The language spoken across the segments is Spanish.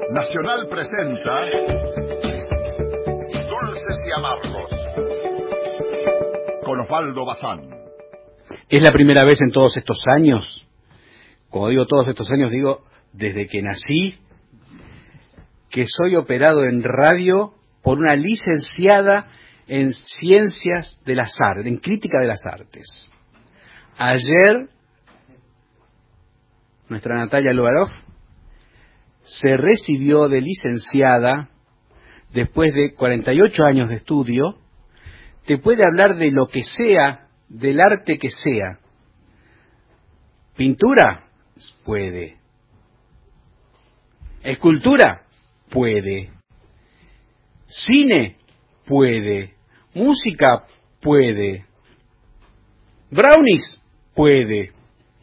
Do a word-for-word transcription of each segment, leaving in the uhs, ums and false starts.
Nacional presenta Dulces y Amargos con Osvaldo Bazán. Es la primera vez en todos estos años, como digo todos estos años, digo desde que nací, que soy operado en radio por una licenciada en Ciencias de las Artes, en Crítica de las Artes. Ayer, nuestra Natalia Lobarov se recibió de licenciada después de cuarenta y ocho años de estudio. Te puede hablar de lo que sea, del arte que sea. Pintura, puede. Escultura, puede. Cine, puede. Música, puede. Brownies, puede.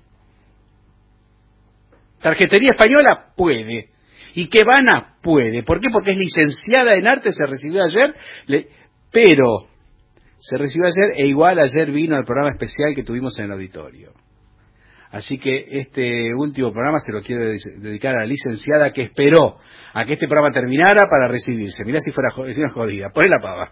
Tarjetería española, puede. Ikebana, puede. ¿Por qué? Porque es licenciada en arte, se recibió ayer, le... pero se recibió ayer e igual ayer vino al programa especial que tuvimos en el auditorio. Así que este último programa se lo quiero dedicar a la licenciada que esperó a que este programa terminara para recibirse. Mirá si fuera si no jodida. Poné la pava.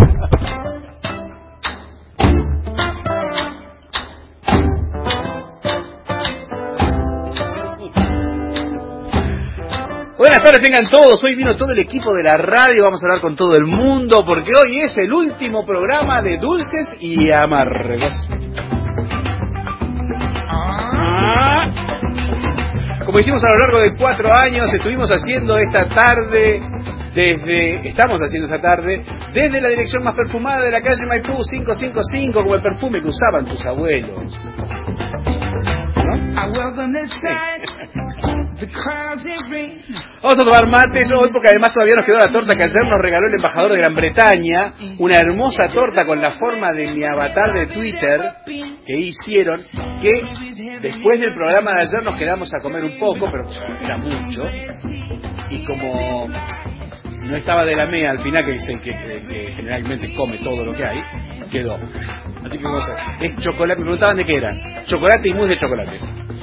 Buenas tardes, tengan todos. Hoy vino todo el equipo de la radio. Vamos a hablar con todo el mundo porque hoy es el último programa de Dulces y Amargos. Como hicimos a lo largo de cuatro años, estuvimos haciendo esta tarde, desde, estamos haciendo esta tarde, desde la dirección más perfumada de la calle Maipú quinientos cincuenta y cinco, como el perfume que usaban tus abuelos. ¿No? Vamos a tomar mates hoy porque además todavía nos quedó la torta que ayer nos regaló el embajador de Gran Bretaña, una hermosa torta con la forma de mi avatar de Twitter que hicieron, que después del programa de ayer nos quedamos a comer un poco, pero era mucho, y como no estaba de la M E A al final, que dicen que, que, que generalmente come todo lo que hay, quedó. Así que vamos a ver. Es chocolate, me preguntaban de qué era. Chocolate y mousse de chocolate.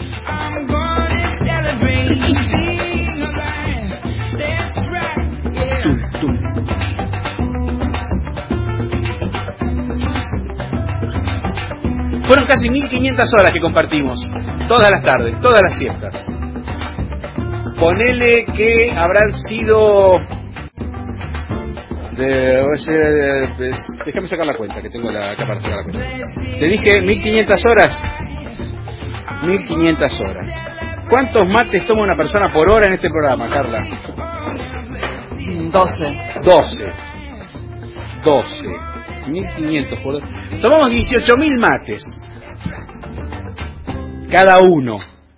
Tum, tum. Fueron casi mil quinientas horas que compartimos, todas las tardes, todas las siestas. Ponele que habrán sido... De, de, de, déjame sacar la cuenta, que tengo la acá para sacar la cuenta. Te dije mil quinientas horas. mil quinientas horas. ¿Cuántos mates toma una persona por hora en este programa, Carla? doce. doce. doce. mil quinientos por hora. Tomamos dieciocho mil mates. Cada uno.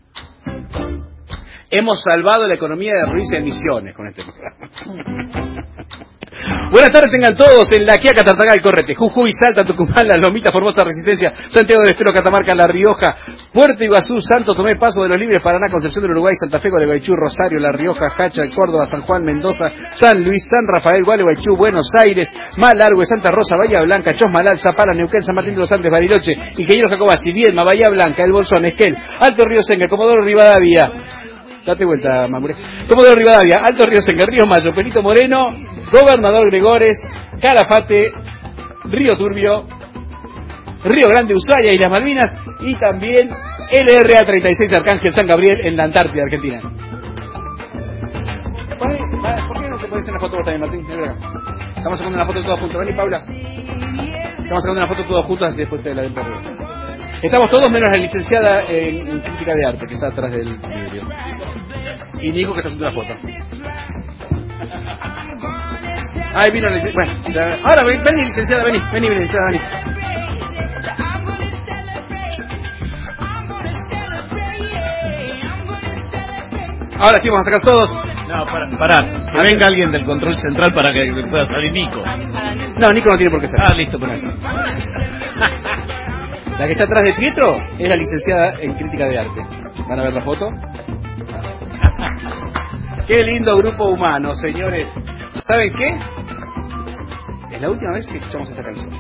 Hemos salvado la economía de la provincia de Misiones con este programa. Buenas tardes, tengan todos en La Quiaca, Tartagal, Correte, Jujuy, Salta, Tucumán, La Lomita, Formosa, Resistencia, Santiago del Estero, Catamarca, La Rioja, Puerto Iguazú, Santo Tomé, Paso de los Libres, Paraná, Concepción del Uruguay, Santa Fe, Gualeguaychú, Rosario, La Rioja, Hacha, Córdoba, San Juan, Mendoza, San Luis, San Rafael, Gualeguaychú, Buenos Aires, Malargüe, Santa Rosa, Bahía Blanca, Chosmalal, Zapala, Neuquén, San Martín de los Andes, Bariloche, Ingeniero Jacobasi, Viedma, Bahía Blanca, El Bolsón, Esquel, Alto Río Senga, Comodoro Rivadavia. Date vuelta, Mamure. Comodoro Rivadavia, Alto Río Senga, Río Mayo, Perito Moreno, Gobernador Gregores, Calafate, Río Turbio, Río Grande, Ushuaia, Islas Malvinas y también L R A treinta y seis Arcángel San Gabriel en la Antártida, Argentina. ¿Por qué no te pones en la foto vos también, Martín? Estamos sacando una foto todos juntos. Vení, Paula. Estamos sacando una foto todos juntos así después te la del perro. Estamos todos menos la licenciada en, en Crítica de Arte, que está atrás del vidrio. Y Nico, que está haciendo la foto. Ahí vino la licenciada. Bueno, ahora ven, ven licenciada, vení, vení, licenciada, vení. Ahora sí, vamos a sacar todos. No, para, pará, que venga alguien del control central para que pueda salir Nico. No, Nico no tiene por qué estar. Ah, listo, por ahí. La que está atrás de Pietro es la licenciada en Crítica de Arte. ¿Van a ver la foto? Qué lindo grupo humano, señores. ¿Saben qué? Es la última vez que escuchamos esta canción.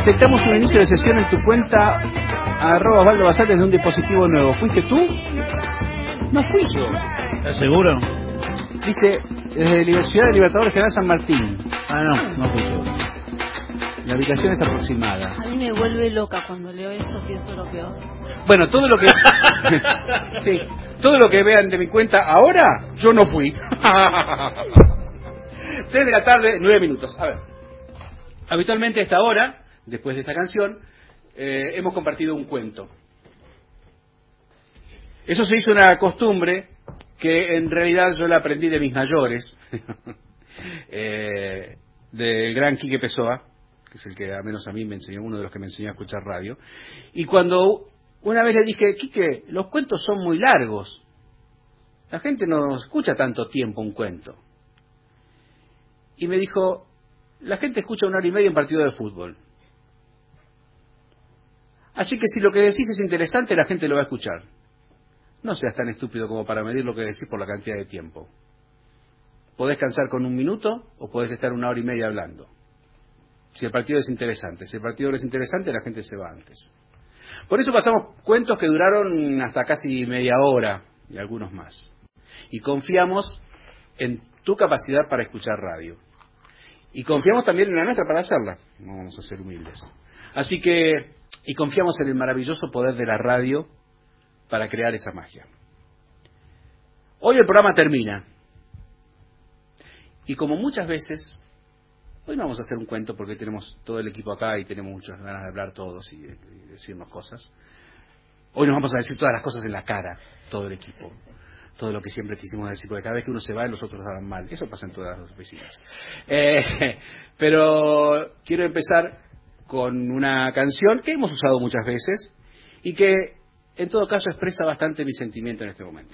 Detectamos un inicio de sesión en tu cuenta arroba Osvaldo Basal desde un dispositivo nuevo. ¿Fuiste tú? No fui yo. ¿Estás seguro? Dice, desde la Ciudad de Libertadores General San Martín. Ah, no, no fui yo. La ubicación es aproximada. A mí me vuelve loca cuando leo esto, pienso lo peor. Bueno, todo lo que... sí, todo lo que vean de mi cuenta ahora, yo no fui. Seis de la tarde, nueve minutos. A ver. Habitualmente a esta hora, después de esta canción, eh, hemos compartido un cuento. Eso se hizo una costumbre que en realidad yo la aprendí de mis mayores, eh, del gran Quique Pessoa, que es el que al menos a mí me enseñó, uno de los que me enseñó a escuchar radio. Y cuando una vez le dije, Quique, los cuentos son muy largos, la gente no escucha tanto tiempo un cuento. Y me dijo, la gente escucha una hora y media un partido de fútbol. Así que si lo que decís es interesante, la gente lo va a escuchar. No seas tan estúpido como para medir lo que decís por la cantidad de tiempo. Podés cansar con un minuto o podés estar una hora y media hablando. Si el partido es interesante. Si el partido no es interesante, la gente se va antes. Por eso pasamos cuentos que duraron hasta casi media hora y algunos más. Y confiamos en tu capacidad para escuchar radio. Y confiamos también en la nuestra para hacerla. No vamos a ser humildes. Así que, y confiamos en el maravilloso poder de la radio para crear esa magia. Hoy el programa termina. Y como muchas veces, hoy no vamos a hacer un cuento porque tenemos todo el equipo acá y tenemos muchas ganas de hablar todos y, de, y decirnos cosas. Hoy nos vamos a decir todas las cosas en la cara, todo el equipo. Todo lo que siempre quisimos decir, porque cada vez que uno se va, los otros hablan mal. Eso pasa en todas las oficinas. Eh, pero quiero empezar con una canción que hemos usado muchas veces y que, en todo caso, expresa bastante mi sentimiento en este momento.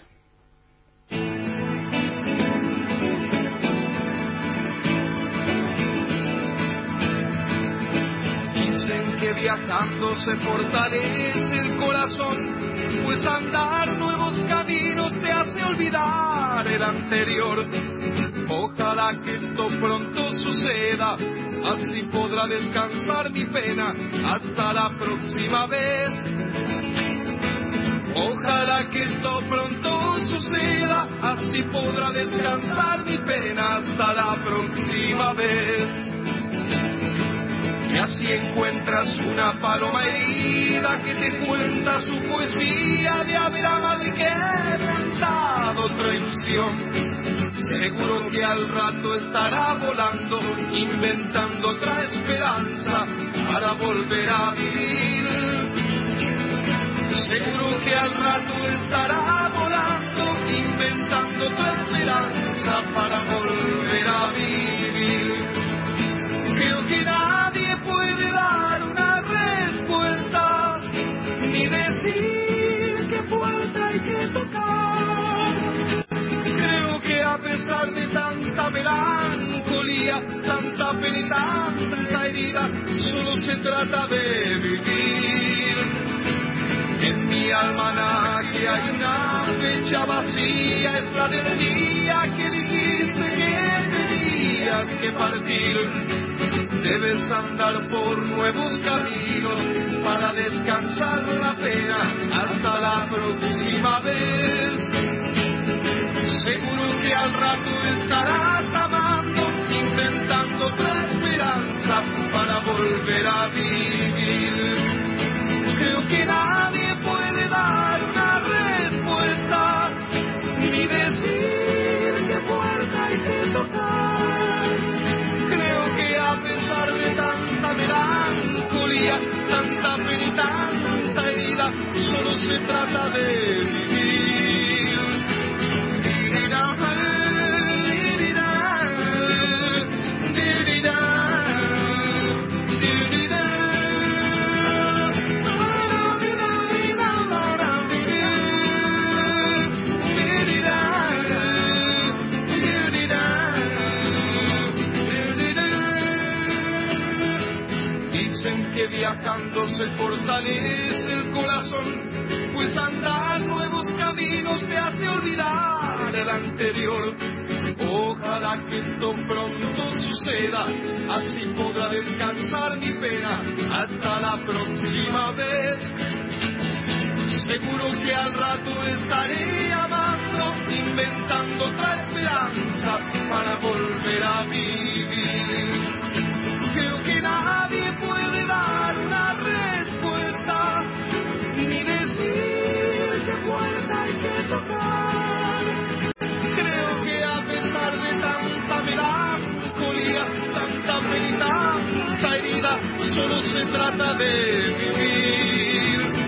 Dicen que viajando se fortalece el corazón, pues andar nuevos caminos te hace olvidar el anterior. Ojalá que esto pronto suceda, así podrá descansar mi pena hasta la próxima vez. Ojalá que esto pronto suceda, así podrá descansar mi pena hasta la próxima vez. Y así encuentras una paloma herida que te cuenta su poesía de haber amado y quebrantado otra ilusión. Seguro que al rato estará volando, inventando otra esperanza para volver a vivir. Seguro que al rato estará volando, inventando otra esperanza para volver a vivir. Creo que nadie puede dar una respuesta, ni decir qué puerta hay que tocar. Creo que a pesar de tanta melancolía, tanta pena y tanta herida, solo se trata de vivir. En mi almanaque hay una fecha vacía, es la del día que dijiste que tenías que partir. Debes andar por nuevos caminos para descansar la pena hasta la próxima vez. Seguro que al rato estarás amando, inventando otra esperanza para volver a vivir. Creo que nadie puede dar una respuesta, ni decir qué puerta hay que tocar. Creo que a pesar de tanta melancolía, tanta pena y tanta herida, solo se trata de vivir. Que viajando se fortalece el corazón, pues andar nuevos caminos te hace olvidar para el anterior. Ojalá que esto pronto suceda, así podrá descansar mi pena hasta la próxima vez. Seguro que al rato estaré llamando, inventando otra esperanza para volver a vivir. Creo que nadie puede dar una respuesta, ni decir qué puerta hay que tocar. Creo que a pesar de tanta melancolía, tanta pena y tanta herida, solo se trata de vivir.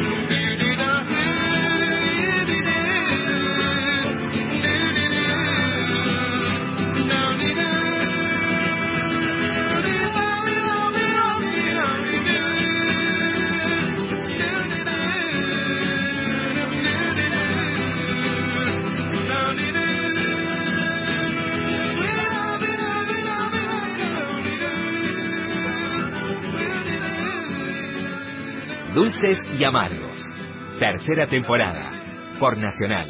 Dulces y Amargos, tercera temporada, por Nacional.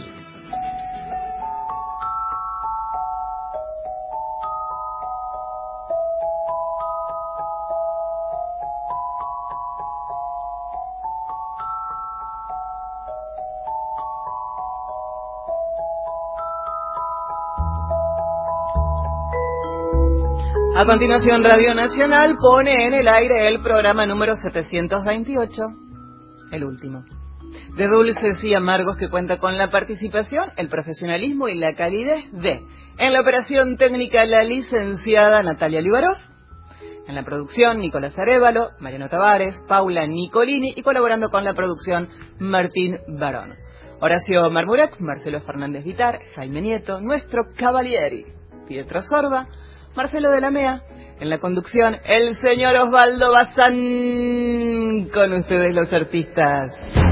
A continuación, Radio Nacional pone en el aire el programa número setecientos veintiocho, el último, de Dulces y Amargos, que cuenta con la participación, el profesionalismo y la calidez de, en la operación técnica, la licenciada Natalia Libarov, en la producción, Nicolás Arévalo, Mariano Tavares, Paula Nicolini, y colaborando con la producción, Martín Barón. Horacio Marmurek, Marcelo Fernández Vitar, Jaime Nieto, nuestro Cavalieri, Pietro Sorba, Marcelo de la Mea, en la conducción, el señor Osvaldo Bazán, con ustedes los artistas.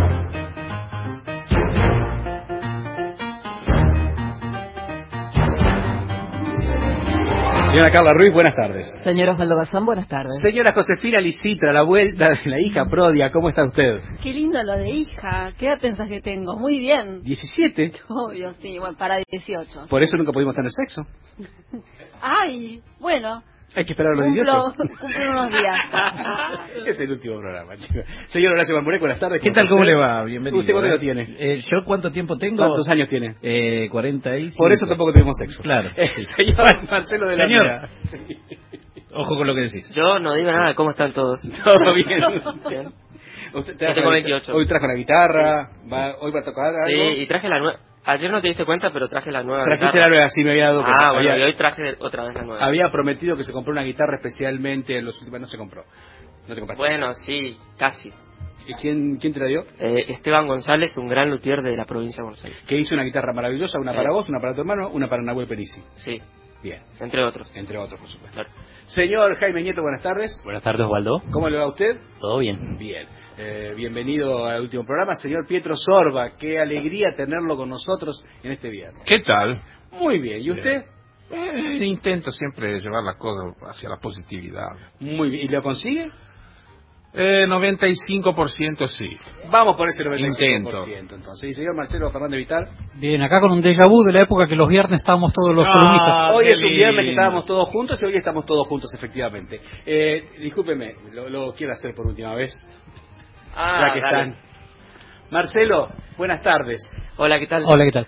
Señora Carla Ruiz, buenas tardes. Señor Osvaldo Bazán, buenas tardes. Señora Josefina Licitra, la vuelta de la hija prodia, ¿cómo está usted? Qué lindo lo de hija. ¿Qué edad pensás que tengo? Muy bien. ¿diecisiete? Obvio, sí, bueno, para dieciocho. Por eso nunca pudimos tener sexo. Ay, bueno. Hay que esperar a los Cumplo, dieciocho. cumplo unos días. Es el último programa, chicos. Señor Horacio Marmurek, buenas tardes. ¿Qué tal? ¿Cómo le va? Bienvenido. ¿Usted cuánto ¿eh? tiene? Eh, ¿Yo cuánto tiempo tengo? ¿Cuántos años tiene? Eh, cuarenta y cinco. Por eso tampoco tuvimos sexo. Claro. Eh, señor Marcelo de la Señor. Mea. Sí. Ojo con lo que decís. Yo no digo nada, ¿cómo están todos? Todo bien. Bien. Usted Yo tengo veintiocho. Hoy trajo la guitarra, va, hoy va a tocar algo. Sí, y traje la nueva. Ayer no te diste cuenta, pero traje la nueva. Trajiste guitarra. la nueva, sí me había dado cuenta. Ah, bueno, había, y hoy traje otra vez la nueva. había prometido que se compró una guitarra especialmente en los últimos, no se compró. No te compraste. Bueno, sí, casi. ¿Y quién, quién te la dio? Eh, Esteban González, un gran luthier de la provincia de Buenos Aires. Que hizo una guitarra maravillosa, una Sí. para vos, una para tu hermano, una para Nahuel Perisi. Sí, Bien, entre otros. entre otros, por supuesto. Claro. Señor Jaime Nieto, buenas tardes. Buenas tardes, Osvaldo. ¿Cómo le va a usted? ¿Todo bien? Bien. Eh, bienvenido al último programa, señor Pietro Sorba. Qué alegría tenerlo con nosotros en este viernes. ¿Qué tal? Muy bien. ¿Y usted? Eh, intento siempre llevar las cosas hacia la positividad. Muy bien. ¿Y lo consigue? Eh, noventa y cinco por ciento sí. Vamos por ese noventa y cinco por ciento Intento. entonces. ¿Y señor Marcelo Fernández Vital? Bien, acá con un déjà vu de la época que los viernes estábamos todos los columnistas. Ah, hoy qué es un viernes que lindo. estábamos todos juntos y hoy estamos todos juntos, efectivamente. Eh, discúlpeme, lo, lo quiero hacer por última vez, Ah, ya que dale. están. Marcelo, buenas tardes. Hola, ¿qué tal? Hola, ¿qué tal?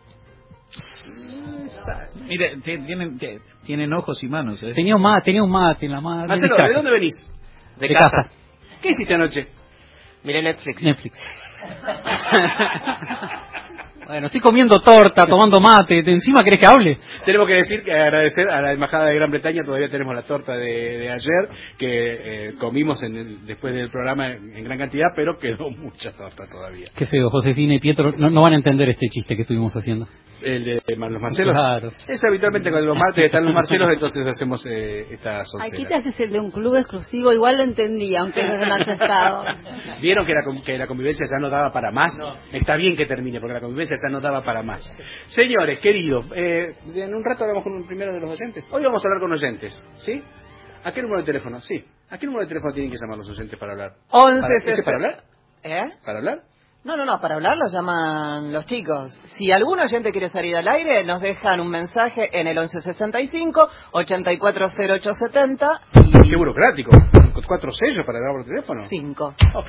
Mire, t- tienen, t- tienen ojos y manos. ¿eh? Tenía un mate, tenía un mate en la mano. Marcelo, ¿de dónde venís? De, de casa. casa. ¿Qué hiciste anoche? Miré Netflix. Netflix. Bueno, estoy comiendo torta, tomando mate. ¿De encima querés que hable? Tenemos que decir que agradecer a la Embajada de Gran Bretaña, todavía tenemos la torta de, de ayer, que eh, comimos en el- después del programa en, en gran cantidad, pero quedó mucha torta todavía. Qué feo, Josefina y Pietro no, no van a entender este chiste que estuvimos haciendo. El de los Marcelos. Claro. Es habitualmente cuando los martes están los Marcelos, entonces hacemos eh, esta Aquí te soncera. haces el de un club exclusivo, igual lo entendí, aunque no haya estado. ¿Vieron que la, con- que la convivencia ya no daba para más? Está bien que termine, porque la convivencia ya no daba para más. Señores, queridos, eh, en un rato hablamos con un primero de los oyentes. Hoy vamos a hablar con oyentes, ¿sí? ¿A qué número de teléfono? Sí. ¿A qué número de teléfono tienen que llamar los oyentes para hablar? once ¿Para, ¿ese para hablar? ¿Eh? ¿Para hablar? No, no, no, para hablar los llaman los chicos. Si algún oyente quiere salir al aire, nos dejan un mensaje en el once sesenta y cinco, ochenta y cuatro cero ocho setenta. Y... Qué burocrático. ¿Cuatro sellos para hablar por teléfono? Cinco. Ok.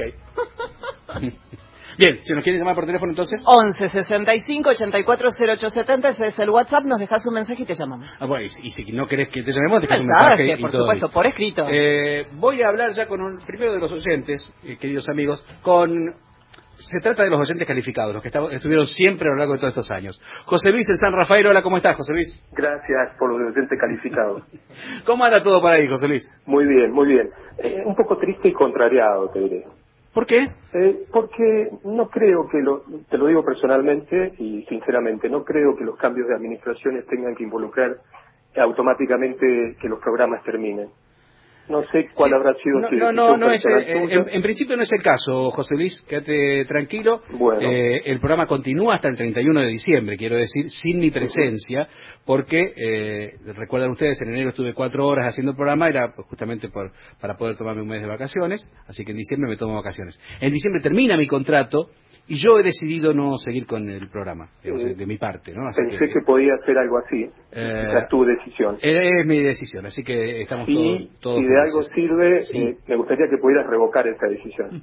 Bien, si nos quieren llamar por teléfono entonces... once sesenta y cinco, ochenta y cuatro cero ocho setenta, ese es el WhatsApp, nos dejas un mensaje y te llamamos. Ah, bueno, y, y si no querés que te llamemos, dejas un mensaje. Que, por y todo supuesto, ahí. por escrito. Eh, voy a hablar ya con un primero de los oyentes, eh, queridos amigos, con... Se trata de los oyentes calificados, los que estaban, estuvieron siempre a lo largo de todos estos años. José Luis en San Rafael, hola, ¿cómo estás, José Luis? Gracias por los oyentes calificados. ¿Cómo anda todo por ahí, José Luis? Muy bien, muy bien. Eh, un poco triste y contrariado, te diré. ¿Por qué? Eh, porque no creo que, lo, te lo digo personalmente y sinceramente, no creo que los cambios de administraciones tengan que involucrar automáticamente que los programas terminen. No sé cuál sí, habrá sido no, su no, no, no es el, personal en, en principio no es el caso, José Luis, quédate tranquilo. Bueno. Eh, el programa continúa hasta el treinta y uno de diciembre, quiero decir, sin mi presencia, porque, eh, recuerdan ustedes, en enero estuve cuatro horas haciendo el programa, era pues, justamente por, para poder tomarme un mes de vacaciones, así que en diciembre me tomo vacaciones. En diciembre termina mi contrato y yo he decidido no seguir con el programa, digamos, Sí. de mi parte, ¿no? Así Pensé que, que podía ser algo así. Eh, Esa es tu decisión. Es mi decisión, así que estamos Y todos, todos si de algo felices. sirve, Sí. eh, me gustaría que pudieras revocar esa decisión.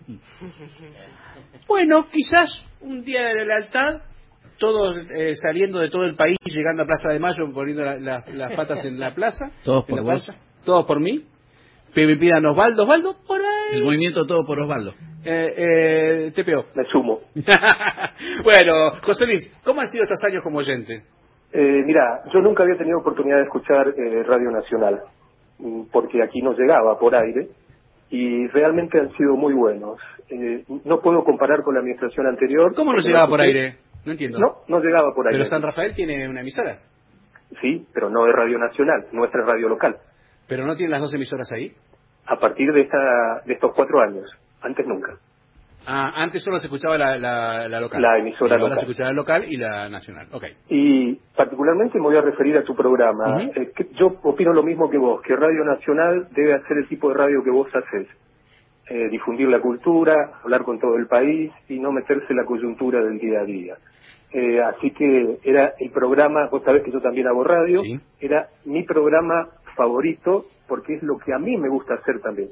Bueno, quizás un día de la lealtad, todos eh, saliendo de todo el país, llegando a Plaza de Mayo, poniendo la- la- las patas en la plaza. Todos en por la vos. plaza, todos por mí. Que me pidan Osvaldo, Osvaldo, por ahí. El movimiento todo por Osvaldo. Eh, eh, T P O. Me sumo. Bueno, José Luis, ¿cómo han sido estos años como oyente? Eh, mira, yo nunca había tenido oportunidad de escuchar eh, Radio Nacional, mm, porque aquí no llegaba por aire, y realmente han sido muy buenos. Eh, no puedo comparar con la administración anterior. ¿Cómo no porque llegaba no por escuché. aire? No entiendo. No, no llegaba por aire. Pero San Rafael tiene una emisora. Sí, pero no es Radio Nacional, nuestra radio local. ¿Pero no tiene las dos emisoras ahí? A partir de, esta, de estos cuatro años, antes nunca. Ah, antes solo se escuchaba la, la, la local. La emisora y ahora local. se escuchaba la local y la nacional. Ok. Y particularmente me voy a referir a tu programa. Ujú. Eh, que yo opino lo mismo que vos, que Radio Nacional debe hacer el tipo de radio que vos haces. Eh, difundir la cultura, hablar con todo el país y no meterse en la coyuntura del día a día. Eh, así que era el programa, vos sabés que yo también hago radio, Sí. era mi programa favorito porque es lo que a mí me gusta hacer también.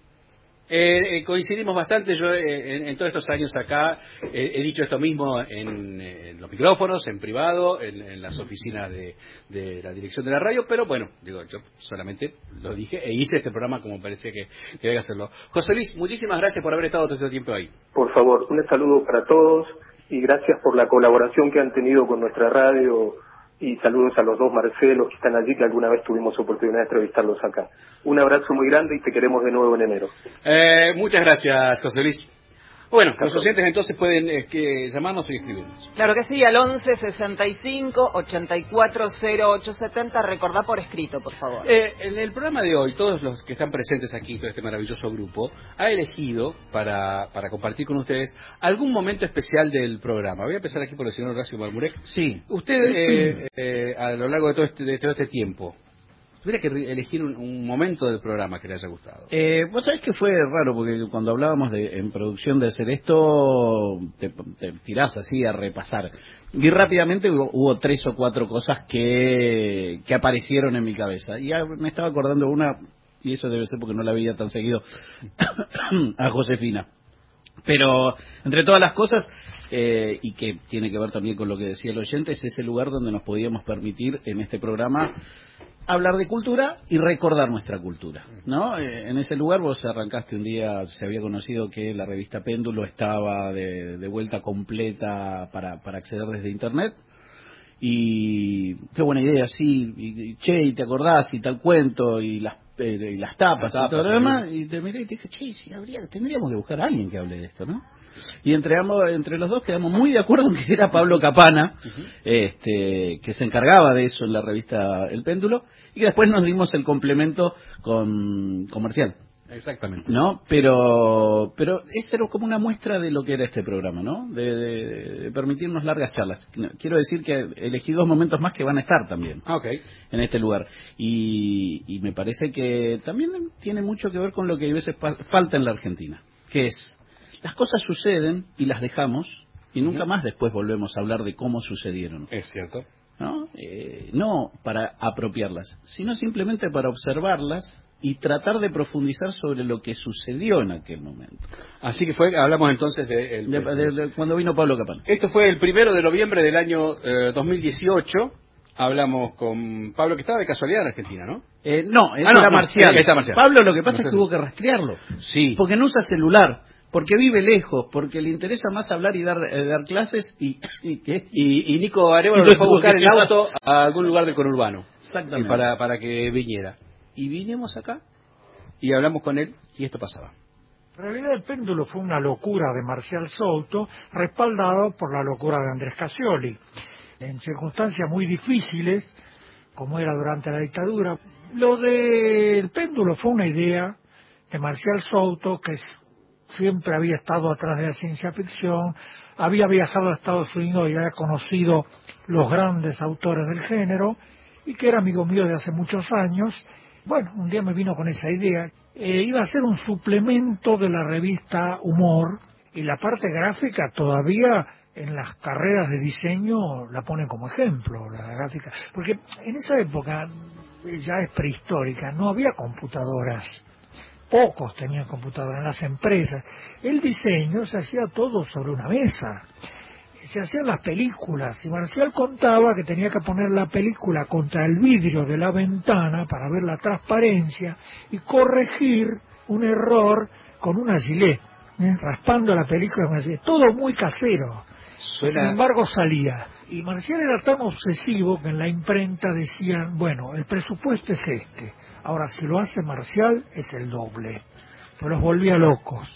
Eh, eh, coincidimos bastante, yo eh, en, en todos estos años acá eh, he dicho esto mismo en, en los micrófonos, en privado, en, en las oficinas de, de la dirección de la radio, pero bueno, digo, yo solamente lo dije e hice este programa como parecía que, que debía hacerlo. José Luis, muchísimas gracias por haber estado todo este tiempo ahí. Por favor, un saludo para todos y gracias por la colaboración que han tenido con nuestra radio y saludos a los dos Marcelos que están allí, que alguna vez tuvimos oportunidad de entrevistarlos acá. Un abrazo muy grande y te queremos de nuevo en enero. Eh, muchas gracias, José Luis. Bueno, Gracias. los oyentes entonces pueden eh, que llamarnos y escribirnos. Claro que sí, al once sesenta y cinco, ochenta y cuatro cero ocho setenta, recordá por escrito, por favor. Eh, en el programa de hoy, todos los que están presentes aquí, todo este maravilloso grupo, ha elegido para, para compartir con ustedes algún momento especial del programa. Voy a empezar aquí por el señor Horacio Marmurek. Sí. Usted, eh, eh, a lo largo de todo este, de todo este tiempo, tuviera que re- elegir un, un momento del programa que le haya gustado. Eh, vos sabés que fue raro, porque cuando hablábamos de en producción de hacer esto, te, te tirás así a repasar. Y rápidamente hubo, hubo tres o cuatro cosas que, que aparecieron en mi cabeza. Y ya me estaba acordando una, y eso debe ser porque no la veía tan seguido, a Josefina. Pero, entre todas las cosas, eh, y que tiene que ver también con lo que decía el oyente, es ese lugar donde nos podíamos permitir en este programa hablar de cultura y recordar nuestra cultura, ¿no? Eh, en ese lugar vos arrancaste un día, se había conocido que la revista Péndulo estaba de, de vuelta completa para, para acceder desde internet. Y qué buena idea, sí, y, y, che, y te acordás, y tal cuento, y las, eh, y las tapas, Las tapas, y todo lo demás, sí. y te miré y te dije, che, sí, habría, tendríamos que buscar a alguien que hable de esto, ¿no? Y entre, ambos, entre los dos quedamos muy de acuerdo en que era Pablo Capana, uh-huh. este, que se encargaba de eso en la revista El Péndulo, y que después nos dimos el complemento con Comercial. Exactamente. ¿No? Pero pero esta era como una muestra de lo que era este programa, ¿no? De, de, de permitirnos largas charlas. Quiero decir que elegí dos momentos más que van a estar también okay. en este lugar. Y, y me parece que también tiene mucho que ver con lo que a veces falta en la Argentina, que es las cosas suceden y las dejamos y nunca más después volvemos a hablar de cómo sucedieron. Es cierto. ¿No? Eh, no para apropiarlas, sino simplemente para observarlas y tratar de profundizar sobre lo que sucedió en aquel momento. Así que fue, hablamos entonces de, el, de, de, de cuando vino Pablo Capán. Esto fue el primero de noviembre del año eh, dos mil dieciocho. Hablamos con Pablo, que estaba de casualidad en Argentina, ¿no? Eh, no, él ah, no, era no, marcial. Está marcial. Pablo lo que pasa es que tuvo que rastrearlo. Sí. Porque no usa celular, porque vive lejos, porque le interesa más hablar y dar, eh, dar clases y... ¿Y qué? Y, y Nico Arevalo lo fue a buscar en auto a algún lugar del conurbano. Exactamente. Para, para que viniera. Y vinimos acá y hablamos con él y esto pasaba. En realidad el péndulo fue una locura de Marcial Souto, respaldado por la locura de Andrés Cassioli. En circunstancias muy difíciles, como era durante la dictadura, lo del péndulo fue una idea de Marcial Souto, que siempre había estado atrás de la ciencia ficción, había viajado a Estados Unidos y había conocido los grandes autores del género, y que era amigo mío de hace muchos años. Bueno, un día me vino con esa idea. Eh, iba a ser un suplemento de la revista Humor, y la parte gráfica todavía en las carreras de diseño la ponen como ejemplo, la gráfica. Porque en esa época, ya es prehistórica, no había computadoras. Pocos tenían computadoras en las empresas. El diseño se hacía todo sobre una mesa. Se hacían las películas y Marcial contaba que tenía que poner la película contra el vidrio de la ventana para ver la transparencia y corregir un error con una gilet, ¿eh? raspando la película con una gilet. Todo muy casero. Suena... Sin embargo salía. Y Marcial era tan obsesivo que en la imprenta decían, bueno, el presupuesto es este. Ahora, si lo hace Marcial, es el doble. Pero los volvía locos.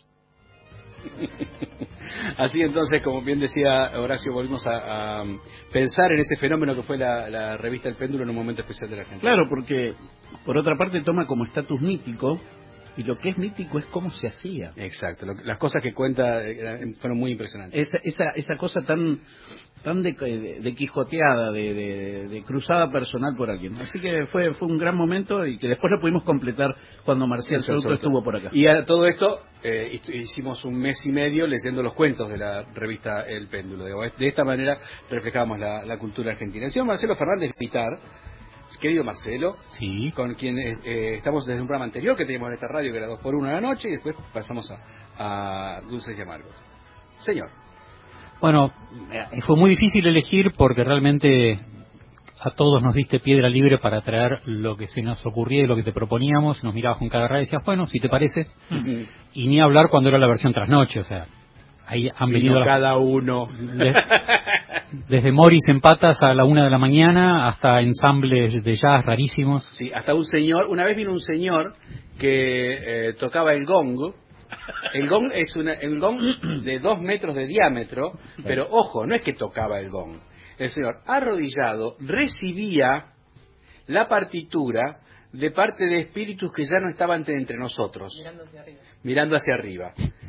Así entonces, como bien decía Horacio, volvimos a, a pensar en ese fenómeno que fue la, la revista El Péndulo en un momento especial de la gente. Claro, porque por otra parte toma como estatus mítico, y lo que es mítico es cómo se hacía. Exacto, lo, las cosas que cuenta eh, fueron muy impresionantes. Esa, esa, esa cosa tan tan de, de, de quijoteada, de, de, de cruzada personal por alguien. Así que fue fue un gran momento y que después lo pudimos completar cuando Marcial Souto estuvo por acá. Y a todo esto eh, hicimos un mes y medio leyendo los cuentos de la revista El Péndulo. De esta manera reflejábamos la, la cultura argentina. El señor Marcelo Fernández Pitar, querido Marcelo, sí, con quien eh, estamos desde un programa anterior que teníamos en esta radio, que era dos por uno a la noche, y después pasamos a, a Dulces y Amargos. Señor. Bueno, fue muy difícil elegir porque realmente a todos nos diste piedra libre para traer lo que se nos ocurría y lo que te proponíamos. Nos mirabas con cada radio y decías, bueno, si te parece. Uh-huh. Y ni hablar cuando era la versión trasnoche, o sea, ahí han venido las... cada uno. De... Desde Morris en patas a la una de la mañana hasta ensambles de jazz rarísimos. Sí, hasta un señor, una vez vino un señor que eh, tocaba el gong. El gong es una, el gong de dos metros de diámetro, pero ojo, no es que tocaba el gong. El señor arrodillado recibía la partitura de parte de espíritus que ya no estaban entre nosotros. Mirando hacia arriba. Mirando hacia arriba.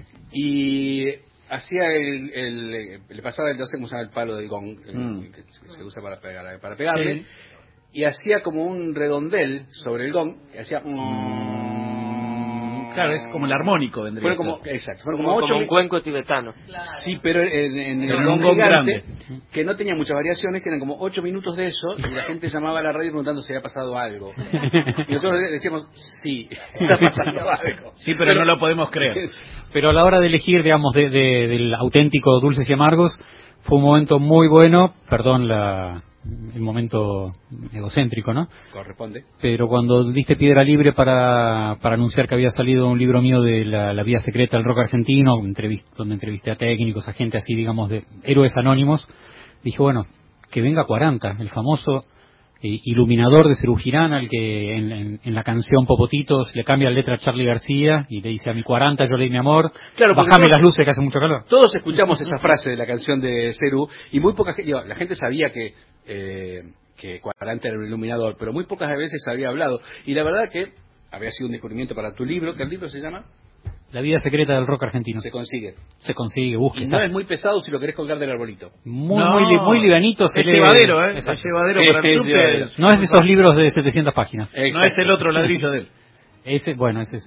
Y hacía el, el, le pasaba el, no sé cómo se llama el palo del gong, el, mm. que se usa para pegar, para pegarle, sí. Y hacía como un redondel sobre el gong, que hacía mm, claro, es como el armónico vendría. Fueron como, exacto, fueron como, como, ocho como un cuenco tibetano. Claro. Sí, pero en, en, en el gong gong grande, que no tenía muchas variaciones, eran como ocho minutos de eso, y la gente llamaba a la radio preguntando si había pasado algo. Y nosotros decíamos, sí, está pasando algo. Sí, pero, pero no lo podemos creer. Pero a la hora de elegir, digamos, de, de, del auténtico Dulces y Amargos, fue un momento muy bueno, perdón la el momento egocéntrico, ¿no? Corresponde. Pero cuando diste piedra libre para, para anunciar que había salido un libro mío de la, la vida secreta del rock argentino, entrevist, donde entrevisté a técnicos, a gente así, digamos, de héroes anónimos, dije, bueno, que venga cuarenta, el famoso eh, iluminador de Cerú Girán, al que en, en, en la canción Popotitos le cambia la letra a Charly García y le dice a mi cuarenta yo leí mi amor, claro, bajame todos, las luces que hace mucho calor. Todos escuchamos esa frase de la canción de Cerú y muy poca gente, la gente sabía que eh, que cuarenta era un iluminador, pero muy pocas veces había hablado. Y la verdad que había sido un descubrimiento para tu libro, que el libro se llama La vida secreta del rock argentino. Se consigue. Se consigue, busque. Y no es muy pesado si lo querés colgar del arbolito. Muy, no, muy, muy livianito. Es llevadero, ¿eh? Es llevadero para el subte. No es de esos libros de setecientas páginas. Exacto. No es el otro ladrillo de él. Ese, bueno, ese sí.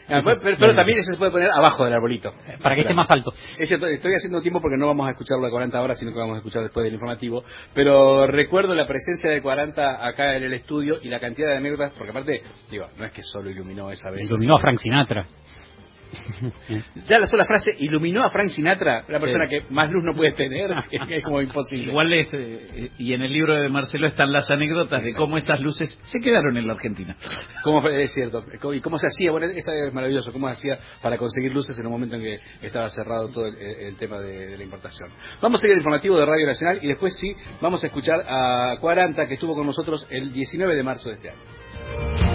Ah, pero, pero, pero también eso se puede poner abajo del arbolito. Para que esté más alto. Es cierto, estoy haciendo tiempo porque no vamos a escucharlo a cuarenta horas, sino que vamos a escuchar después del informativo. Pero recuerdo la presencia de cuarenta acá en el estudio y la cantidad de anécdotas, porque aparte, digo, no es que solo iluminó esa vez. Iluminó a Frank Sinatra. Ya la sola frase iluminó a Frank Sinatra, la persona Sí. que más luz no puede tener, que es como imposible. Igual es, eh, y en el libro de Marcelo están las anécdotas de cómo esas luces se quedaron en la Argentina. ¿Cómo fue? Es cierto. ¿Y cómo se hacía? Bueno, eso es maravilloso. ¿Cómo se hacía para conseguir luces en un momento en que estaba cerrado todo el, el tema de, de la importación? Vamos a seguir el informativo de Radio Nacional y después sí vamos a escuchar a cuarenta, que estuvo con nosotros el diecinueve de marzo de este año.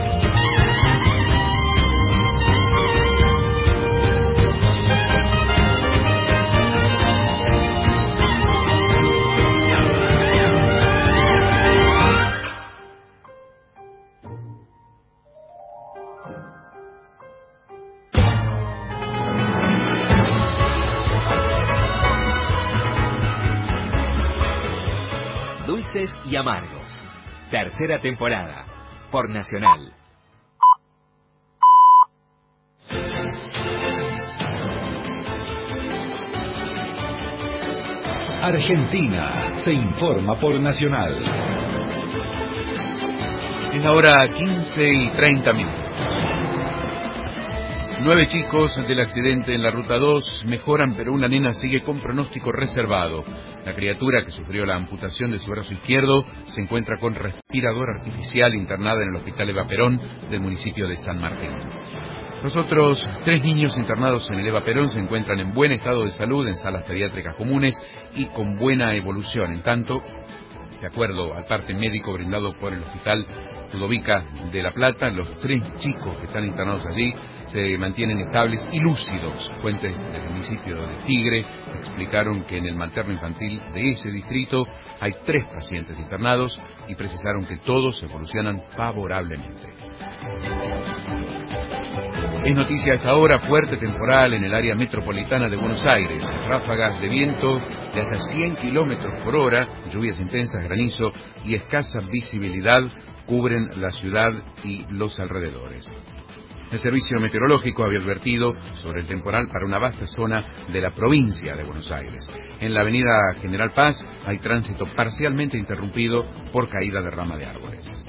Dulces y Amargos. Tercera temporada. Por Nacional. Argentina se informa por Nacional. Es la hora quince y treinta minutos. Nueve chicos del accidente en la Ruta dos mejoran, pero una nena sigue con pronóstico reservado. La criatura, que sufrió la amputación de su brazo izquierdo, se encuentra con respirador artificial internada en el Hospital Eva Perón del municipio de San Martín. Los otros tres niños internados en el Eva Perón se encuentran en buen estado de salud en salas pediátricas comunes y con buena evolución. En tanto, de acuerdo al parte médico brindado por el Hospital Ludovica de La Plata, los tres chicos que están internados allí se mantienen estables y lúcidos. Fuentes del municipio de Tigre explicaron que en el materno infantil de ese distrito hay tres pacientes internados y precisaron que todos evolucionan favorablemente. Es noticia a esta hora fuerte temporal en el área metropolitana de Buenos Aires. Ráfagas de viento de hasta cien kilómetros por hora, lluvias intensas, granizo y escasa visibilidad cubren la ciudad y los alrededores. El Servicio Meteorológico había advertido sobre el temporal para una vasta zona de la provincia de Buenos Aires. En la avenida General Paz hay tránsito parcialmente interrumpido por caída de rama de árboles.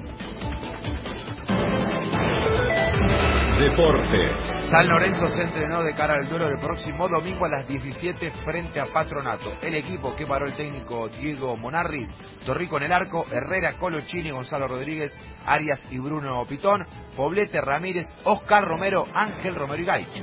Deportes. San Lorenzo se entrenó de cara al duelo del próximo domingo a las diecisiete frente a Patronato. El equipo que paró el técnico Diego Monarriz, Torrico en el arco, Herrera, Colochini, Gonzalo Rodríguez, Arias y Bruno Pitón, Poblete, Ramírez, Oscar Romero, Ángel Romero y Gay.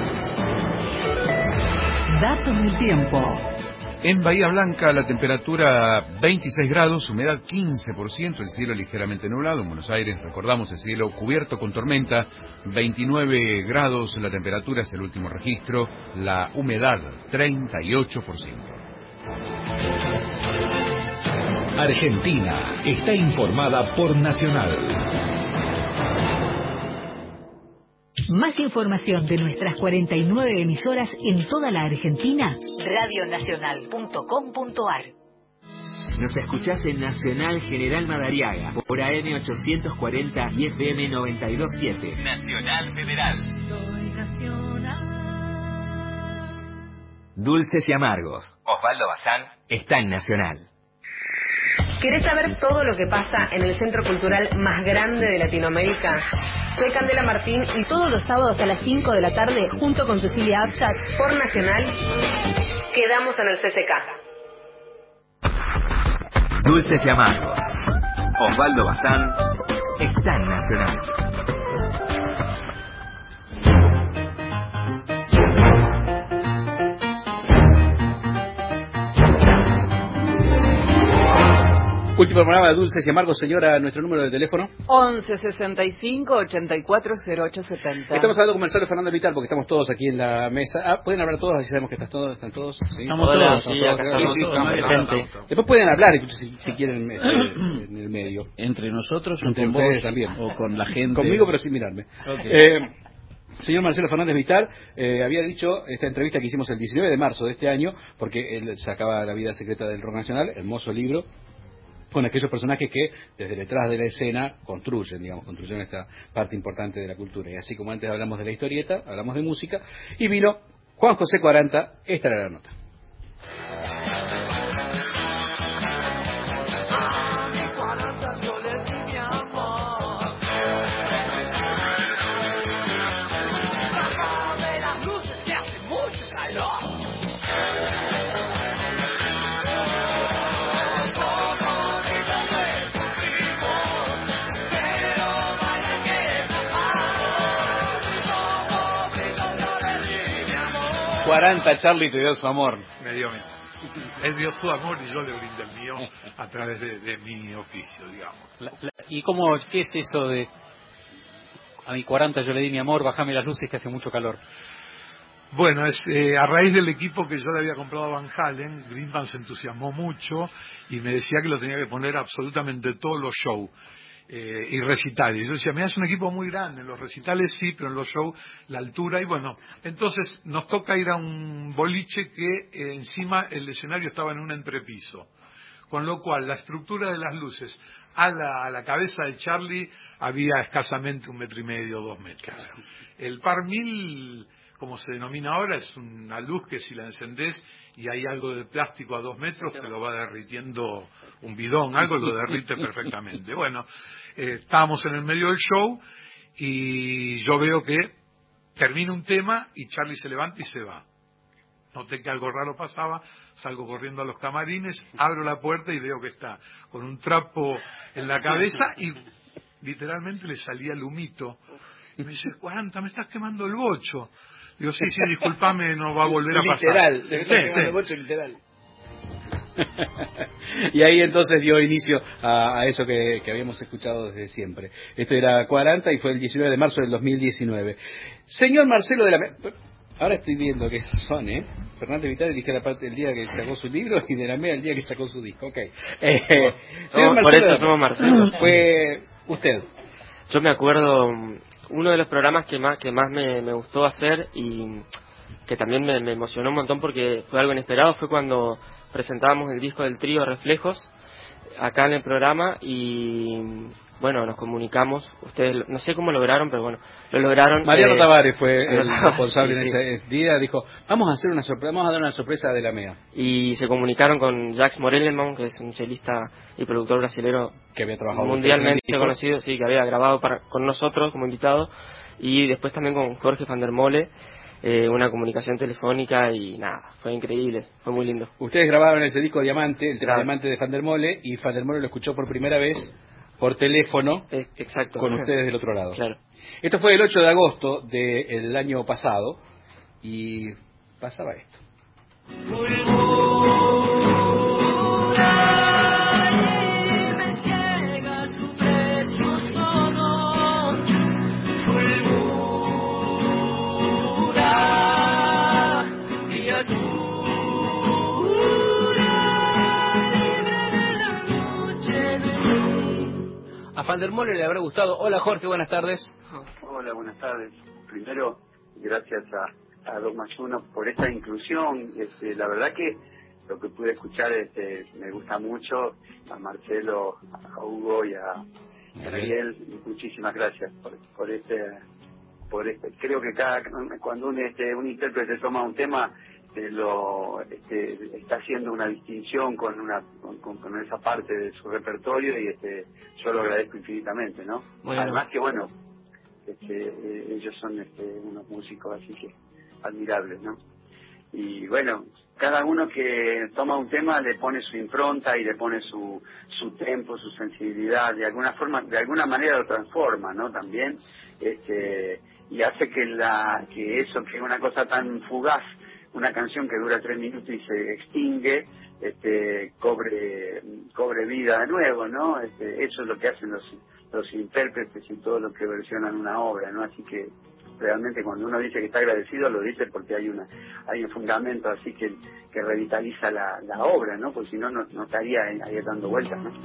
Datos del tiempo. En Bahía Blanca la temperatura veintiséis grados, humedad quince por ciento, el cielo ligeramente nublado. En Buenos Aires, recordamos, el cielo cubierto con tormenta, veintinueve grados, la temperatura es el último registro, la humedad treinta y ocho por ciento. Argentina está informada por Nacional. Más información de nuestras cuarenta y nueve emisoras en toda la Argentina, radio nacional punto com punto ar. Nos escuchás en Nacional General Madariaga, por A M ochocientos cuarenta y F M noventa y dos punto siete. Nacional Federal. Soy nacional. Dulces y Amargos. Osvaldo Bazán está en Nacional. ¿Querés saber todo lo que pasa en el centro cultural más grande de Latinoamérica? Soy Candela Martín y todos los sábados a las cinco de la tarde, junto con Cecilia Absat, por Nacional, quedamos en el C C K. Dulces y Amargos. Osvaldo Bazán está en Nacional. Último programa de Dulces y Amargos, señora, nuestro número de teléfono. once sesenta y cinco ochenta y cuatro cero ocho setenta. Estamos hablando con Marcelo Fernández Vital porque estamos todos aquí en la mesa. Ah, pueden hablar todos, así sabemos que están todos. ¿Están todos? ¿Sí? Estamos Hola, todos, sí, acá estamos sí, todos, estamos presentes. presentes. Después pueden hablar, incluso si, si quieren, eh, en el medio. ¿Entre nosotros o Entre con ustedes vos? también. ¿O con la gente? Conmigo, pero sin mirarme. Okay. Eh, Señor Marcelo Fernández Vital, eh, había dicho esta entrevista que hicimos el diecinueve de marzo de este año, porque él sacaba La vida secreta del rock nacional, hermoso libro. con aquellos personajes que desde detrás de la escena construyen, digamos, construyen esta parte importante de la cultura. Y así como antes hablamos de la historieta, hablamos de música, y vino Juan José cuarenta, esta era la nota. cuarenta, Charlie te dio su amor. Me dio mi Él dio su amor y yo le brindé el mío a través de, de mi oficio, digamos. La, la, ¿Y cómo, qué es eso de a mi cuarenta yo le di mi amor, bajame las luces que hace mucho calor? Bueno, es eh, a raíz del equipo que yo le había comprado a Van Halen, Greenbaum se entusiasmó mucho y me decía que lo tenía que poner absolutamente todos los shows. Eh, y recitales. Yo decía, mira, es un equipo muy grande, en los recitales sí, pero en los shows la altura, y bueno, entonces nos toca ir a un boliche que eh, encima el escenario estaba en un entrepiso, con lo cual la estructura de las luces a la, a la cabeza de Charlie había escasamente un metro y medio, dos metros. El par mil, como se denomina ahora, es una luz que si la encendés y hay algo de plástico a dos metros, te lo va derritiendo un bidón, algo lo derrite perfectamente. Bueno, eh, estábamos en el medio del show y yo veo que termina un tema y Charlie se levanta y se va. Noté que algo raro pasaba, salgo corriendo a los camarines, abro la puerta y veo que está con un trapo en la cabeza y literalmente le salía el humito. Y me dice, cuarenta, me estás quemando el bocho. Digo, sí, sí, discúlpame, no va a volver a pasar. Literal, sí, sí, sí. El bocho literal. Y ahí entonces dio inicio a, a eso que, que habíamos escuchado desde siempre. Esto era cuarenta y fue el diecinueve de marzo del dos mil diecinueve. Señor Marcelo de la... Ahora estoy viendo que son, ¿eh? Fernández Vital elige la parte del día que sacó su libro y de la media el día que sacó su disco. Ok. Eh, señor Marcelo, por eso somos Marcelo. Fue usted. Yo me acuerdo, uno de los programas que más que más me, me gustó hacer y que también me, me emocionó un montón porque fue algo inesperado, fue cuando presentábamos el disco del trío Reflejos acá en el programa y bueno, nos comunicamos, ustedes no sé cómo lograron, pero bueno, lo lograron. Mariano eh, Tavares fue el responsable sí, en sí. ese, ese día, dijo, vamos a hacer una sorpresa, vamos a dar una sorpresa de la M E A. Y se comunicaron con Jacques Morellemont, que es un chelista y productor brasilero que había trabajado mundialmente conocido, sí, que había grabado para, con nosotros como invitado, y después también con Jorge van der Mole, eh, una comunicación telefónica y nada, fue increíble, fue muy lindo. Ustedes grabaron ese disco Diamante, el tema claro. Diamante de van der Mole, y van der Mole lo escuchó por primera vez por teléfono, eh, exacto, con ustedes del otro lado. Claro. Esto fue el ocho de agosto del año pasado y pasaba esto. A van der Mole le habrá gustado. Hola Jorge, buenas tardes. Hola, buenas tardes. Primero, gracias a, a dos más uno por esta inclusión. Este, la verdad que lo que pude escuchar este, me gusta mucho. A Marcelo, a Hugo y a Ariel, muchísimas gracias por, por este, por este. Creo que cada cuando un este un intérprete toma un tema, eh, lo este, está haciendo una distinción con una con, con, con esa parte de su repertorio y este yo lo agradezco infinitamente, ¿no? Bueno. Además que bueno, este, eh, ellos son este, unos músicos así que admirables, ¿no? Y bueno, cada uno que toma un tema le pone su impronta y le pone su su tempo, su sensibilidad, de alguna forma, de alguna manera lo transforma, ¿no? También, este, y hace que la que eso, que es una cosa tan fugaz, una canción que dura tres minutos y se extingue, este, cobre cobre vida de nuevo, ¿no? Este, eso es lo que hacen los los intérpretes y todo lo que versionan una obra, ¿no? Así que realmente cuando uno dice que está agradecido lo dice porque hay una hay un fundamento así que que revitaliza la, la obra, ¿no? Porque si no no estaría ahí dando vueltas, ¿no?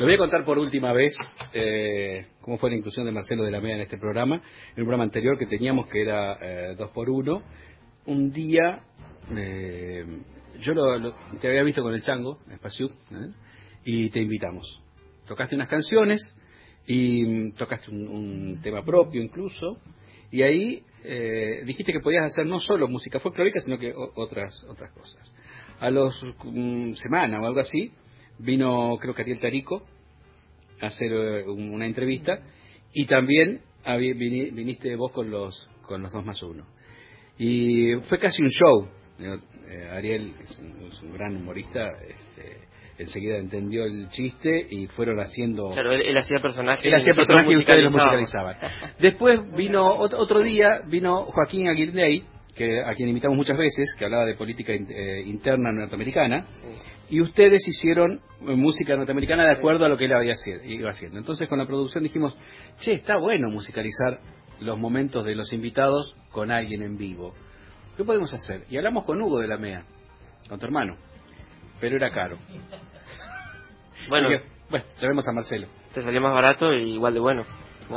Le voy a contar por última vez eh, cómo fue la inclusión de Marcelo de la Mea en este programa. En un programa anterior que teníamos, que era eh, dos por uno, un día eh, yo lo, lo, te había visto con el Chango, Espaciú, ¿eh? y te invitamos. Tocaste unas canciones y tocaste un, un tema propio incluso, y ahí eh, dijiste que podías hacer no solo música folclórica, sino que o, otras otras cosas. A los um, semana o algo así, vino creo que Ariel Tarico a hacer uh, una entrevista, y también habí, viniste vos con los con los dos más uno. Y fue casi un show. Eh, Ariel es un, es un gran humorista, este, enseguida entendió el chiste y fueron haciendo... Claro, él, él hacía personajes. Él hacía personajes y ustedes los musicalizaban. Después vino, otro, otro día, vino Joaquín Aguirre, que a quien invitamos muchas veces, que hablaba de política eh, interna norteamericana, sí. y ustedes hicieron música norteamericana de acuerdo a lo que él había, iba haciendo. Entonces con la producción dijimos, che, está bueno musicalizar los momentos de los invitados con alguien en vivo. ¿Qué podemos hacer? Y hablamos con Hugo de la Mea, con tu hermano, pero era caro. Bueno, dije, bueno, llamemos a Marcelo. Te salió más barato y igual de bueno, ¿no?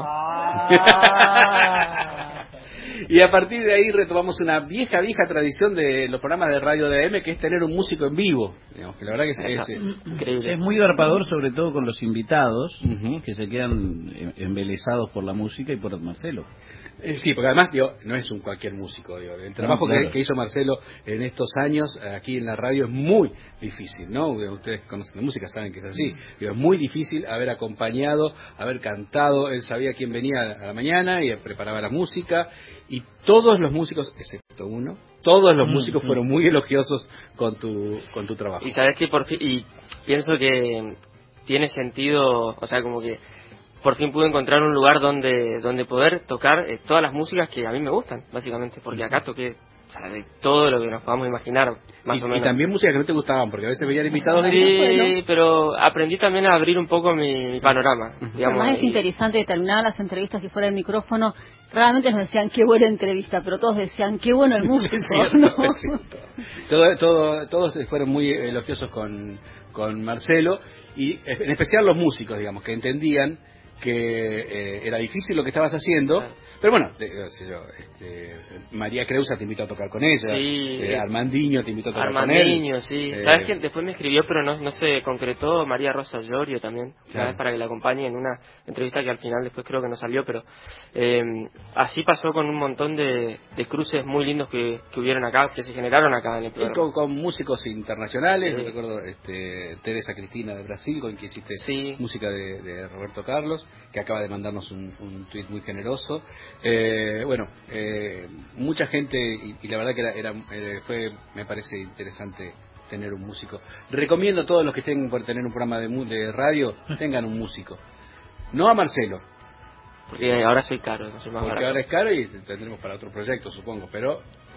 Ah. Y a partir de ahí retomamos una vieja, vieja tradición de los programas de radio de A M, que es tener un músico en vivo. Digamos, que la verdad que es, es, es increíble. Es muy garpador, sobre todo con los invitados, uh-huh. que se quedan embelesados por la música y por Marcelo. Eh, sí, porque además digo, no es un cualquier músico. Digo, el trabajo no, claro. que, que hizo Marcelo en estos años aquí en la radio es muy difícil, ¿no? Ustedes conocen la música, saben que es así. Digo, es muy difícil haber acompañado, haber cantado. Él sabía quién venía a la mañana y preparaba la música. Y todos los músicos, excepto uno, todos los mm, músicos mm. fueron muy elogiosos con tu con tu trabajo. Y sabes que por fin, y pienso que tiene sentido, o sea, como que por fin pude encontrar un lugar donde donde poder tocar eh, todas las músicas que a mí me gustan, básicamente, porque acá toqué, o sea, de todo lo que nos podamos imaginar, más y, o menos. Y también músicas que no te gustaban, porque a veces veían invitados de... Sí, bueno. pero aprendí también a abrir un poco mi, mi panorama, digamos. Además es y... interesante, terminaban las entrevistas y fuera del micrófono, realmente nos decían qué buena entrevista, pero todos decían qué bueno el músico, sí, cierto, ¿no? es cierto. Todo, todo, todos fueron muy elogiosos con, con Marcelo, y en especial los músicos, digamos, que entendían que eh, era difícil lo que estabas haciendo, claro. pero bueno, de, de, de, este, María Creusa te invitó a tocar con ella, sí, eh, Armandiño te invitó a tocar Armandiño, con él. Armandiño, sí. Eh, ¿Sabes quién después me escribió, pero no, no se concretó? María Rosa Llorio también, claro. ¿sabes? Para que la acompañe en una entrevista que al final después creo que no salió, pero eh, así pasó con un montón de, de cruces muy lindos que, que hubieron acá, que se generaron acá en el programa. Y con, con músicos internacionales, sí. yo recuerdo este, Teresa Cristina de Brasil, con quien hiciste sí. música de, de Roberto Carlos, que acaba de mandarnos un, un tuit muy generoso. Eh, bueno, eh, mucha gente, y, y la verdad que era, era, era fue, me parece interesante tener un músico. Recomiendo a todos los que estén por tener un programa de, de radio, tengan un músico. No a Marcelo. Porque ahora soy caro, no soy más Porque barato. ahora es caro y tendremos para otro proyecto, supongo, pero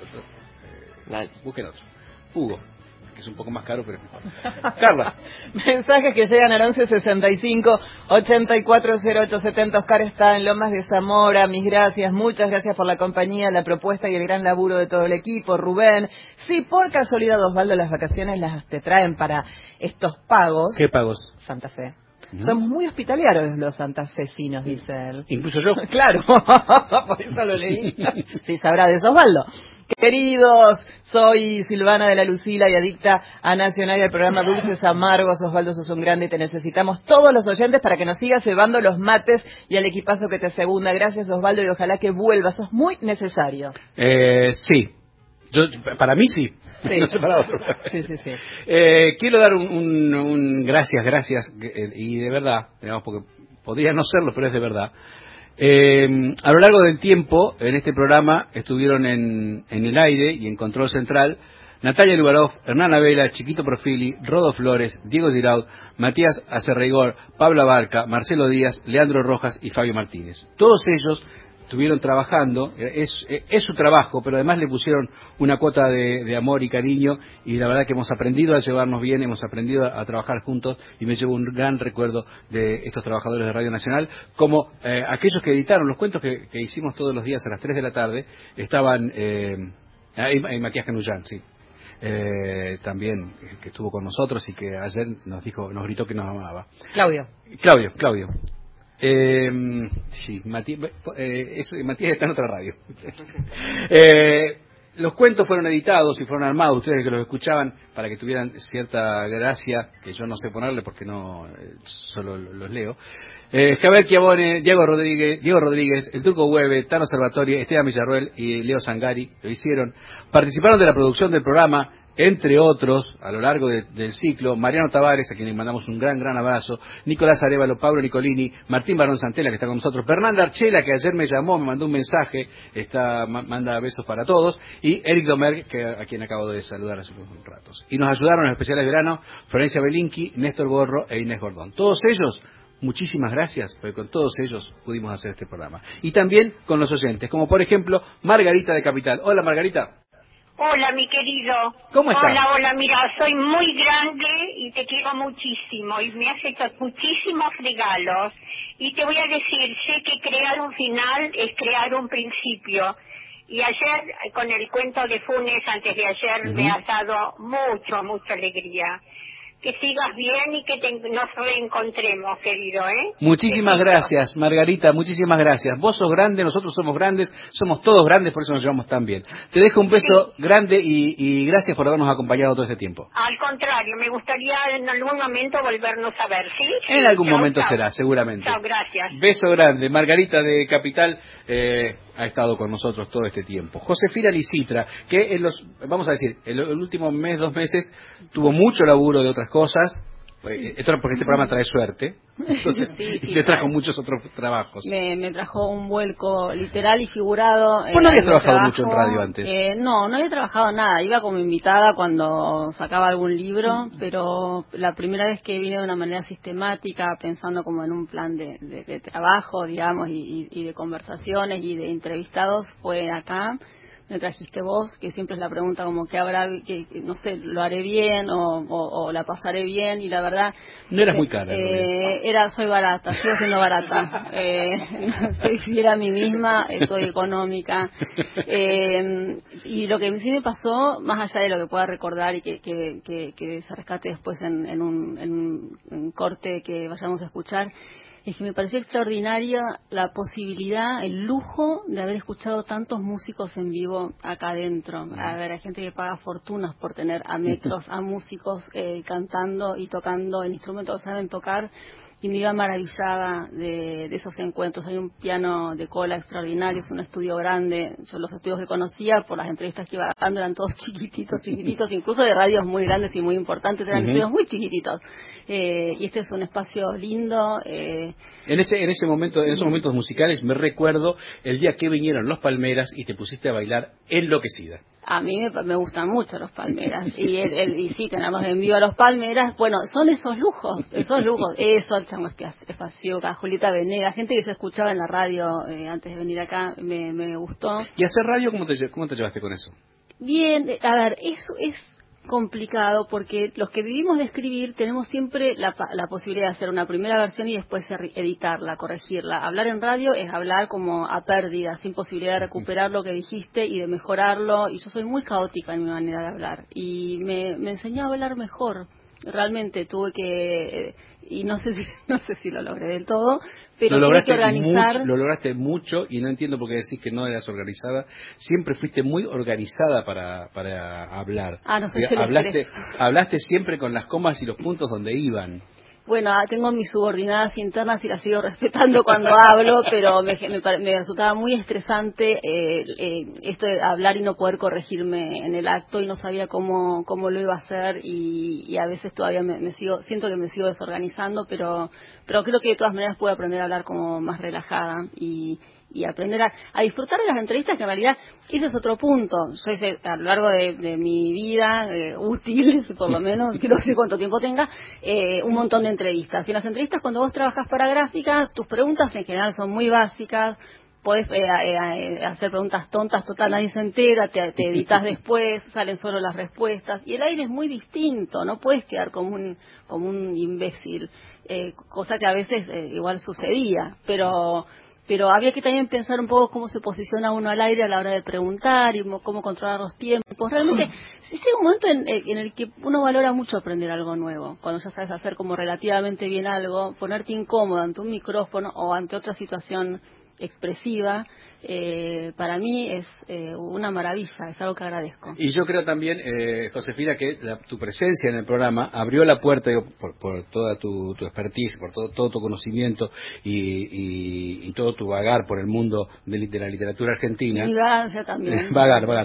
eh, busquen otro. Hugo, que es un poco más caro, pero es mejor. Carla. Mensajes que llegan al once sesenta y cinco, ochenta y cuatro cero ocho setenta. Oscar está en Lomas de Zamora. Mis gracias, muchas gracias por la compañía, la propuesta y el gran laburo de todo el equipo. Rubén, si por casualidad, Osvaldo, las vacaciones las te traen para estos pagos. ¿Qué pagos? Santa Fe. ¿Mm? Somos muy hospitalarios los santafesinos, dice él. Incluso yo. Claro, por eso lo leí. Sí, sabrá de eso, Osvaldo. Queridos, soy Silvana de la Lucila y adicta a Nacional y al programa Dulces Amargos. Osvaldo, sos un grande y te necesitamos todos los oyentes para que nos sigas cebando los mates y al equipazo que te segunda. Gracias, Osvaldo, y ojalá que vuelvas. Sos muy necesario. Eh, sí. Yo, para mí sí. Sí, no sé para otro. sí, sí, sí. Eh, quiero dar un, un, un gracias, gracias, y de verdad, digamos, porque podría no serlo, pero es de verdad. Eh, a lo largo del tiempo, en este programa, estuvieron en, en el aire y en Control Central Natalia Lugarov, Hernán Vela, Chiquito Profili, Rodo Flores, Diego Giraud, Matías Acerreigor, Pablo Abarca, Marcelo Díaz, Leandro Rojas y Fabio Martínez. Todos ellos estuvieron trabajando, es, es su trabajo, pero además le pusieron una cuota de, de amor y cariño, y la verdad que hemos aprendido a llevarnos bien, hemos aprendido a, a trabajar juntos, y me llevo un gran recuerdo de estos trabajadores de Radio Nacional, como eh, aquellos que editaron los cuentos que, que hicimos todos los días a las tres de la tarde, estaban, eh, ahí, ahí Matías Canullán, sí. eh, también, que estuvo con nosotros y que ayer nos dijo, nos gritó que nos amaba. Claudio. Claudio, Claudio. Eh, sí, Mati, eh, eso, Matías está en otra radio. eh, los cuentos fueron editados y fueron armados, ustedes que los escuchaban, para que tuvieran cierta gracia, que yo no sé ponerle porque no eh, solo los leo. Eh, Javier Chiavone, Diego Rodríguez, Diego Rodríguez, el Turco Hueve, Tano Salvatore, Esteban Villarroel y Leo Sangari lo hicieron. Participaron de la producción del programa, entre otros, a lo largo de, del ciclo, Mariano Tavares, a quien le mandamos un gran, gran abrazo, Nicolás Arevalo, Pablo Nicolini, Martín Barón Santella, que está con nosotros, Fernanda Archela, que ayer me llamó, me mandó un mensaje, está, manda besos para todos, y Eric Domergue, que, a quien acabo de saludar hace unos ratos. Y nos ayudaron en especiales de verano, Florencia Belinqui, Néstor Borro e Inés Gordón. Todos ellos, muchísimas gracias, porque con todos ellos pudimos hacer este programa. Y también con los oyentes, como por ejemplo, Margarita de Capital. Hola, Margarita. Hola, mi querido. ¿Cómo estás? Hola, hola, mira, soy muy grande y te quiero muchísimo y me has hecho muchísimos regalos. Y te voy a decir, sé que crear un final es crear un principio. Y ayer, con el cuento de Funes, antes de ayer, uh-huh. me has dado mucho, mucha alegría. Que sigas bien y que te, nos reencontremos, querido, ¿eh? Muchísimas Querido. gracias, Margarita, muchísimas gracias. Vos sos grande, nosotros somos grandes, somos todos grandes, por eso nos llevamos tan bien. Te dejo un beso sí. grande y, y gracias por habernos acompañado todo este tiempo. Al contrario, me gustaría en algún momento volvernos a ver, ¿sí? En algún chau, momento chau. será, seguramente. Chao, gracias. Beso grande. Margarita de Capital eh, ha estado con nosotros todo este tiempo. Josefina Licitra, que en los, vamos a decir, el, el último mes, dos meses, tuvo mucho laburo de otras cosas. Esto porque este programa trae suerte, entonces sí, sí, te trajo trae. muchos otros trabajos. Me, me trajo un vuelco literal y figurado. ¿Vos no habías eh, trabajado trabajo, mucho en radio antes? Eh, no, no había trabajado nada. Iba como invitada cuando sacaba algún libro, pero la primera vez que vine de una manera sistemática, pensando como en un plan de, de, de trabajo, digamos, y, y de conversaciones y de entrevistados, fue acá. Me trajiste vos, que siempre es la pregunta como que habrá, que, que no sé, lo haré bien o, o, o la pasaré bien, y la verdad... No eras muy cara. Eh, era, soy barata, sigo siendo barata. Eh, soy fiel a mí misma, eh, soy económica. Eh, y lo que sí me pasó, más allá de lo que pueda recordar y que, que, que, que se rescate después en, en, un, en un en corte que vayamos a escuchar, es que me pareció extraordinaria la posibilidad, el lujo de haber escuchado tantos músicos en vivo acá adentro. A ver, hay gente que paga fortunas por tener a metros a músicos eh, cantando y tocando el instrumento que saben tocar, y me iba maravillada de, de esos encuentros. Hay un piano de cola extraordinario, es un estudio grande. Yo los estudios que conocía por las entrevistas que iba dando eran todos chiquititos, chiquititos, incluso de radios muy grandes y muy importantes, eran uh-huh. estudios muy chiquititos. Eh, y este es un espacio lindo. Eh, en ese en ese momento, en esos momentos musicales, me recuerdo el día que vinieron los Palmeras y te pusiste a bailar enloquecida. A mí me, me gustan mucho los Palmeras. Y, el, el, y sí, tenemos en vivo a los Palmeras. Bueno, son esos lujos, esos lujos. Eso, el Chango Espaciuca, Julieta Venegas, gente que yo escuchaba en la radio eh, antes de venir acá, me, me gustó. ¿Y hacer radio, cómo te, cómo te llevaste con eso? Bien, a ver, eso es complicado porque los que vivimos de escribir tenemos siempre la, la posibilidad de hacer una primera versión y después editarla, corregirla. Hablar en radio es hablar como a pérdida, sin posibilidad de recuperar lo que dijiste y de mejorarlo, y yo soy muy caótica en mi manera de hablar y me, me enseñó a hablar mejor. Realmente tuve que, y no sé si no sé si lo logré del todo, pero lo tuve que organizar. Mucho, lo lograste mucho, y no entiendo por qué decís que no eras organizada. Siempre fuiste muy organizada para para hablar. Ah, no sé si hablaste, hablaste siempre con las comas y los puntos donde iban. Bueno, tengo mis subordinadas internas y las sigo respetando cuando hablo, pero me, me, me resultaba muy estresante eh, eh, esto de hablar y no poder corregirme en el acto, y no sabía cómo cómo lo iba a hacer, y, y a veces todavía me, me sigo siento que me sigo desorganizando, pero pero creo que de todas maneras puedo aprender a hablar como más relajada y y aprender a, a disfrutar de las entrevistas, que en realidad ese es otro punto. Yo hice a lo largo de, de mi vida eh, útil, por lo menos, que no sé cuánto tiempo tenga, eh, un montón de entrevistas. Y en las entrevistas, cuando vos trabajas para gráfica, tus preguntas en general son muy básicas. Podés eh, eh, hacer preguntas tontas, total, nadie se entera, te, te editas después, salen solo las respuestas, y el aire es muy distinto, no puedes quedar como un como un imbécil, eh, cosa que a veces eh, igual sucedía, pero pero había que también pensar un poco cómo se posiciona uno al aire a la hora de preguntar y cómo controlar los tiempos. Realmente, sí llega un momento en, en el que uno valora mucho aprender algo nuevo, cuando ya sabes hacer como relativamente bien algo, ponerte incómodo ante un micrófono o ante otra situación expresiva, eh, para mí es eh, una maravilla, es algo que agradezco. Y yo creo también, eh, Josefina, que la, tu presencia en el programa abrió la puerta, digo, por, por toda tu, tu expertise, por todo, todo tu conocimiento y, y, y todo tu vagar por el mundo de, de la literatura argentina. Mi vagancia también. vagar, vagar.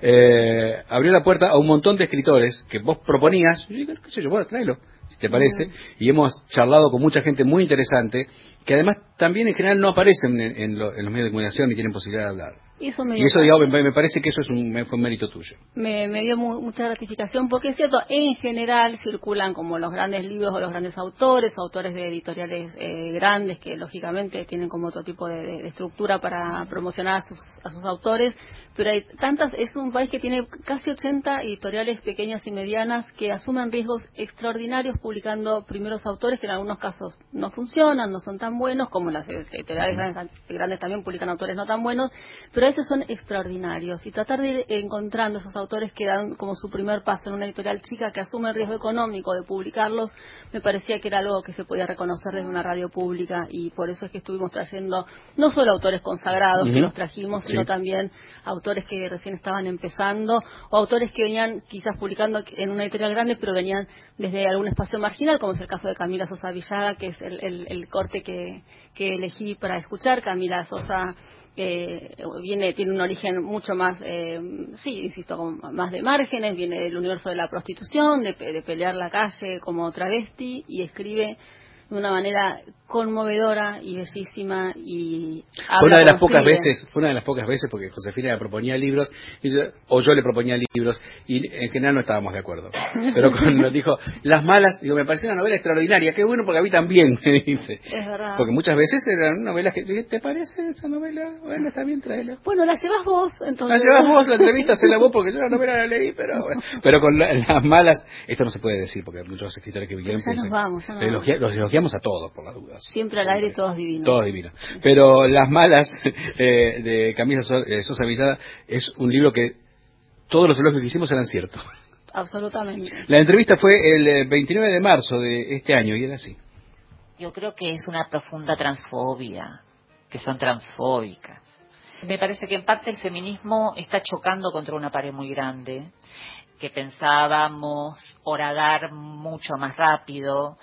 Eh, abrió la puerta a un montón de escritores que vos proponías, y yo, qué sé yo, bueno, tráelo, si te parece, uh-huh. Y hemos charlado con mucha gente muy interesante, que además también en general no aparecen en, en, lo, en los medios de comunicación ni tienen posibilidad de hablar. Eso me y eso, digamos, me, me parece que eso es un, fue un mérito tuyo. Me, me dio mu mucha gratificación, porque es cierto, en general circulan como los grandes libros o los grandes autores, autores de editoriales eh, grandes, que lógicamente tienen como otro tipo de, de, de estructura para promocionar a sus, a sus autores, pero hay tantas, es un país que tiene casi ochenta editoriales pequeñas y medianas que asumen riesgos extraordinarios publicando primeros autores que en algunos casos no funcionan, no son tan buenos, como las editoriales grandes, grandes también publican autores no tan buenos, pero a veces son extraordinarios, y tratar de ir encontrando esos autores que dan como su primer paso en una editorial chica que asume el riesgo económico de publicarlos, me parecía que era algo que se podía reconocer desde una radio pública, y por eso es que estuvimos trayendo no solo autores consagrados, uh-huh. que los trajimos, sino sí. también autores que recién estaban empezando, o autores que venían quizás publicando en una editorial grande, pero venían desde algún espacio marginal, como es el caso de Camila Sosa Villada, que es el, el, el corte que, que elegí para escuchar. Camila Sosa Eh, viene tiene un origen mucho más, eh, sí, insisto, con más de márgenes, viene del universo de la prostitución, de, de pelear la calle como travesti, y escribe de una manera conmovedora y bellísima, y fue una de las pocas veces fue una de las pocas veces porque Josefina le proponía libros y yo, o yo le proponía libros, y en general no estábamos de acuerdo, pero cuando dijo Las Malas, digo, me pareció una novela extraordinaria, qué bueno, porque a mí también, me dice, es verdad, porque muchas veces eran novelas que, ¿te parece esa novela? Bueno, está bien, tráela. Bueno, la llevas vos, entonces. La llevas vos, la entrevista, hacela vos, porque yo la novela la leí, pero bueno. Pero con la, Las Malas, esto no se puede decir, porque muchos escritores que vinieron ya nos vamos, ya nos elogia, los elogiamos a todos, por las dudas. Siempre al aire, todos divinos. Todos divinos. Pero Las Malas, eh, de Camila Sosa Villada, es un libro que todos los elogios que hicimos eran ciertos. Absolutamente. La entrevista fue el veintinueve de marzo de este año, y era así. Yo creo que es una profunda transfobia, que son transfóbicas. Me parece que en parte el feminismo está chocando contra una pared muy grande, que pensábamos horadar mucho más rápido,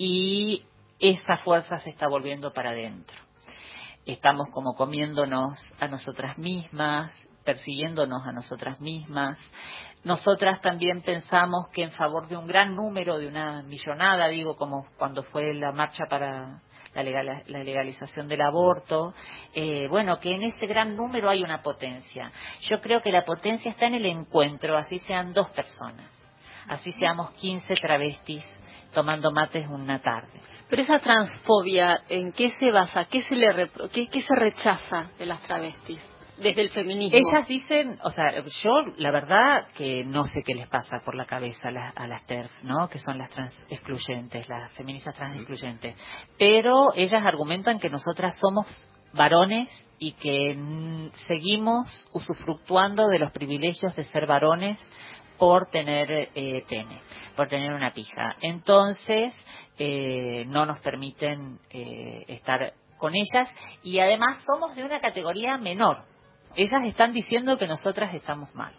y esa fuerza se está volviendo para adentro. Estamos como comiéndonos a nosotras mismas, persiguiéndonos a nosotras mismas. Nosotras también pensamos que en favor de un gran número, de una millonada, digo, como cuando fue la marcha para la, legal, la legalización del aborto, eh, bueno, que en ese gran número hay una potencia. Yo creo que la potencia está en el encuentro, así sean dos personas, así seamos quince travestis tomando mates una tarde. Pero esa transfobia, ¿en qué se basa? ¿Qué se le repro qué, qué se rechaza de las travestis desde el feminismo? Ellas dicen, o sea, yo la verdad que no sé qué les pasa por la cabeza a, la, a las T E R F, ¿no? Que son las trans excluyentes, las feministas trans excluyentes. Pero ellas argumentan que nosotras somos varones y que mm, seguimos usufructuando de los privilegios de ser varones por tener eh, pene, por tener una pija. Entonces, eh, no nos permiten eh, estar con ellas, y además somos de una categoría menor. Ellas están diciendo que nosotras estamos mal.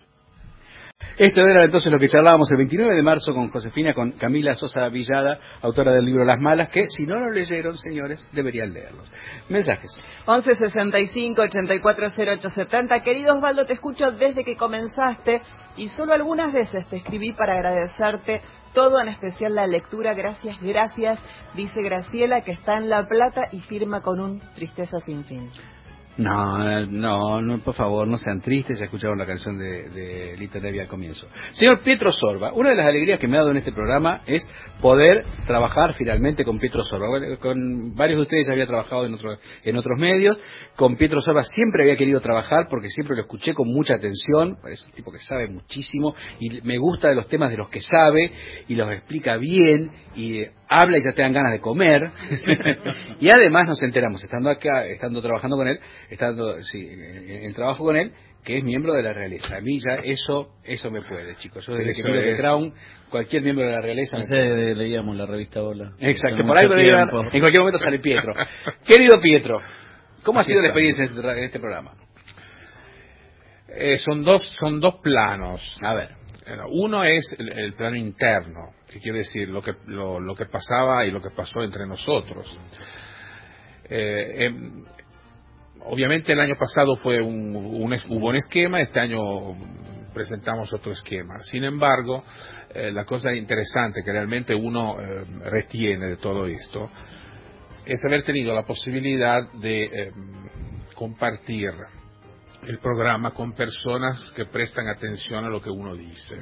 Esto era entonces lo que charlábamos el veintinueve de marzo con Josefina, con Camila Sosa Villada, autora del libro Las Malas, que si no lo leyeron, señores, deberían leerlos. Mensajes. once sesenta y cinco, ochenta y cuatro cero ocho setenta. Querido Osvaldo, te escucho desde que comenzaste y solo algunas veces te escribí para agradecerte todo, en especial la lectura. Gracias, gracias, dice Graciela, que está en La Plata y firma con un tristeza sin fin. No, no, no, por favor, no sean tristes, ya escucharon la canción de, de Lito Nevia al comienzo. Señor Pietro Sorba, una de las alegrías que me ha dado en este programa es poder trabajar finalmente con Pietro Sorba. Bueno, con varios de ustedes había trabajado en, otro, en otros medios, con Pietro Sorba siempre había querido trabajar porque siempre lo escuché con mucha atención, es un tipo que sabe muchísimo y me gusta de los temas de los que sabe y los explica bien y habla y ya te dan ganas de comer. Y además nos enteramos, estando acá, estando trabajando con él, estando sí, en, en trabajo con él, que es miembro de la realeza. A mí ya eso eso me puede, chicos. Yo desde Eso que miro The es. Crown, cualquier miembro de la realeza... No me sé, puede. leíamos la revista Hola. Exacto, Hace por ahí mucho podría- tiempo. en cualquier momento sale Pietro. Querido Pietro, ¿cómo ha sido la experiencia de este- de este programa? Eh, son dos son dos planos. A ver. Uno es el, el plano interno, que quiere decir lo que lo, lo que pasaba y lo que pasó entre nosotros. Eh, em, obviamente el año pasado fue un, un es- hubo un esquema, este año presentamos otro esquema. Sin embargo, eh, la cosa interesante que realmente uno eh, retiene de todo esto es haber tenido la posibilidad de eh, compartir el programa con personas que prestan atención a lo que uno dice.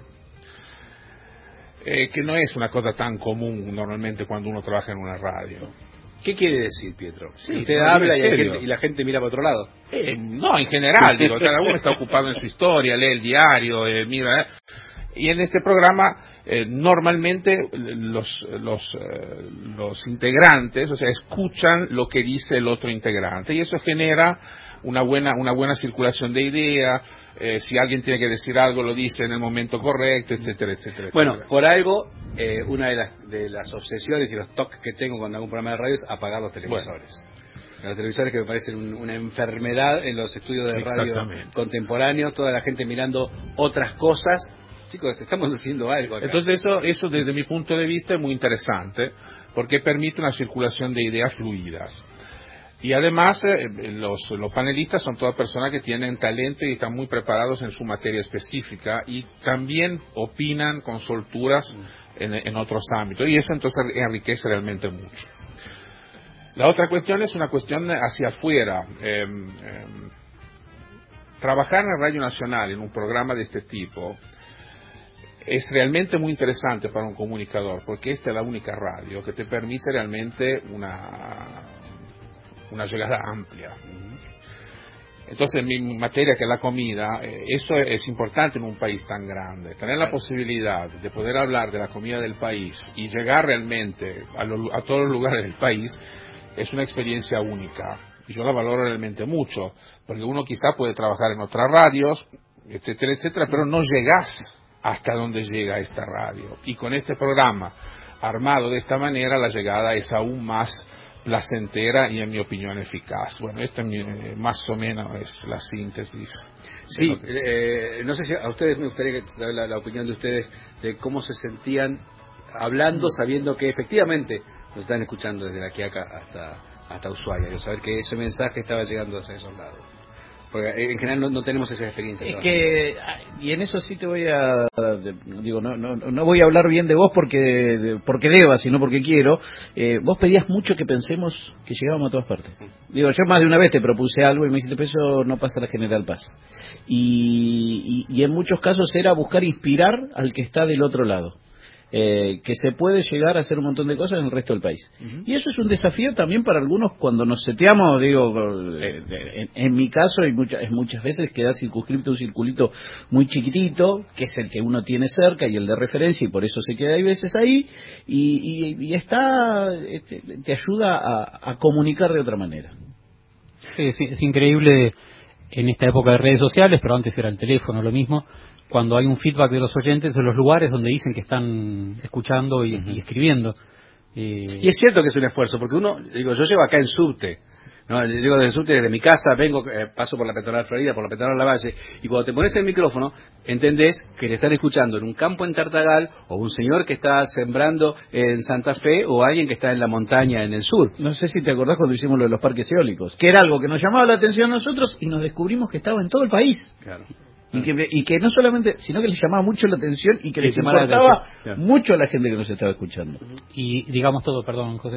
Eh, que no es una cosa tan común normalmente cuando uno trabaja en una radio. ¿Qué quiere decir, Pietro? Sí, Usted no, habla en y, hay serio. gente- y la gente mira para otro lado. Eh, no, en general, digo, cada uno está ocupado en su historia, lee el diario, eh, mira... eh. Y en este programa, eh, normalmente los, los, eh, los integrantes, o sea, escuchan lo que dice el otro integrante, y eso genera una buena, una buena circulación de ideas, eh, si alguien tiene que decir algo, lo dice en el momento correcto, etcétera, etcétera, Bueno, etcétera. por algo, eh, una de las, de las obsesiones y los toques que tengo cuando hago un programa de radio es apagar los televisores. Los televisores que me parecen un- una enfermedad en los estudios de radio Exactamente. contemporáneos, toda la gente mirando otras cosas. Chicos, estamos haciendo algo acá. Entonces eso, eso desde mi punto de vista es muy interesante, porque permite una circulación de ideas fluidas. Y además, eh, los, los panelistas son todas personas que tienen talento y están muy preparados en su materia específica y también opinan con solturas en, en otros ámbitos. Y eso entonces enriquece realmente mucho. La otra cuestión es una cuestión hacia afuera. Eh, eh, trabajar en Radio Nacional en un programa de este tipo es realmente muy interesante para un comunicador, porque esta es la única radio que te permite realmente una, una llegada amplia. Entonces, en mi materia, que es la comida, eh, eso es importante en un país tan grande. Tener la posibilidad de poder hablar de la comida del país y llegar realmente a, lo- a todos los lugares del país es una experiencia única. Y yo la valoro realmente mucho, porque uno quizá puede trabajar en otras radios, etcétera, etcétera, pero no llegas hasta donde llega esta radio. Y con este programa armado de esta manera, la llegada es aún más placentera y, en mi opinión, eficaz. Bueno, esta es mi- eh, más o menos es la síntesis. Sí, eh, no sé si a ustedes me gustaría que saber la, la opinión de ustedes de cómo se sentían hablando, sabiendo que efectivamente nos están escuchando desde la Quiaca hasta hasta Ushuaia, de saber que ese mensaje estaba llegando hacia esos lados. Porque eh, en general no, no tenemos esa experiencia. Es trabajando. que, y en eso sí te voy a, de- digo, no, no, no voy a hablar bien de vos porque de- porque deba, sino porque quiero. Eh, vos pedías mucho que pensemos que llegábamos a todas partes. Digo, yo más de una vez te propuse algo y me dijiste, pero eso no pasa a la General Paz. Y, y, y en muchos casos era buscar inspirar al que está del otro lado. Eh, que se puede llegar a hacer un montón de cosas en el resto del país. Y eso es un desafío también para algunos cuando nos seteamos, digo, eh, en, en mi caso, y muchas, es muchas veces queda circunscripto un circulito muy chiquitito, que es el que uno tiene cerca y el de referencia, y por eso se queda hay veces ahí, y, y, y está, este, te ayuda a, a comunicar de otra manera. Sí, es, es increíble en esta época de redes sociales, pero antes era el teléfono, lo mismo, cuando hay un feedback de los oyentes de los lugares donde dicen que están escuchando y, y escribiendo. Eh, Y es cierto que es un esfuerzo, porque uno, digo, yo llego acá en subte, ¿no? Llego desde subte, desde mi casa, vengo, eh, paso por la peatonal Florida, por la peatonal Lavalle, y cuando te pones el micrófono, entendés que te están escuchando en un campo en Tartagal, o un señor que está sembrando en Santa Fe, o alguien que está en la montaña en el sur. No sé si te acordás cuando hicimos lo de los parques eólicos, que era algo que nos llamaba la atención a nosotros y nos descubrimos que estaba en todo el país. Claro. Y que, y que no solamente, sino que les llamaba mucho la atención y que Sí, les llamaba la importaba atención, claro. mucho a la gente que nos estaba escuchando. Y digamos todo, perdón, José,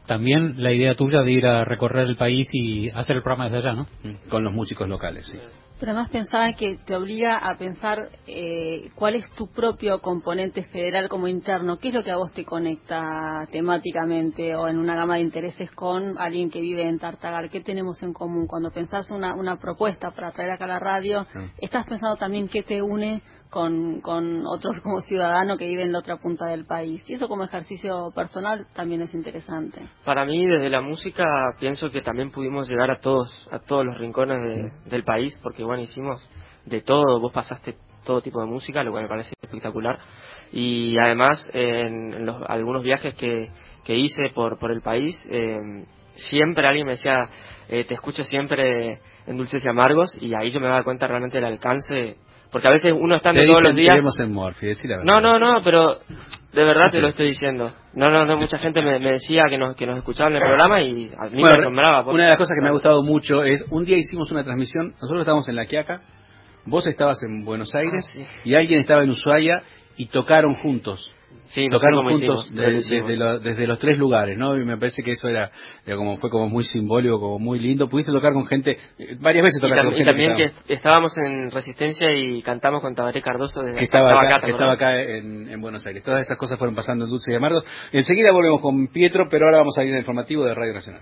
también la idea tuya de ir a recorrer el país y hacer el programa desde allá, ¿no? Con los músicos locales, sí. Pero además pensaba que te obliga a pensar eh, cuál es tu propio componente federal como interno, qué es lo que a vos te conecta temáticamente o en una gama de intereses con alguien que vive en Tartagal, qué tenemos en común. Cuando pensás una, una propuesta para traer acá a la radio, sí. Estás pensando también qué te une con, con otros como ciudadano que vive en la otra punta del país. Y eso como ejercicio personal también es interesante. Para mí, desde la música, pienso que también pudimos llegar a todos, a todos los rincones de, del país, porque bueno, hicimos de todo, vos pasaste todo tipo de música, lo cual me parece espectacular. Y además, en, en los, algunos viajes que, que hice por, por el país, eh, siempre alguien me decía, eh, te escucho siempre en Dulces y Amargos, y ahí yo me daba cuenta realmente del alcance. Porque a veces uno está de todos los días... en Morphy, decí la verdad. No, no, no, pero de verdad te lo estoy diciendo. No, no, no, mucha gente me, me decía que nos, que nos escuchaba en el programa y a mí bueno, me asombraba. Una de las cosas que me ha gustado mucho es, un día hicimos una transmisión, nosotros estábamos en La Quiaca, vos estabas en Buenos Aires, ah, sí. Y alguien estaba en Ushuaia y tocaron juntos. Sí, no tocaron sé juntos hicimos, de, desde, lo, desde los tres lugares, ¿no? Y me parece que eso era, era como fue como muy simbólico, como muy lindo. Pudiste tocar con gente, varias veces tocar y con tam- gente. Y también que, que estábamos en Resistencia y cantamos con Tabaré Cardoso desde que estaba, acá, acá, que estaba acá en, en Buenos Aires. Todas esas cosas fueron pasando en Dulce y Amargo. Enseguida volvemos con Pietro, pero ahora vamos a ir al informativo de Radio Nacional.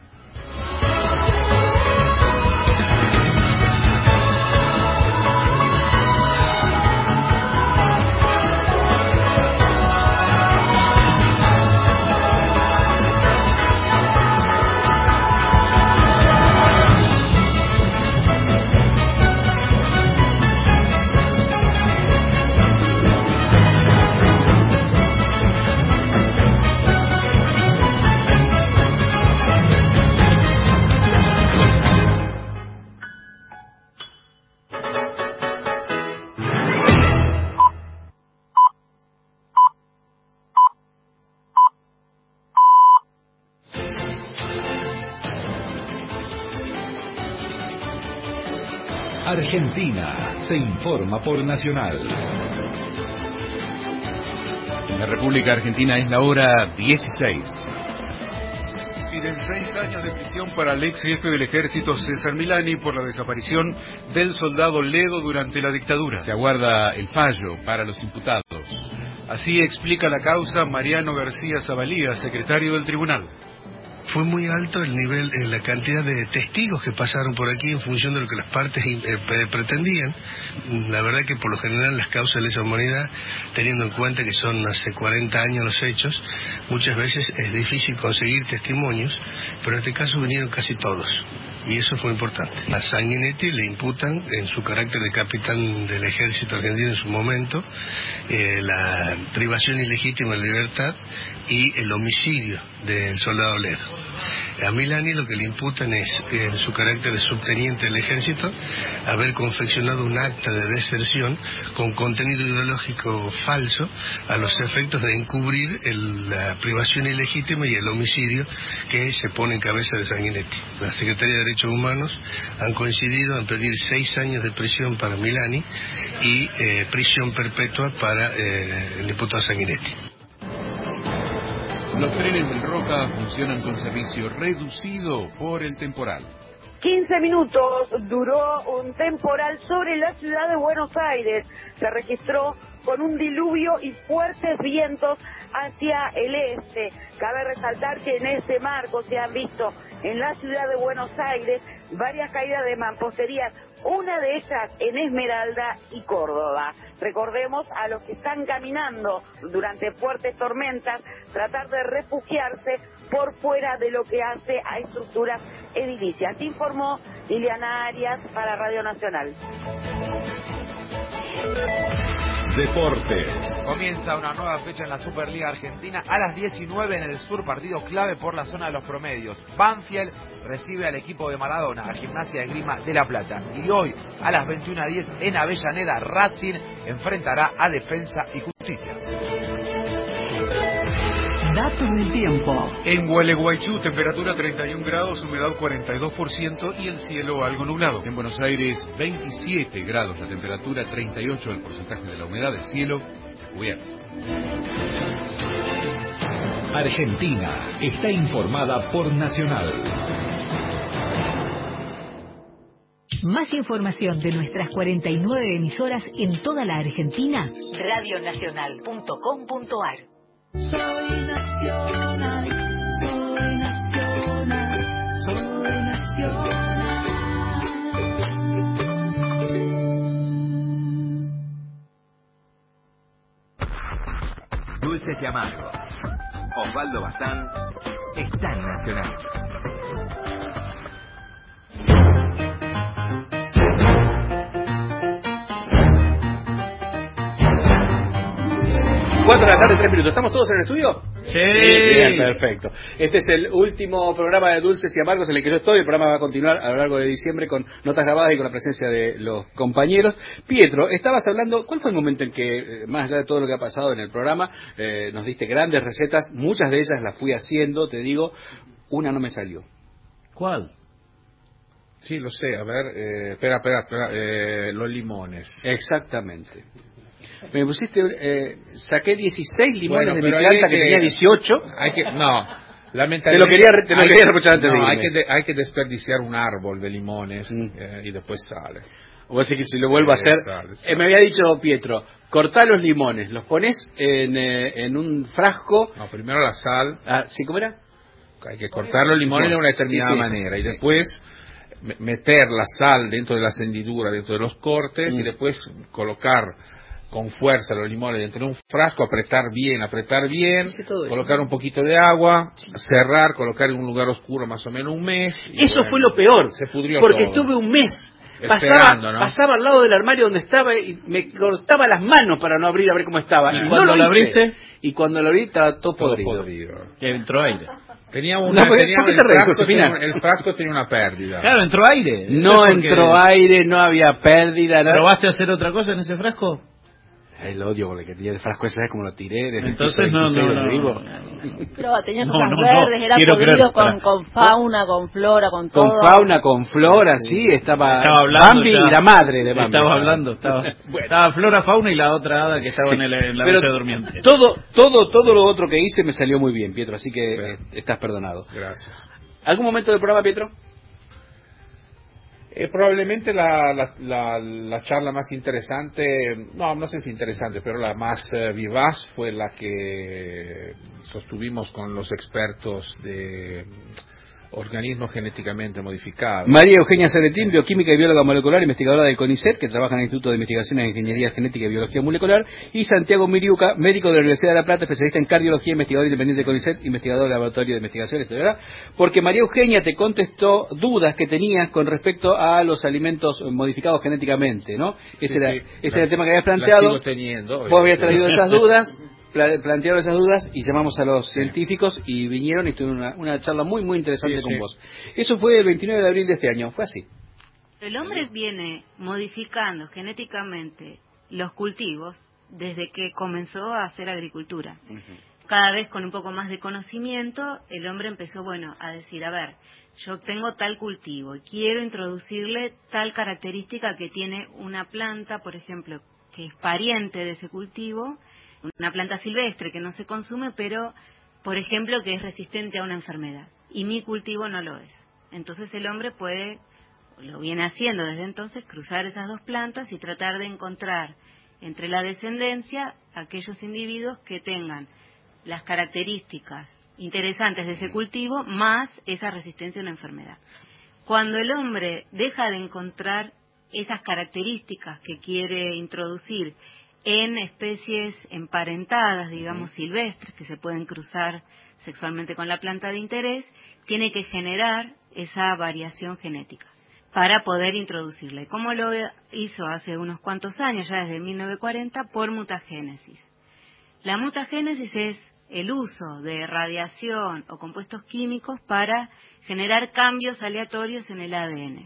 Argentina se informa por Nacional. En la República Argentina es la hora dieciséis. Piden seis años de prisión para el ex jefe del ejército César Milani por la desaparición del soldado Ledo durante la dictadura. Se aguarda el fallo para los imputados. Así explica la causa Mariano García Zabalía, secretario del tribunal. Fue muy alto el nivel, eh, la cantidad de testigos que pasaron por aquí en función de lo que las partes eh, pretendían. La verdad que por lo general las causas de lesa humanidad, teniendo en cuenta que son hace cuarenta años los hechos, muchas veces es difícil conseguir testimonios, pero en este caso vinieron casi todos. Y eso fue importante. A Sanguinetti le imputan, en su carácter de capitán del ejército argentino en su momento, eh, la privación ilegítima de libertad y el homicidio del soldado Ledo. A Milani lo que le imputan es, en su carácter de subteniente del ejército, haber confeccionado un acta de deserción con contenido ideológico falso a los efectos de encubrir el, la privación ilegítima y el homicidio que se pone en cabeza de Sanguinetti. La Secretaría de Derechos Humanos han coincidido en pedir seis años de prisión para Milani y eh, prisión perpetua para eh, el diputado Sanguinetti. Los trenes del Roca funcionan con servicio reducido por el temporal. quince minutos duró un temporal sobre la ciudad de Buenos Aires. Se registró con un diluvio y fuertes vientos hacia el este. Cabe resaltar que en ese marco se han visto en la ciudad de Buenos Aires varias caídas de mamposterías, una de ellas en Esmeralda y Córdoba. Recordemos a los que están caminando durante fuertes tormentas, tratar de refugiarse por fuera de lo que hace a estructuras edilicias. Informó Liliana Arias para Radio Nacional. Deportes. Comienza una nueva fecha en la Superliga Argentina a las diecinueve en el Sur, partido clave por la zona de los promedios. Banfield recibe al equipo de Maradona, a Gimnasia de Esgrima de La Plata. Y hoy a las veintiuna diez en Avellaneda, Racing enfrentará a Defensa y Justicia. Datos del tiempo. En Gualeguaychú, temperatura treinta y un grados, humedad cuarenta y dos por ciento y el cielo algo nublado. En Buenos Aires, veintisiete grados la temperatura, treinta y ocho el porcentaje de la humedad, del cielo cubierto. Argentina está informada por Nacional. Más información de nuestras cuarenta y nueve emisoras en toda la Argentina. radio nacional punto com punto ar. Soy nacional, soy nacional, soy nacional. Dulces y amargos. Osvaldo Bazán está en Nacional. Cuatro de la tarde, tres minutos. ¿Estamos todos en el estudio? Sí. Bien, perfecto. Este es el último programa de Dulces y Amargos en el que yo estoy. El programa va a continuar a lo largo de diciembre con notas grabadas y con la presencia de los compañeros. Pietro, estabas hablando, ¿cuál fue el momento en que, más allá de todo lo que ha pasado en el programa, eh, nos diste grandes recetas? Muchas de ellas las fui haciendo, te digo, una no me salió. ¿Cuál? Sí, lo sé. A ver, eh, espera, espera, espera. Eh, los limones. Exactamente. Me pusiste, eh, saqué dieciséis limones Bueno, de mi pero planta hay que, que- tenía dieciocho. Hay que, no, la Te mentalidad- lo quería, re- te lo hay quería que- reprochar antes de no, irme. hay que, de- hay que desperdiciar un árbol de limones eh, y después sale. O así que si lo vuelvo a hacer, Sale, sale. eh, me había dicho Pietro, cortá los limones, los pones en, eh, en un frasco. No, primero la sal. Ah, ¿sí cómo era? Hay que cortar los limones de una determinada Sí, sí. manera y Sí. después me- meter la sal dentro de las hendiduras, dentro de los cortes Mm. y después colocar con fuerza los limones dentro de un frasco, apretar bien, apretar bien, Hice todo eso. colocar un poquito de agua, cerrar, colocar en un lugar oscuro más o menos un mes. y Eso bueno, fue lo peor, se pudrió porque todo. estuve un mes. Pasaba, Esperando, ¿no? pasaba al lado del armario donde estaba y me cortaba las manos para no abrir a ver cómo estaba. ¿Y no cuando lo lo hice. abriste? Y cuando lo abrí estaba todo, Todo podrido. podrido. Que entró aire. Tenía una, No, ¿por qué- tenía- por qué el, te reís, frasco Josefina? tenía, el frasco tenía una pérdida. Claro, entró aire. Eso No es porque- entró aire, no había pérdida. nada. ¿Probaste a hacer otra cosa en ese frasco? El odio con el que tenía el frasco ese, ¿sabes cómo lo tiré? Desde el Entonces piso no, veintiséis no, donde no, vivo. no. Pero tenía No, cosas no, no. verdes, era Quiero podrido creer, con, para- con fauna, con flora, con todo. Con fauna, con flora, sí, estaba, Estaba hablando Bambi ya. y la madre de Bambi. Estaba hablando, estaba, estaba Flora, Fauna y la otra hada que estaba en, el, en la Pero bella durmiente. Todo, todo, todo lo otro que hice me salió muy bien, Pietro, así que eh, estás perdonado. Gracias. ¿Algún momento del programa, Pietro? Eh, probablemente la, la, la, la charla más interesante, no, no sé si interesante, pero la más eh, vivaz fue la que sostuvimos con los expertos de organismos genéticamente modificados. María Eugenia Ceretín, bioquímica y bióloga molecular, investigadora del CONICET, que trabaja en el Instituto de Investigaciones en Ingeniería Genética y Biología Molecular, y Santiago Miriuca, médico de la Universidad de La Plata, especialista en cardiología, investigador independiente del CONICET, investigador del Laboratorio de Investigación, etcétera. Porque María Eugenia te contestó dudas que tenías con respecto a los alimentos modificados genéticamente, ¿no? Ese Sí, era, sí. ese La- era el tema que habías la planteado. sigo teniendo, Vos habías obviamente. traído esas dudas. pla- plantearon esas dudas y llamamos a los científicos y vinieron y tuvieron una, una charla muy muy interesante Sí, con sí. vos. Eso fue el veintinueve de abril de este año, fue así. El hombre viene modificando genéticamente los cultivos desde que comenzó a hacer agricultura. Cada vez con un poco más de conocimiento, el hombre empezó, bueno, a decir, a ver, yo tengo tal cultivo y quiero introducirle tal característica que tiene una planta, por ejemplo, que es pariente de ese cultivo, una planta silvestre que no se consume, pero, por ejemplo, que es resistente a una enfermedad. Y mi cultivo no lo es. Entonces el hombre puede, lo viene haciendo desde entonces, cruzar esas dos plantas y tratar de encontrar entre la descendencia aquellos individuos que tengan las características interesantes de ese cultivo más esa resistencia a una enfermedad. Cuando el hombre deja de encontrar esas características que quiere introducir en especies emparentadas, digamos silvestres, que se pueden cruzar sexualmente con la planta de interés, tiene que generar esa variación genética para poder introducirla. ¿Y cómo lo hizo hace unos cuantos años, ya desde mil novecientos cuarenta? Por mutagénesis. La mutagénesis es el uso de radiación o compuestos químicos para generar cambios aleatorios en el A D N.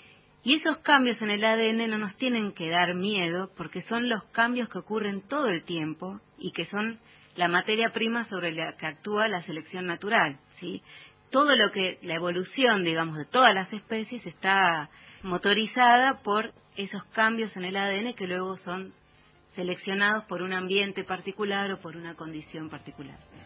Y esos cambios en el A D N no nos tienen que dar miedo porque son los cambios que ocurren todo el tiempo y que son la materia prima sobre la que actúa la selección natural, ¿sí? Todo lo que, la evolución, digamos, de todas las especies está motorizada por esos cambios en el A D N que luego son seleccionados por un ambiente particular o por una condición particular.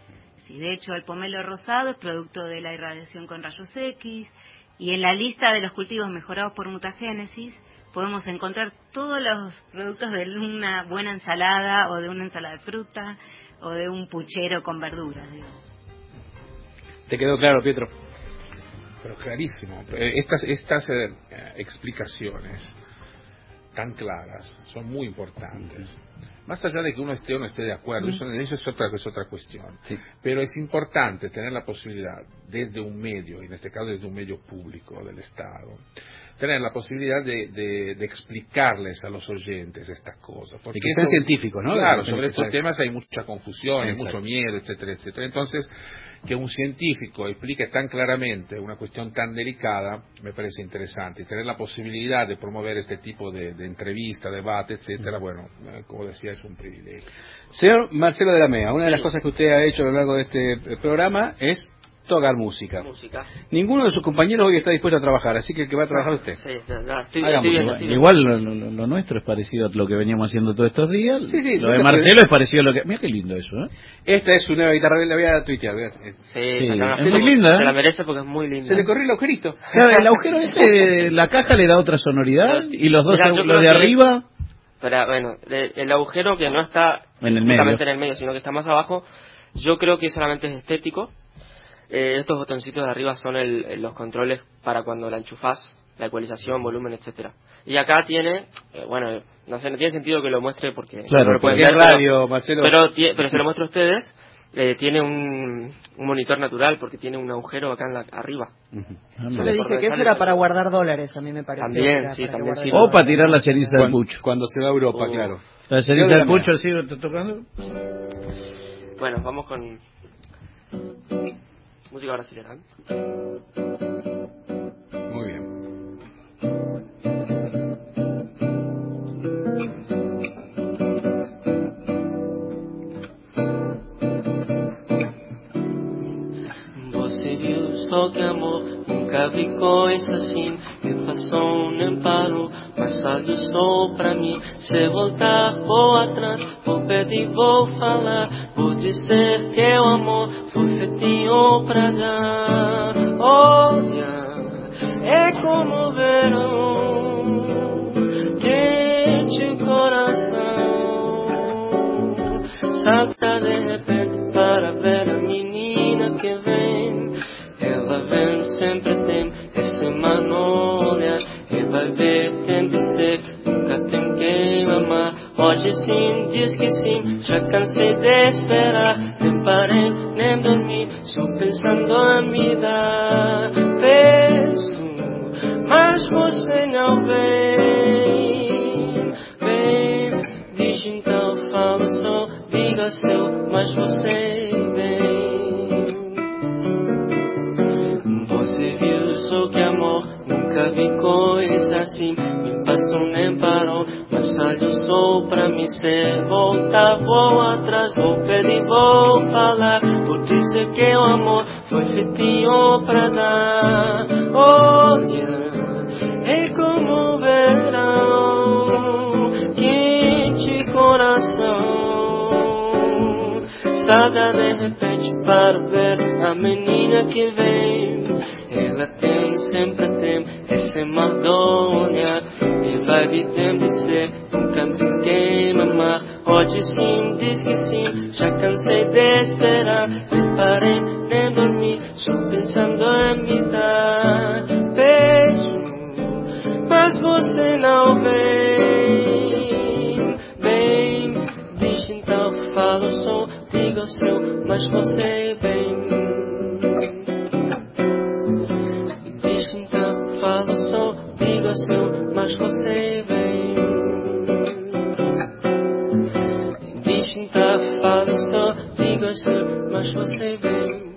Sí, de hecho, el pomelo rosado es producto de la irradiación con rayos X, y en la lista de los cultivos mejorados por mutagénesis podemos encontrar todos los productos de una buena ensalada, o de una ensalada de fruta, o de un puchero con verduras, digamos. ¿Te quedó claro, Pietro? Pero clarísimo. Estas, estas eh, explicaciones tan claras son muy importantes. Más allá de que uno esté o no esté de acuerdo, eso, eso es, otra, es otra cuestión. Sí. Pero es importante tener la posibilidad, desde un medio, y en este caso desde un medio público del Estado, tener la posibilidad de, de, de explicarles a los oyentes estas cosas. Porque y que sean esto, científicos, ¿no? Claro, sobre estos temas hay mucha confusión, Exacto. hay mucho miedo, etcétera, etcétera. Entonces, que un científico explique tan claramente una cuestión tan delicada, me parece interesante. Y tener la posibilidad de promover este tipo de, de entrevista, debate, etcétera, bueno, eh, como decía, es un privilegio. Señor Marcelo de la Mea, una Sí. de las cosas que usted ha hecho a lo largo de este programa es tocar música. Música. Ninguno de sus compañeros hoy está dispuesto a trabajar, así que el que va a trabajar usted. Sí, ya, ya, estoy, Hagamos, estoy bien, igual, estoy bien. igual lo, lo- lo nuestro es parecido a lo que veníamos haciendo todos estos días. Sí, sí, lo de nunca Marcelo fue- es parecido a lo que... Mira qué lindo eso, ¿eh? Esta es su nueva guitarra, la voy a tuitear. voy a- Sí, Sí, sacar una es foto, muy linda, se ¿eh? la merece porque es muy linda. Se le corrió el agujerito. Claro, el agujero ese, la caja le da otra sonoridad y los dos, Mirá, yo los creo de que- arriba... Pero bueno, el, el agujero que no está En el justamente medio. en el medio, sino que está más abajo, yo creo que solamente es estético. Eh, estos botoncitos de arriba son el, el- los controles para cuando la enchufás, la ecualización, volumen, etcétera. Y acá tiene, eh, bueno, no sé, no tiene sentido que lo muestre porque Claro, no lo pueden porque ver, es pero- radio, Marcelo. Pero, tie- pero se lo muestro a ustedes. Eh, tiene un, un monitor natural porque tiene un agujero acá en la, arriba. Yo le dije que eso era para guardar dólares, a mí me parece. También, sí, también sirve. O para tirar la ceniza del Cuando, pucho. cuando se va a Europa, Oh. claro. La Yo ceniza de la del pucho, Mea. ¿sí lo está tocando? Bueno, vamos con música brasileña. Muy bien. Você viu só que amor, nunca vi coisa assim. Me passou, nem parou, mas sabe o sol pra mim. Se voltar, vou atrás, vou pedir, vou falar. Vou dizer que o amor foi feitinho pra dar. Olha, é como o verão, quente coração. Salta de repente para ver a menina que vem. Ela vem, sempre tem esse manolha. E vai ver, tem de ser, nunca tem quem amar. Hoje sim, diz que sim, já cansei de esperar. Nem parei, nem dormi, só pensando a me dar beijo. Mas você não vem, vem, diz então, fala só, diga seu, mas você vem. Você viu só que amor, nunca vi coisa assim. Me passou nem parou, mas sai o sol pra mim. Se voltar, vou atrás, vou pedir, vou falar. Vou dizer que o amor foi feitinho pra dar. Olha, é como o verão, quente coração. Salta de repente para ver a menina que vem. Ela tem, sempre tem esse mar do olhar. E vai vir tempo de ser, nunca tem quem mamar. Hoje sim, diz que sim, já cansei de esperar. Nem parei, nem dormi, só pensando em me dar beijo. Mas você não vem, vem, diz então, fala o som, diga o seu, mas você vem. Diz então, fala o som, diga o seu, mas você vem. Diz então, fala o som, diga o seu, mas você vem.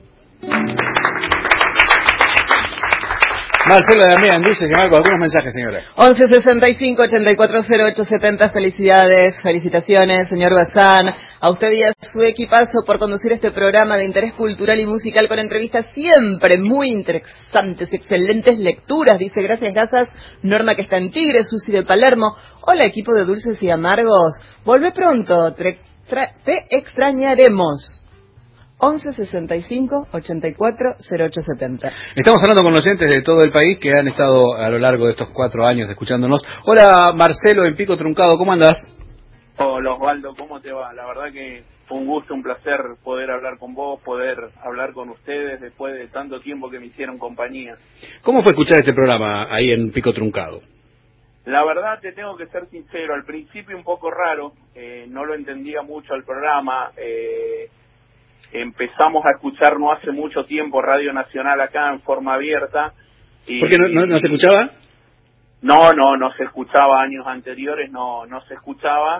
Marcelo de la Mea, en Dulces de Marco, algunos mensajes, señora. once sesenta y cinco, ochenta y cuatro cero ocho setenta. Felicidades, felicitaciones, señor Bazán. A usted y a su equipazo por conducir este programa de interés cultural y musical con entrevistas siempre muy interesantes, excelentes lecturas. Dice, gracias, Gazas. Norma, que está en Tigre, Susi de Palermo. Hola, equipo de Dulces y Amargos. Volvé pronto, te, tra- te extrañaremos. once sesenta y cinco ochenta y cuatro cero ocho setenta. Estamos hablando con los oyentes de todo el país que han estado a lo largo de estos cuatro años escuchándonos. Hola Marcelo en Pico Truncado, ¿cómo andás? Hola Osvaldo, ¿cómo te va? La verdad que fue un gusto, un placer poder hablar con vos, poder hablar con ustedes después de tanto tiempo que me hicieron compañía. ¿Cómo fue escuchar este programa ahí en Pico Truncado? La verdad te tengo que ser sincero, al principio un poco raro, eh, no lo entendía mucho al programa, eh, empezamos a escuchar no hace mucho tiempo Radio Nacional acá en forma abierta. Y, ¿Por qué no, no, no se escuchaba? No, no, no se escuchaba años anteriores, no, no se escuchaba,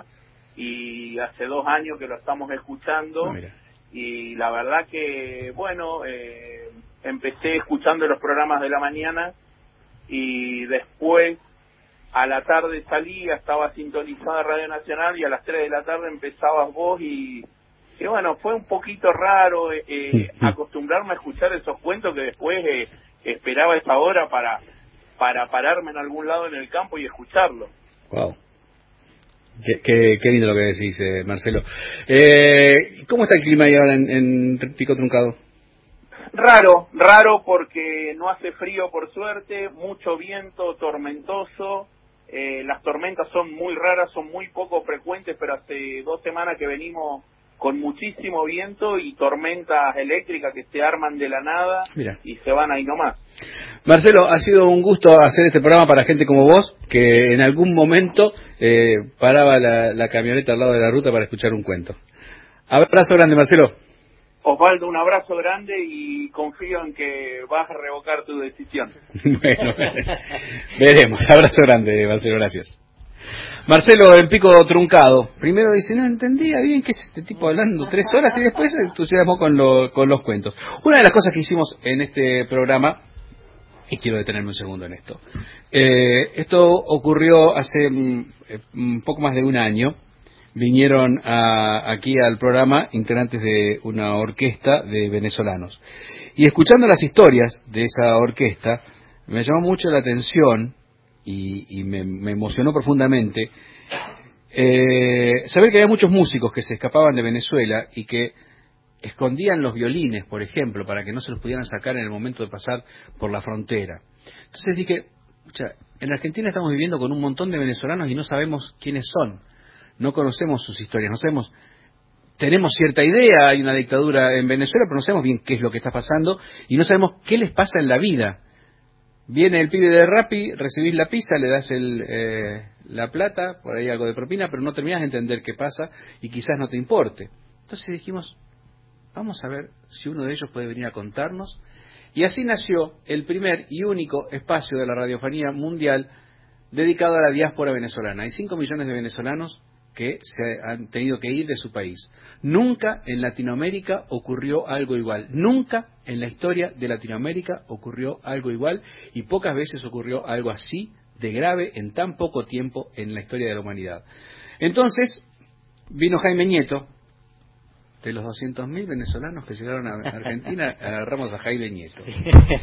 y hace dos años que lo estamos escuchando, Ah, y la verdad que, bueno, eh, empecé escuchando los programas de la mañana, y después a la tarde salía, estaba sintonizada Radio Nacional, y a las tres de la tarde empezabas vos, y, y bueno, fue un poquito raro eh, eh, acostumbrarme a escuchar esos cuentos que después eh, esperaba esa hora para para pararme en algún lado en el campo y escucharlo. Wow. Qué, qué, qué lindo lo que decís, eh, Marcelo. Eh, ¿Cómo está el clima ahí ahora en, en Pico Truncado? Raro, raro porque no hace frío por suerte, mucho viento, tormentoso, eh, las tormentas son muy raras, son muy poco frecuentes, pero hace dos semanas que venimos con muchísimo viento y tormentas eléctricas que se arman de la nada. Mira. Y se van ahí nomás. Marcelo, ha sido un gusto hacer este programa para gente como vos, que en algún momento eh, paraba la, la camioneta al lado de la ruta para escuchar un cuento. Abrazo grande, Marcelo. Osvaldo, un abrazo grande y confío en que vas a revocar tu decisión. Bueno, veremos. Abrazo grande, Marcelo, gracias. Marcelo, el Pico Truncado. Primero dice, no entendía bien qué es este tipo hablando tres horas, y después se entusiasmó con, lo, con los cuentos. Una de las cosas que hicimos en este programa, y quiero detenerme un segundo en esto, eh, esto ocurrió hace un mm, poco más de un año. Vinieron a, aquí al programa integrantes de una orquesta de venezolanos. Y escuchando las historias de esa orquesta, me llamó mucho la atención y, y me, me emocionó profundamente eh, saber que había muchos músicos que se escapaban de Venezuela y que escondían los violines, por ejemplo, para que no se los pudieran sacar en el momento de pasar por la frontera. Entonces dije, pucha, en Argentina estamos viviendo con un montón de venezolanos y no sabemos quiénes son. No conocemos sus historias, no sabemos, tenemos cierta idea, hay una dictadura en Venezuela, pero no sabemos bien qué es lo que está pasando y no sabemos qué les pasa en la vida. Viene el pibe de Rappi, recibís la pizza, le das el, eh, la plata, por ahí algo de propina, pero no terminás de entender qué pasa y quizás no te importe. Entonces dijimos, vamos a ver si uno de ellos puede venir a contarnos. Y así nació el primer y único espacio de la radiofonía mundial dedicado a la diáspora venezolana. Hay cinco millones de venezolanos que se han tenido que ir de su país. Nunca en Latinoamérica ocurrió algo igual. Nunca en la historia de Latinoamérica ocurrió algo igual y pocas veces ocurrió algo así de grave en tan poco tiempo en la historia de la humanidad. Entonces vino Jaime Nieto. De los doscientos mil venezolanos que llegaron a Argentina, agarramos a Jaime Nieto. Sí.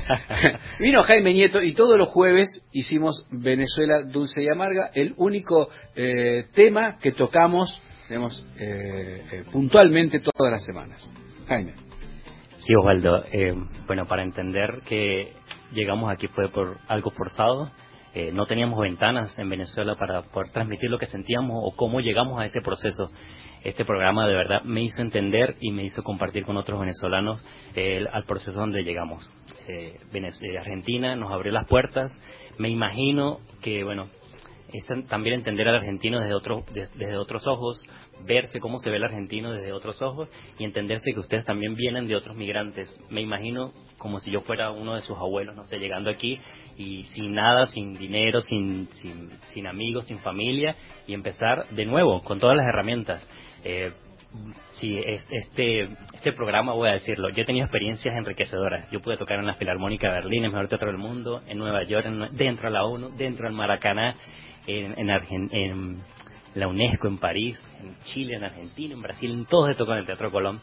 Vino Jaime Nieto y todos los jueves hicimos Venezuela Dulce y Amarga, el único eh, tema que tocamos, digamos, eh, eh, puntualmente todas las semanas. Jaime. Sí, Osvaldo. Eh, bueno, para entender que llegamos aquí fue por algo forzado. Eh, no teníamos ventanas en Venezuela para poder transmitir lo que sentíamos o cómo llegamos a ese proceso. Este programa de verdad me hizo entender y me hizo compartir con otros venezolanos eh, al proceso donde llegamos. Eh, Venezuela, Argentina nos abrió las puertas. Me imagino que, bueno, es también entender al argentino desde, otro, desde, desde otros ojos, verse cómo se ve el argentino desde otros ojos y entenderse que ustedes también vienen de otros migrantes. Me imagino como si yo fuera uno de sus abuelos, no sé, llegando aquí y sin nada, sin dinero, sin, sin, sin amigos, sin familia y empezar de nuevo con todas las herramientas. Eh, sí, este, este programa, voy a decirlo, yo he tenido experiencias enriquecedoras. Yo pude tocar en la Filarmónica de Berlín, el mejor teatro del mundo, en Nueva York, en, dentro de la ONU, dentro del Maracaná, en, en, Argen, en la UNESCO en París, en Chile, en Argentina, en Brasil, en todos he tocado en el Teatro Colón.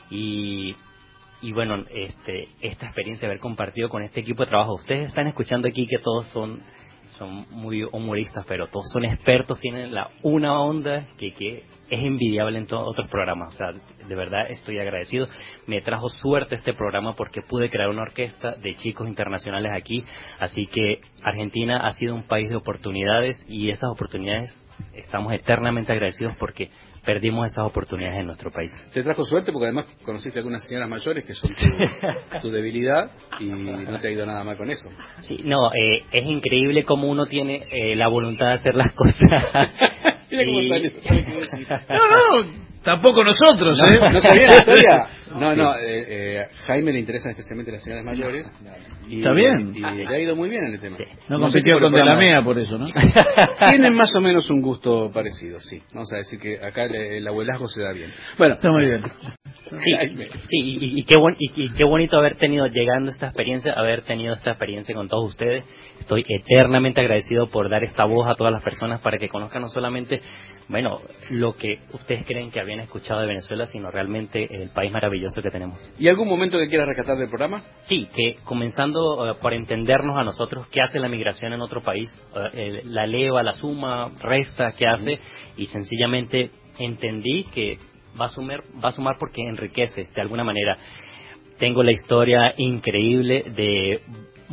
Y, y bueno, este, esta experiencia de haber compartido con este equipo de trabajo, ustedes están escuchando aquí que todos son, son muy humoristas, pero todos son expertos, tienen la una onda que, que es envidiable en todos otros programas. O sea, de verdad estoy agradecido. Me trajo suerte este programa porque pude crear una orquesta de chicos internacionales aquí. Así que Argentina ha sido un país de oportunidades y esas oportunidades estamos eternamente agradecidos porque perdimos esas oportunidades en nuestro país. Te trajo suerte porque además conociste a algunas señoras mayores que son tu, tu debilidad y no te ha ido nada mal con eso. Sí, no, eh, es increíble cómo uno tiene eh, la voluntad de hacer las cosas. Mira cómo Y- sale, no sabe qué decir. No, no, tampoco nosotros, ¿eh? No, no sabía la historia. No, no, eh, eh, Jaime le interesan especialmente las señoras mayores. Y, Está bien. Y le ha ido muy bien en el tema. No sé compitió por el con De la programa- Mea por eso, ¿no? Tienen más o menos un gusto parecido, sí. Vamos a decir que acá el, el abuelazgo se da bien. Bueno, está muy bien. Sí, sí y, y, qué bon- y, y qué bonito haber tenido, llegando a esta experiencia, haber tenido esta experiencia con todos ustedes. Estoy eternamente agradecido por dar esta voz a todas las personas para que conozcan no solamente, bueno, lo que ustedes creen que habían escuchado de Venezuela, sino realmente el país maravilloso que tenemos. ¿Y algún momento que quieras rescatar del programa? Sí, que comenzando eh, por entendernos a nosotros qué hace la migración en otro país, eh, eh, la eleva, la suma, resta, qué hace, y sencillamente entendí que va a sumar, va a sumar porque enriquece de alguna manera. Tengo la historia increíble de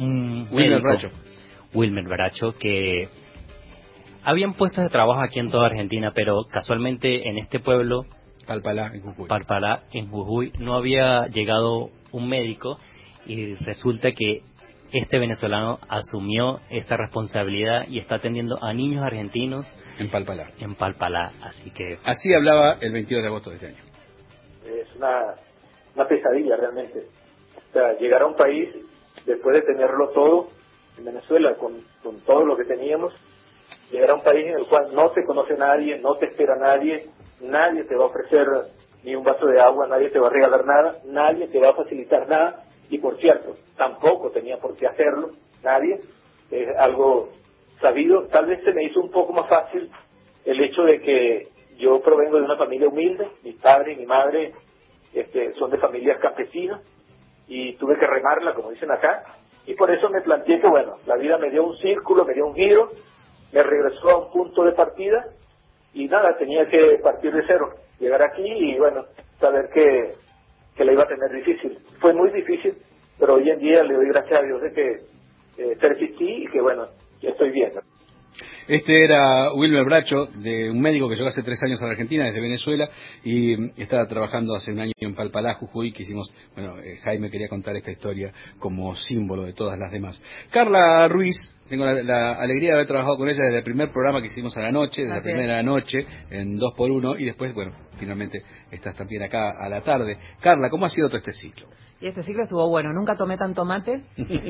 un Wilmer médico, Bracho. Wilmer Bracho, que habían puestos de trabajo aquí en toda Argentina, pero casualmente en este pueblo, Palpalá, en Jujuy. Palpalá, en Jujuy, no había llegado un médico y resulta que este venezolano asumió esta responsabilidad y está atendiendo a niños argentinos en Palpalá. En Palpalá, así que Así hablaba el veintidós de agosto de este año. Es una, una pesadilla realmente. O sea, llegar a un país después de tenerlo todo en Venezuela, con, con todo lo que teníamos, llegar a un país en el cual no te conoce nadie, no te espera nadie, nadie te va a ofrecer ni un vaso de agua, nadie te va a regalar nada, nadie te va a facilitar nada, y por cierto, tampoco tenía por qué hacerlo, nadie, es algo sabido. Tal vez se me hizo un poco más fácil el hecho de que yo provengo de una familia humilde, mi padre y mi madre este, son de familias campesinas, y tuve que remarla, como dicen acá, y por eso me planteé que, bueno, la vida me dio un círculo, me dio un giro, me regresó a un punto de partida, y nada, tenía que partir de cero, llegar aquí y, bueno, saber que, que la iba a tener difícil. Fue muy difícil, pero hoy en día le doy gracias a Dios de que eh, persistí y que, bueno, ya estoy bien. Este era Wilmer Bracho, de un médico que llegó hace tres años a la Argentina desde Venezuela y estaba trabajando hace un año en Palpalá, Jujuy, que hicimos, bueno, eh, Jaime quería contar esta historia como símbolo de todas las demás. Carla Ruiz, tengo la, la alegría de haber trabajado con ella desde el primer programa que hicimos a la noche, desde Así la primera noche, en dos por uno, y después, bueno, finalmente estás también acá a la tarde. Carla, ¿cómo ha sido todo este ciclo? Y este ciclo estuvo bueno. Nunca tomé tanto mate.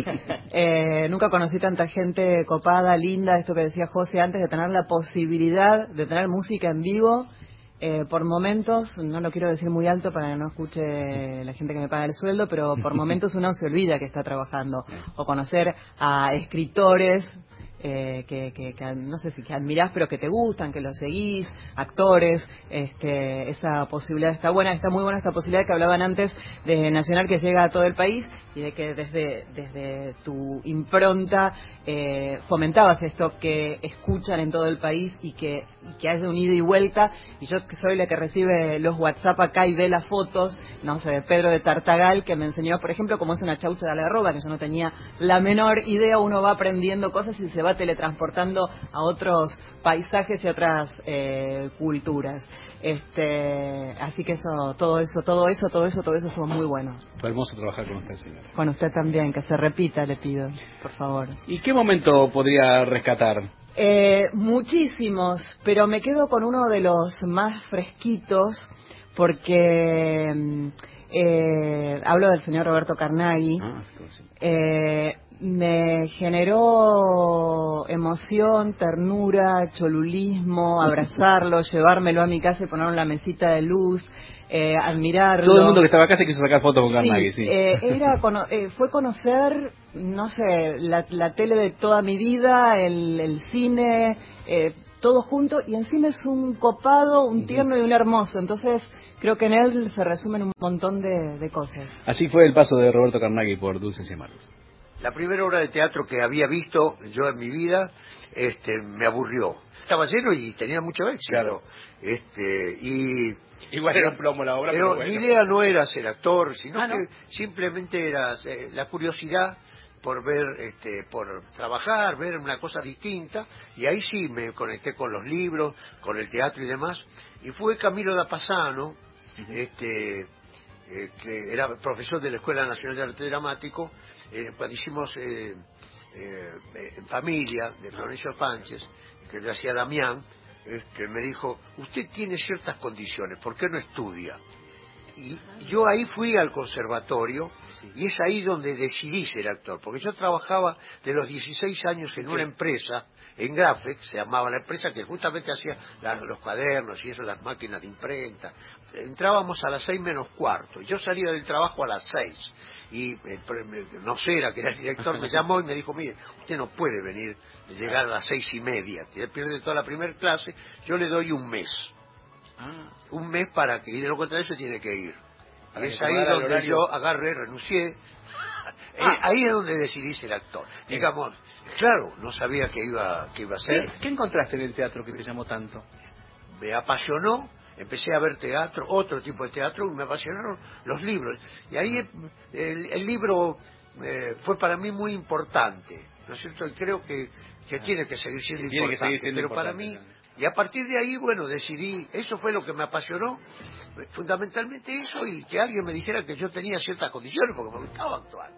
eh, nunca conocí tanta gente copada, linda. Esto que decía José antes, de tener la posibilidad de tener música en vivo. Eh, por momentos, no lo quiero decir muy alto para que no escuche la gente que me paga el sueldo, pero por momentos uno se olvida que está trabajando. O conocer a escritores eh, que, que, que no sé si que admirás pero que te gustan, que los seguís, actores, este, esa posibilidad está buena, está muy buena esta posibilidad que hablaban antes de Nacional, que llega a todo el país y de que desde desde tu impronta eh, fomentabas esto, que escuchan en todo el país y que y que haya un ida y vuelta. Y yo que soy la que recibe los WhatsApp acá y ve las fotos, no sé, de Pedro de Tartagal, que me enseñó, por ejemplo, cómo es una chaucha de algarroba, que yo no tenía la menor idea. Uno va aprendiendo cosas y se va teletransportando a otros paisajes y otras eh, culturas. Este, así que eso, todo eso, todo eso, todo eso, todo eso estuvo muy bueno. Fue hermoso trabajar con usted, señora. Con usted también, que se repita, le pido, por favor. ¿Y qué momento podría rescatar? Eh, muchísimos, pero me quedo con uno de los más fresquitos porque mm, eh, hablo del señor Roberto Carnaghi. Ah, sí. Eh, me generó emoción, ternura, cholulismo, abrazarlo, llevármelo a mi casa y ponerlo en la mesita de luz, eh, admirarlo. Todo el mundo que estaba acá se quiso sacar fotos con Carnaghi, sí. Sí, eh, era, cono eh, fue conocer, no sé, la, la tele de toda mi vida, el, el cine, eh, todo junto, y encima es un copado, un tierno y un hermoso. Entonces creo que en él se resumen un montón de, de cosas. Así fue el paso de Roberto Carnaghi por Dulces y Amargos. La primera obra de teatro que había visto yo en mi vida, este, me aburrió. Estaba lleno y tenía mucho éxito. Claro. Este, y igual era un plomo la obra, pero, pero bueno. mi idea no era ser actor, sino Ah, ¿no? que simplemente era eh, la curiosidad por ver, este, por trabajar, ver una cosa distinta, y ahí sí me conecté con los libros, con el teatro y demás, y fue Camilo da Passano, uh-huh. este, eh, que era profesor de la Escuela Nacional de Arte Dramático, eh, cuando hicimos eh, eh, en familia de Florencio Sánchez, que le hacía Damián, este, me dijo, usted tiene ciertas condiciones, ¿por qué no estudia? Y yo ahí fui al conservatorio, sí. Y es ahí donde decidí ser actor, porque yo trabajaba de los dieciséis años en una empresa, en Graphic, se llamaba la empresa que justamente hacía la, los cuadernos y eso, las máquinas de imprenta. Entrábamos a las seis menos cuarto, y yo salía del trabajo a las seis, y el, no sé, era que era el director, me llamó y me dijo, mire, usted no puede venir, llegar a las seis y media, pierde toda la primera clase, yo le doy un mes. Ah. Un mes para que, y de lo contrario se tiene que ir. Y es ahí donde yo agarré, renuncié. Ah. Ahí es donde decidí ser actor. Sí. Digamos, claro, no sabía qué iba, qué iba a ser. ¿Qué, ¿Qué encontraste en el teatro que te llamó tanto? Me apasionó, empecé a ver teatro, otro tipo de teatro, y me apasionaron los libros. Y ahí el, el libro eh, fue para mí muy importante, ¿no es cierto? Y creo que, que ah. tiene que seguir siendo tiene importante. Que seguir siendo pero importante, para mí... también. Y a partir de ahí, bueno, decidí, eso fue lo que me apasionó, fundamentalmente eso, y que alguien me dijera que yo tenía ciertas condiciones, porque me gustaba actuar.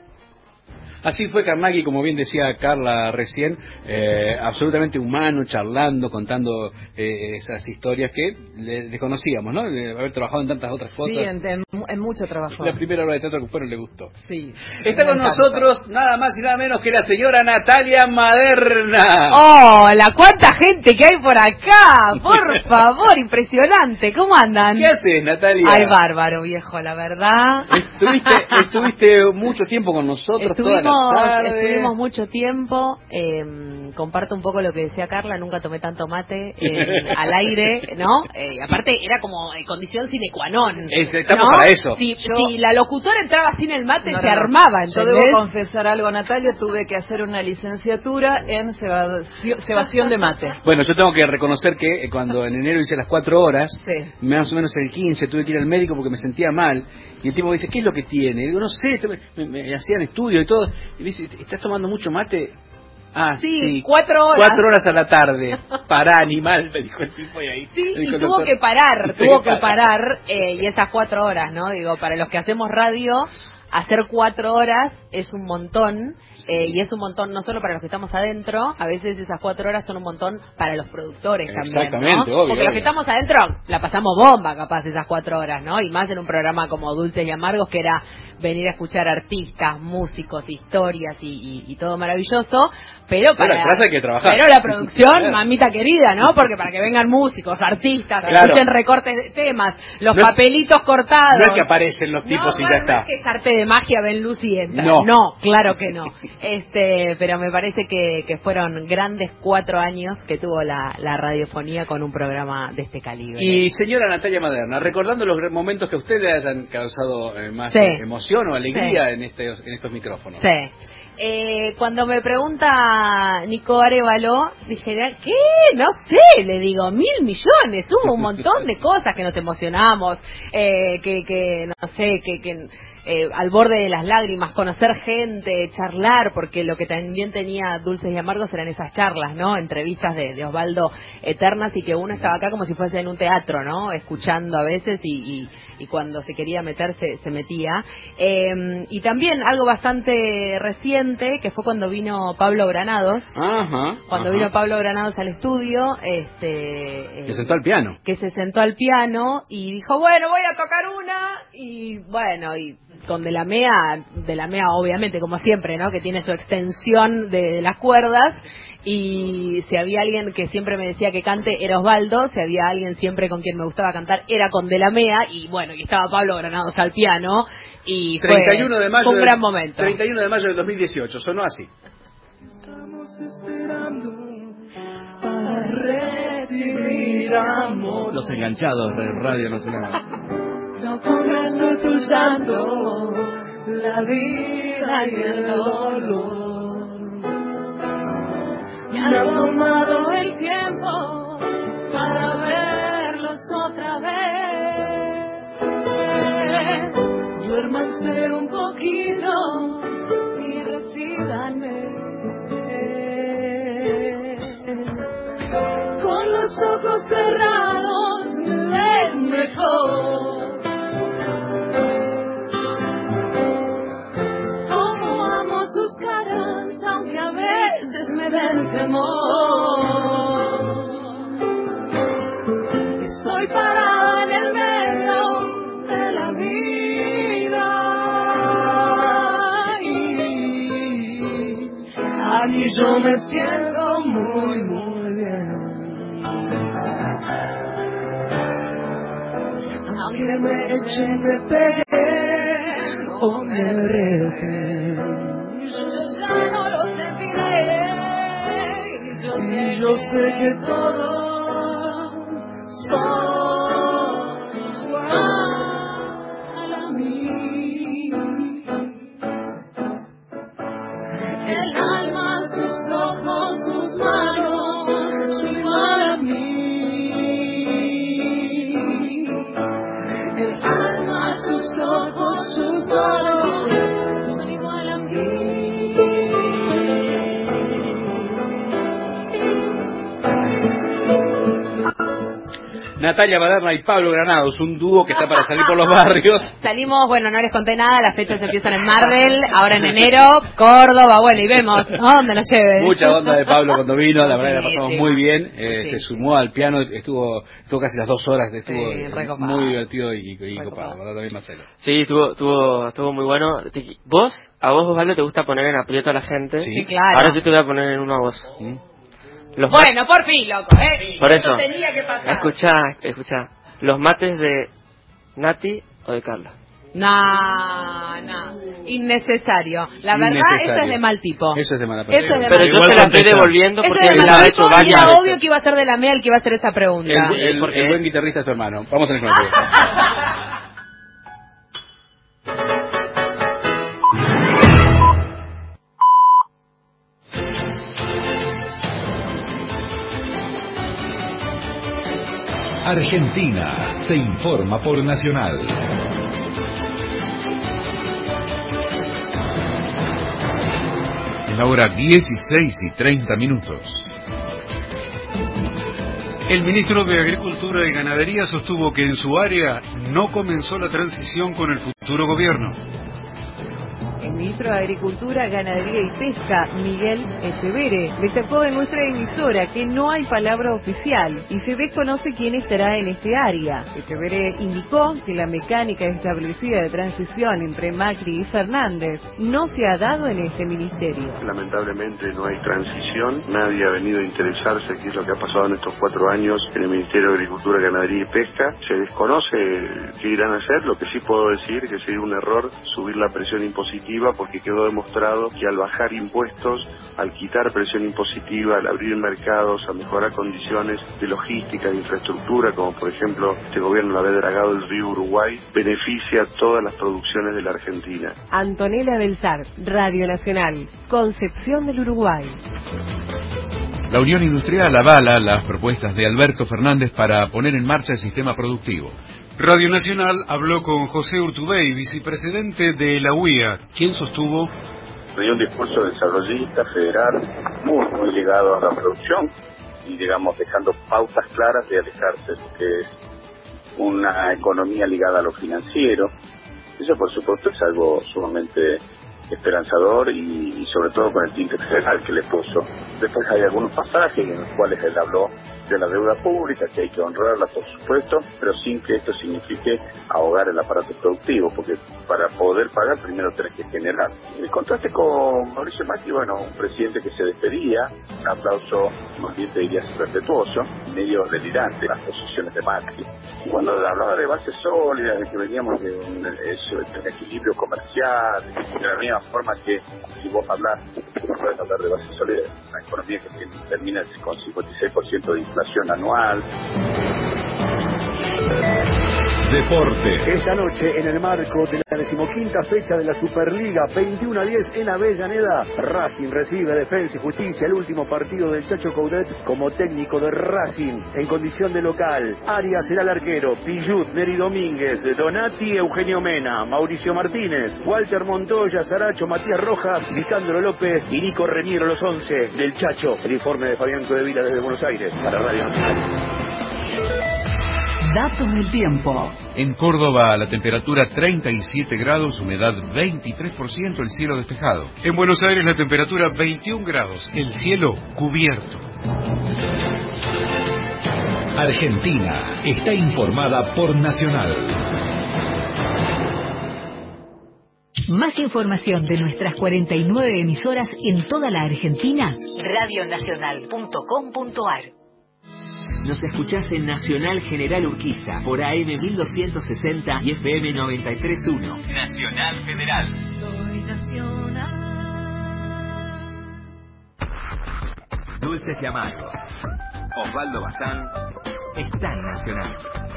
Así fue Carnaghi, como bien decía Carla recién, eh, absolutamente humano, charlando, contando eh, esas historias que le desconocíamos, ¿no? De haber trabajado en tantas otras cosas. Sí, en, en, en mucho trabajo. La primera obra de teatro que fueron le gustó. Sí. Está con nosotros nada más y nada menos que la señora Natalia Maderna. ¡Hola! ¡Cuánta gente que hay por acá! Por favor, impresionante. ¿Cómo andan? ¿Qué haces, Natalia? Ay, bárbaro, viejo, la verdad. Estuviste, estuviste mucho tiempo con nosotros. Estuvimos Estuvimos mucho tiempo, eh, comparto un poco lo que decía Carla, nunca tomé tanto mate en, al aire, ¿no? Eh, aparte era como eh, condición sine qua non. Estamos ¿no? para eso. Si, Yo, si la locutora entraba sin el mate, no, se no, no. armaba, ¿entendés? Yo debo confesar algo, Natalia, tuve que hacer una licenciatura en cebación, cebación de mate. Bueno, yo tengo que reconocer que cuando en enero hice las cuatro horas, sí. más o menos el quince, tuve que ir al médico porque me sentía mal. Y el tipo me dice, ¿qué es lo que tiene? Y digo, no sé, me, me, me hacían estudio y todo. Y me dice, ¿estás tomando mucho mate? Ah, sí, sí, cuatro horas. Cuatro horas a la tarde. Pará, animal, me dijo el tipo y ahí. Sí, y tuvo doctor, que parar, tuvo que parar, eh, y esas cuatro horas, ¿no? Digo, para los que hacemos radio, hacer cuatro horas es un montón, eh, y es un montón no solo para los que estamos adentro, a veces esas cuatro horas son un montón para los productores también, exactamente, ¿no? obvio, Porque obvio. los que estamos adentro la pasamos bomba capaz esas cuatro horas, ¿no? Y más en un programa como Dulces y Amargos, que era venir a escuchar artistas, músicos, historias y, y, y todo maravilloso, pero para pero la hay que trabajar. Pero la producción, claro. Mamita querida, ¿no? Porque para que vengan músicos, artistas, claro. escuchen recortes de temas, los no papelitos es, cortados. No es que aparecen los tipos no, y claro, ya está. No es que es arte de magia, ven luz y entra. No. no, claro que no. Este, pero me parece que, que fueron grandes cuatro años que tuvo la, la radiofonía con un programa de este calibre. Y señora Natalia Maderna, recordando los momentos que a usted le hayan causado eh, más sí. emoción o alegría sí. en, estos, en estos micrófonos. Sí. Eh, cuando me pregunta Nico Arevalo, dije, ¿qué? No sé, le digo, mil millones, hubo un montón de cosas que nos emocionamos, eh, que, que, no sé, que, que eh, al borde de las lágrimas, conocer gente, charlar, porque lo que también tenía Dulces y Amargos eran esas charlas, ¿no? Entrevistas de, de Osvaldo eternas, y que uno estaba acá como si fuese en un teatro, ¿no? Escuchando a veces y, y, y cuando se quería meterse, se metía. Eh, y también algo bastante reciente, que fue cuando vino Pablo Granados. Ajá. Cuando ajá. vino Pablo Granados al estudio, este... Que se sentó al piano. Que se sentó al piano y dijo, bueno, voy a tocar una, y bueno, y con De la Mea, De la Mea obviamente, como siempre, ¿no? Que tiene su extensión de, de las cuerdas, y si había alguien que siempre me decía que cante era Osvaldo, si había alguien siempre con quien me gustaba cantar era con De la Mea, y bueno, y estaba Pablo Granados al piano, y fue, treinta y uno de mayo fue un del, gran momento. treinta y uno de mayo del dos mil dieciocho, sonó así. Estamos esperando para recibir amor. Los enganchados de Radio Nacional. No pongas tu llanto, la vida y el dolor. Me ha tomado el tiempo para verlos otra vez. Duérmanse un poquito y recíbanme. Con los ojos cerrados me ves mejor. Como amo sus caras, aunque a veces me den temor. Y soy parada en el medio de la vida. Y aquí yo me siento muy, muy bien. Aunque me echen, me peguen o me rejen, yo ya no lo sentiré. Y yo, y yo sé que todos son igual a mí. El alma, sus ojos, sus manos son igual a mí. El alma, sus ojos, sus manos son igual a mí. Natalia Baderna y Pablo Granados, un dúo que está para salir por los barrios. Salimos, bueno, no les conté nada, las fechas empiezan en Marvel, ahora en enero, Córdoba, bueno, y vemos a dónde nos lleve. Mucha onda de Pablo cuando vino, la verdad que la pasamos Sí, muy bien, eh, sí. se sumó al piano, estuvo estuvo casi las dos horas, estuvo Sí, eh, recopado. muy divertido y, y copado, ¿verdad también, Marcelo? Sí, estuvo, estuvo, estuvo muy bueno. Te- ¿Vos, a vos, Osvaldo, te gusta poner en aprieto a la gente? Sí, claro. Ahora yo te voy a poner en uno a vos. Los Bueno, por fin, loco, ¿eh? Por eso. tenía que pasar. Escuchá, escuchá. ¿Los mates de Nati o de Carla? No, no, innecesario. La verdad, Innecesario. esto es de mal tipo. Eso es de mala Eso es de Pero mal yo tipo. se la estoy devolviendo Eso porque es de la mal ha tipo hecho y varias era veces. obvio que iba a ser de la mía el que iba a hacer esa pregunta. El, el- el buen guitarrista es tu hermano. Vamos a tener con el Argentina se informa por Nacional. Es la hora dieciséis y treinta minutos. El ministro de Agricultura y Ganadería sostuvo que en su área no comenzó la transición con el futuro gobierno. El ministro de Agricultura, Ganadería y Pesca, Miguel Echevere, destacó en nuestra emisora que no hay palabra oficial y se desconoce quién estará en este área. Echevere indicó que la mecánica establecida de transición entre Macri y Fernández no se ha dado en este ministerio. Lamentablemente no hay transición, nadie ha venido a interesarse qué es lo que ha pasado en estos cuatro años en el Ministerio de Agricultura, Ganadería y Pesca. Se desconoce qué irán a hacer, lo que sí puedo decir es que sería un error subir la presión impositiva porque quedó demostrado que al bajar impuestos, al quitar presión impositiva, al abrir mercados, a mejorar condiciones de logística, de infraestructura, como por ejemplo este gobierno al haber dragado el río Uruguay, beneficia a todas las producciones de la Argentina. Antonella Belsar, Radio Nacional, Concepción del Uruguay. La Unión Industrial avala las propuestas de Alberto Fernández para poner en marcha el sistema productivo. Radio Nacional habló con José Urtubey, vicepresidente de la U I A, quien sostuvo: dio un discurso desarrollista, federal, muy, muy ligado a la producción y, digamos, dejando pautas claras de alejarse de lo que es una economía ligada a lo financiero. Eso, por supuesto, es algo sumamente esperanzador y, y sobre todo con el tinte federal que le puso. Después hay algunos pasajes en los cuales él habló de la deuda pública, que hay que honrarla, por supuesto, pero sin que esto signifique ahogar el aparato productivo, porque para poder pagar primero tenés que generar. El contraste con Mauricio Macri, bueno, un presidente que se despedía, un aplauso más bien te diría respetuoso, medio delirante las posiciones de Macri. Cuando hablaba de bases sólidas, de que veníamos de un, eso, de un equilibrio comercial, de la misma forma que si vos hablas, no puedes hablar de bases sólidas, una economía que tiene, termina con cincuenta y seis por ciento de inflación anual. Deporte. Esa noche, en el marco de la decimoquinta fecha de la Superliga, veintiuno a diez en Avellaneda, Racing recibe a Defensa y Justicia, el último partido del Chacho Coudet como técnico de Racing en condición de local. Arias será el arquero, Pillut, Neri Domínguez, Donati, Eugenio Mena, Mauricio Martínez, Walter Montoya, Saracho, Matías Rojas, Lisandro López y Nico Reniero, los once del Chacho. El informe de Fabián Codevila desde Buenos Aires para Radio Nacional. Datos del tiempo. En Córdoba la temperatura treinta y siete grados, humedad veintitrés por ciento, el cielo despejado. En Buenos Aires la temperatura veintiún grados, el cielo cubierto. Argentina está informada por Nacional. Más información de nuestras cuarenta y nueve emisoras en toda la Argentina, radio nacional punto com punto ar. Nos escuchás en Nacional General Urquiza por A M mil doscientos sesenta y F M noventa y tres punto uno. Nacional Federal. Soy nacional. Dulces y amargos. Osvaldo Bazán está en Nacional.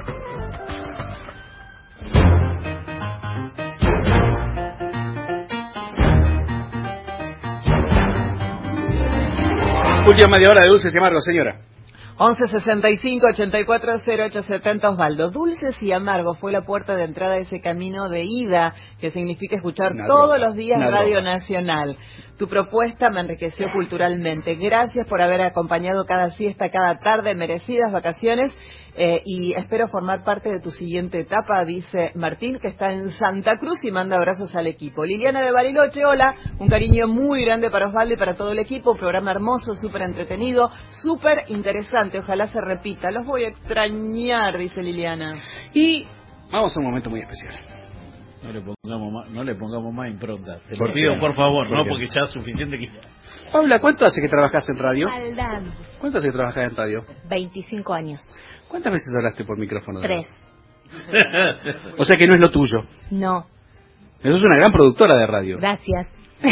Última media hora de Dulces y Amargos, señora. once sesenta y cinco, ochenta y cuatro, cero ocho setenta, Osvaldo. Dulces y Amargos fue la puerta de entrada de ese camino de ida que significa escuchar Una todos droga, los días una Radio droga. Nacional. Tu propuesta me enriqueció culturalmente. Gracias por haber acompañado cada siesta, cada tarde, merecidas vacaciones, eh, y espero formar parte de tu siguiente etapa, dice Martín, que está en Santa Cruz y manda abrazos al equipo. Liliana de Bariloche, hola, un cariño muy grande para Osvaldo y para todo el equipo, programa hermoso, súper entretenido, súper interesante, ojalá se repita. Los voy a extrañar, dice Liliana. Y vamos a un momento muy especial. No le pongamos más, no le pongamos más impronta. Te ¿Por lo qué? pido, por favor, ¿Por no, qué? porque ya es suficiente que... Paula, ¿cuánto hace que trabajas en radio? Maldad. ¿Cuánto hace que trabajas en radio? veinticinco años. ¿Cuántas veces hablaste por micrófono? de Tres. radio? O sea que no es lo tuyo. No. Eso es una gran productora de radio. Gracias.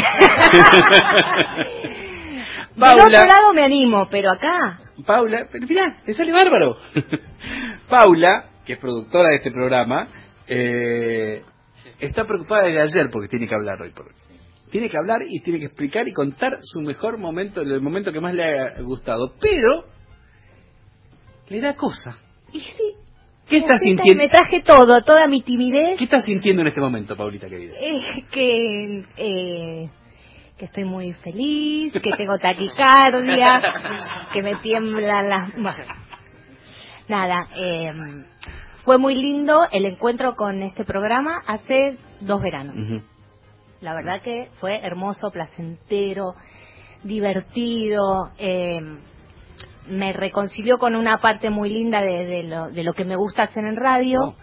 Paula. Del otro lado me animo, pero acá... Paula, pero mirá, te sale bárbaro. Paula, que es productora de este programa, eh, está preocupada desde ayer porque tiene que hablar hoy por hoy. Tiene que hablar y tiene que explicar y contar su mejor momento, el momento que más le ha gustado, pero le da cosa. Y sí. ¿Qué estás Me sintiendo? Me traje todo, toda mi timidez. ¿Qué estás sintiendo en este momento, Paulita querida? Eh, que... Eh, que estoy muy feliz, que tengo taquicardia, que me tiemblan las... Nada, eh, fue muy lindo el encuentro con este programa hace dos veranos. Uh-huh. La verdad que fue hermoso, placentero, divertido, eh, me reconcilió con una parte muy linda de, de, lo, de lo que me gusta hacer en radio. Oh.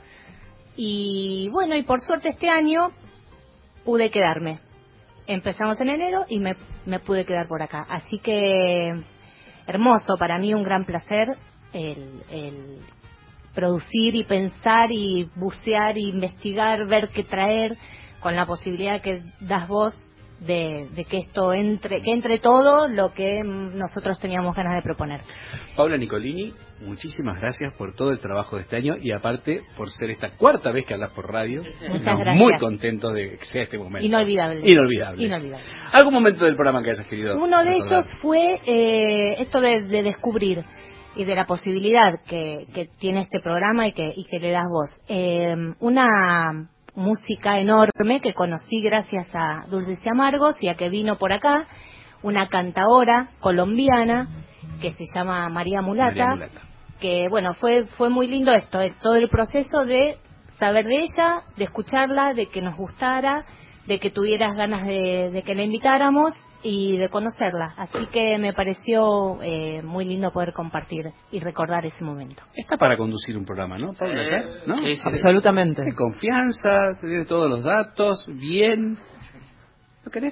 Y bueno, y por suerte este año pude quedarme. Empezamos en enero y me, me pude quedar por acá. Así que hermoso, para mí un gran placer el, el producir y pensar y bucear y investigar, ver qué traer, con la posibilidad que das vos de, de que esto entre, que entre todo lo que nosotros teníamos ganas de proponer. Paula Nicolini, muchísimas gracias por todo el trabajo de este año y aparte por ser esta cuarta vez que hablas por radio. Muchas Estamos gracias. muy contentos de que sea este momento. Inolvidable. Inolvidable. Inolvidable. ¿Algún momento del programa que hayas querido Uno de recordar? ellos fue eh, esto de, de descubrir y de la posibilidad que, que tiene este programa y que, y que le das vos. Eh, una música enorme que conocí gracias a Dulces y Amargos y a que vino por acá, una cantaora colombiana que se llama María Mulata, María Mulata. Que bueno, fue fue muy lindo esto, eh, todo el proceso de saber de ella, de escucharla, de que nos gustara, de que tuvieras ganas de, de que la invitáramos y de conocerla. Así que me pareció eh, muy lindo poder compartir y recordar ese momento. Está para conducir un programa, ¿no, Paula? Sí. ¿Ya? ¿No? Sí, sí. Absolutamente. De confianza, tiene todos los datos, bien. ¿Lo querés?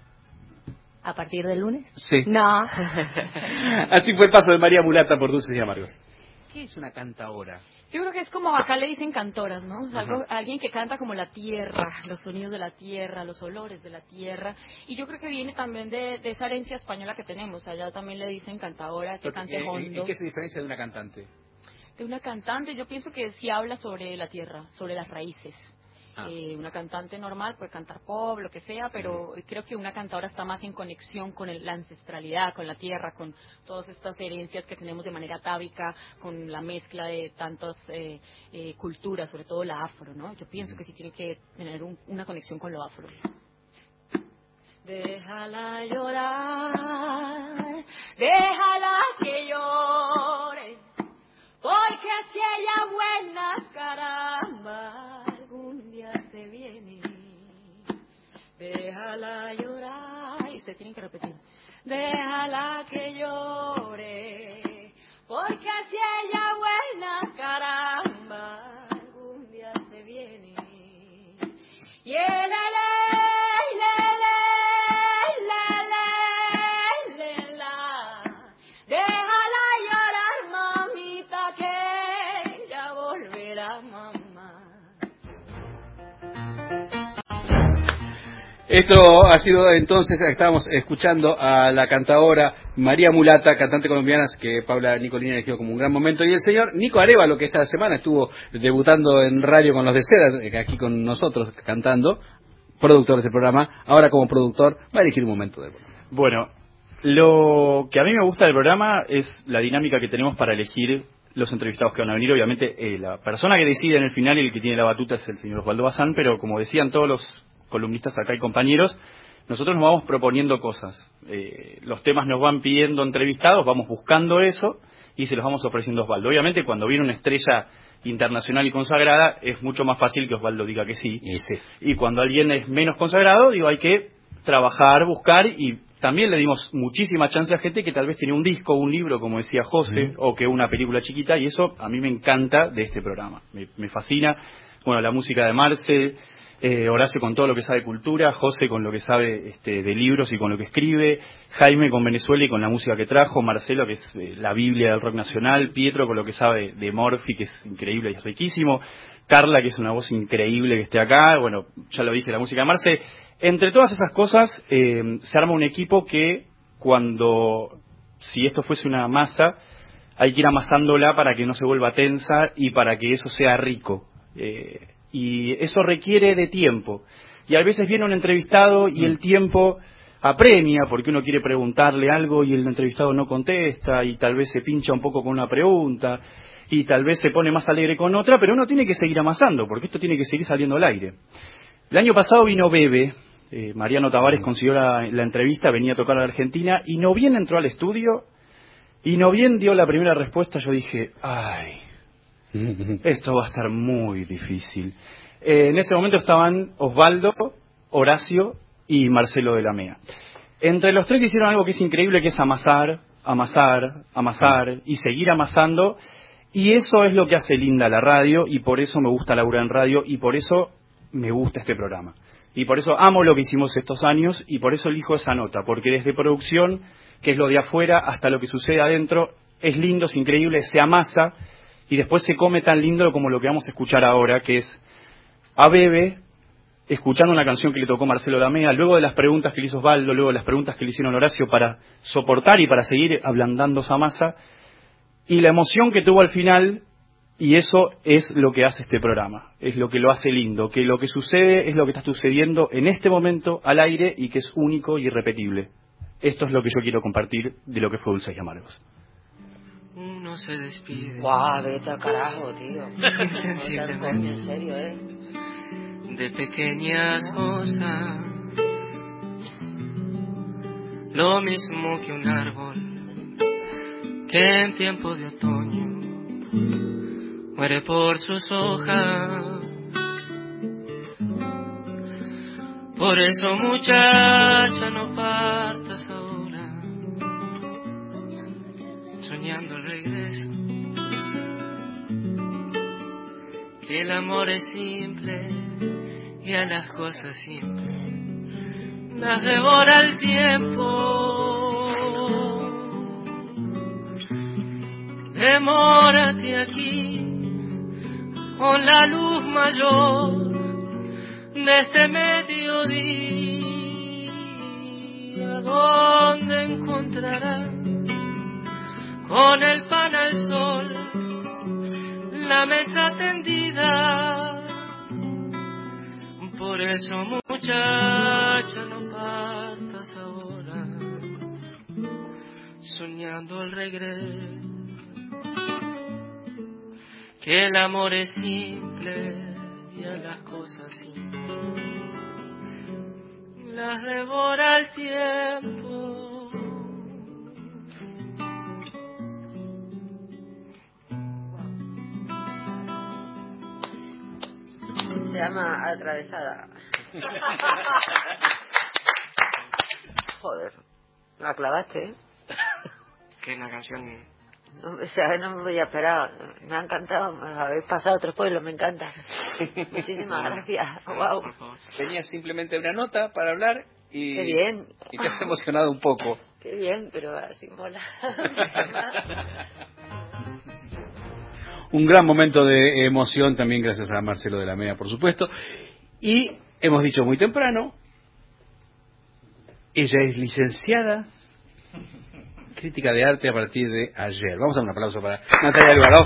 ¿A partir del lunes? Sí. No. Así fue el paso de María Mulata por Dulces y Amargos. ¿Qué es una cantaora? Yo creo que es como acá le dicen cantoras, ¿no? O sea, algo, alguien que canta como la tierra, los sonidos de la tierra, los olores de la tierra. Y yo creo que viene también de, de esa herencia española que tenemos. Allá también le dicen cantadora, que cante ¿En, hondo. ¿En qué se diferencia de una cantante? De una cantante, yo pienso que sí habla sobre la tierra, sobre las raíces. Ah. Eh, una cantante normal puede cantar pop, lo que sea, pero creo que una cantadora está más en conexión con el- la ancestralidad, con la tierra, con todas estas herencias que tenemos de manera atávica, con la mezcla de tantas eh, eh, culturas, sobre todo la afro, ¿no? Yo pienso que sí tiene que tener un- una conexión con lo afro. Déjala llorar, déjala que llore, porque si ella buena, caramba, algún día se viene. Déjala llorar, y ustedes tienen que repetir. Déjala que llore, porque si ella buena, caramba, algún día se viene. Y el déjala llorar, mamita, que ella volverá, mamá. Esto ha sido entonces, estábamos escuchando a la cantadora María Mulata, cantante colombiana, que Paula Nicolini eligió como un gran momento, y el señor Nico Arévalo, que esta semana estuvo debutando en radio con los de Seda, aquí con nosotros cantando, productor de este programa, ahora como productor va a elegir un momento del programa. Bueno, lo que a mí me gusta del programa es la dinámica que tenemos para elegir los entrevistados que van a venir. Obviamente eh, la persona que decide en el final y el que tiene la batuta es el señor Osvaldo Bazán, pero como decían todos los columnistas acá y compañeros, nosotros nos vamos proponiendo cosas. Eh, los temas nos van pidiendo entrevistados, vamos buscando eso y se los vamos ofreciendo a Osvaldo. Obviamente cuando viene una estrella internacional y consagrada es mucho más fácil que Osvaldo diga que sí. Y, sí. y cuando alguien es menos consagrado, digo, hay que trabajar, buscar, y también le dimos muchísima chance a gente que tal vez tiene un disco, un libro, como decía José, mm. o que una película chiquita, y eso a mí me encanta de este programa, me, me fascina. Bueno, la música de Marce, eh, Horacio con todo lo que sabe de cultura, José con lo que sabe este, de libros y con lo que escribe, Jaime con Venezuela y con la música que trajo, Marcelo que es eh, la Biblia del rock nacional, Pietro con lo que sabe de Morphy, que es increíble y es riquísimo, Carla, que es una voz increíble que esté acá, bueno, ya lo dije, la música de Marce. Entre todas esas cosas, eh, se arma un equipo que cuando, si esto fuese una masa, hay que ir amasándola para que no se vuelva tensa y para que eso sea rico. Eh, y eso requiere de tiempo. Y a veces viene un entrevistado y el tiempo apremia porque uno quiere preguntarle algo y el entrevistado no contesta y tal vez se pincha un poco con una pregunta y tal vez se pone más alegre con otra, pero uno tiene que seguir amasando porque esto tiene que seguir saliendo al aire. El año pasado vino Bebe, eh, Mariano Tavares consiguió la, la entrevista, venía a tocar a la Argentina y no bien entró al estudio y no bien dio la primera respuesta. Yo dije, ay, esto va a estar muy difícil. Eh, en ese momento estaban Osvaldo, Horacio y Marcelo de la Mea. Entre los tres hicieron algo que es increíble, que es amasar, amasar, amasar y seguir amasando, y eso es lo que hace linda la radio, y por eso me gusta laburar en radio, y por eso me gusta este programa. Y por eso amo lo que hicimos estos años, y por eso elijo esa nota, porque desde producción, que es lo de afuera, hasta lo que sucede adentro, es lindo, es increíble, se amasa, y después se come tan lindo como lo que vamos a escuchar ahora, que es a Bebe, escuchando una canción que le tocó Marcelo Lamea, luego de las preguntas que le hizo Osvaldo, luego de las preguntas que le hicieron Horacio, para soportar y para seguir ablandando esa masa, y la emoción que tuvo al final, y eso es lo que hace este programa, es lo que lo hace lindo, que lo que sucede es lo que está sucediendo en este momento al aire y que es único y irrepetible. Esto es lo que yo quiero compartir de lo que fue Dulces y Amargos. Uno se despide. Guau, vete al carajo, tío. Insensiblemente. En serio, eh. De pequeñas cosas, lo mismo que un árbol que en tiempo de otoño muere por sus hojas. Por eso, muchacha, no partas ahora soñando el regreso, que el amor es simple y a las cosas simples las devora el tiempo. Demórate aquí con la luz mayor de este mediodía, donde encontrarás con el pan al sol la mesa tendida. Por eso, muchacha, no partas ahora, soñando el regreso. Que el amor es simple y a las cosas simples las devora el tiempo. Se llama Atravesada. Joder, la clavaste, ¿eh? Que es la canción. No, o sea, no me voy a esperar. Me ha encantado. Habéis pasado otros pueblos, me encanta. Muchísimas gracias. Wow. Tenías simplemente una nota para hablar y, Qué bien. y te has emocionado un poco. Qué bien, pero así mola. Un gran momento de emoción también gracias a Marcelo de la Mea, por supuesto. Y hemos dicho muy temprano, ella es licenciada crítica de arte a partir de ayer. Vamos a dar un aplauso para Natalia Alvarado.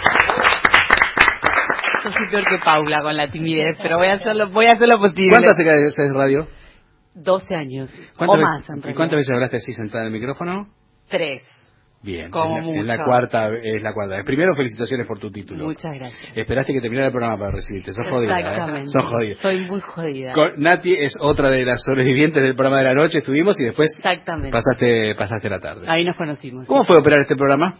Yo soy peor que Paula con la timidez, pero voy a hacer lo, voy a hacer lo posible. ¿Cuánto hace que haces radio? doce años. O ¿Cuántas más, veces, en ¿Y realidad. cuántas veces hablaste así sentada en el micrófono? Tres. Bien, Como es la, es mucho. la cuarta, es la cuarta. Primero, felicitaciones por tu título. Muchas gracias. Esperaste que terminara el programa para recibirte. Sos jodida, ¿eh? Exactamente. Sos jodida. Soy muy jodida. Con, Nati es otra de las sobrevivientes del programa de la noche. Estuvimos y después Exactamente. pasaste pasaste la tarde. Ahí nos conocimos. ¿Cómo sí. fue operar este programa?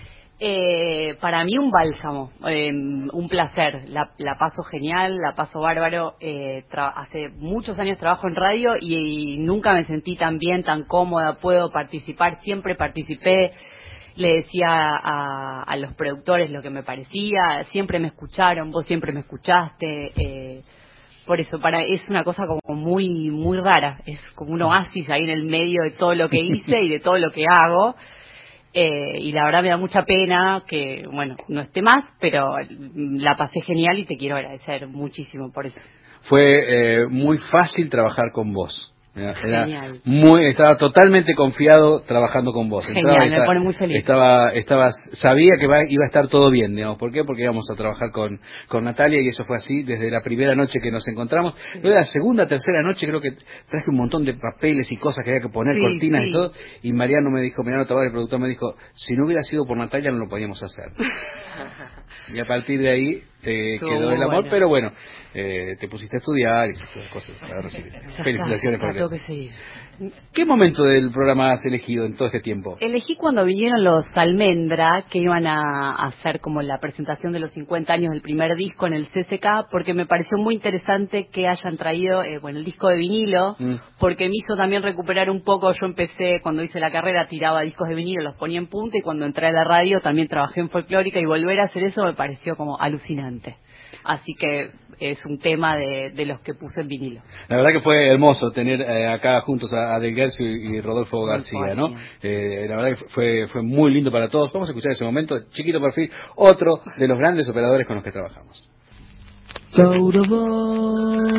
Eh, para mí un bálsamo, eh, un placer, la, la paso genial, la paso bárbaro. Eh, tra- hace muchos años trabajo en radio y, y nunca me sentí tan bien, tan cómoda, puedo participar, siempre participé, le decía a, a los productores lo que me parecía, siempre me escucharon, vos siempre me escuchaste, eh, por eso para es una cosa como muy muy rara, es como un oasis ahí en el medio de todo lo que hice y de todo lo que hago. Eh, y la verdad me da mucha pena que, bueno, no esté más, pero la pasé genial y te quiero agradecer muchísimo por eso. Fue eh, muy fácil trabajar con vos. Era, era Genial. muy, estaba totalmente confiado trabajando con vos. Genial, Entraba, me estaba, pone muy feliz. Estaba, estaba, sabía que va, iba a estar todo bien, digamos. ¿Por qué? Porque íbamos a trabajar con, con Natalia y eso fue así desde la primera noche que nos encontramos. Luego de la segunda, tercera noche creo que traje un montón de papeles y cosas que había que poner, Sí, cortinas sí. y todo. Y Mariano me dijo, Mariano Tabar, el productor, me dijo, si no hubiera sido por Natalia no lo podíamos hacer. Y a partir de ahí te Estuvo quedó el muy amor, bueno. pero bueno, eh, te pusiste a estudiar y esas cosas para recibir. Ya Felicitaciones está, por ya el... tengo que seguir. ¿Qué momento del programa has elegido en todo este tiempo? Elegí cuando vinieron los Almendra, que iban a hacer como la presentación de los cincuenta años del primer disco en el C C K, porque me pareció muy interesante que hayan traído eh, bueno, el disco de vinilo, Mm. porque me hizo también recuperar un poco. Yo empecé, cuando hice la carrera, tiraba discos de vinilo, los ponía en punta, y cuando entré a la radio también trabajé en folclórica, y volver a hacer eso me pareció como alucinante. Así que es un tema de, de los que puse en vinilo. La verdad que fue hermoso tener eh, acá juntos a, a Del Guercio y, y Rodolfo García, ¿no? Eh, la verdad que fue, fue muy lindo para todos. Vamos a escuchar ese momento, chiquito perfil, otro de los grandes operadores con los que trabajamos. Laura va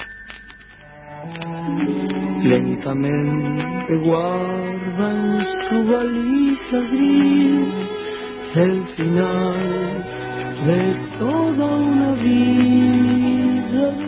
lentamente, guarda en su valija gris el final de toda una vida de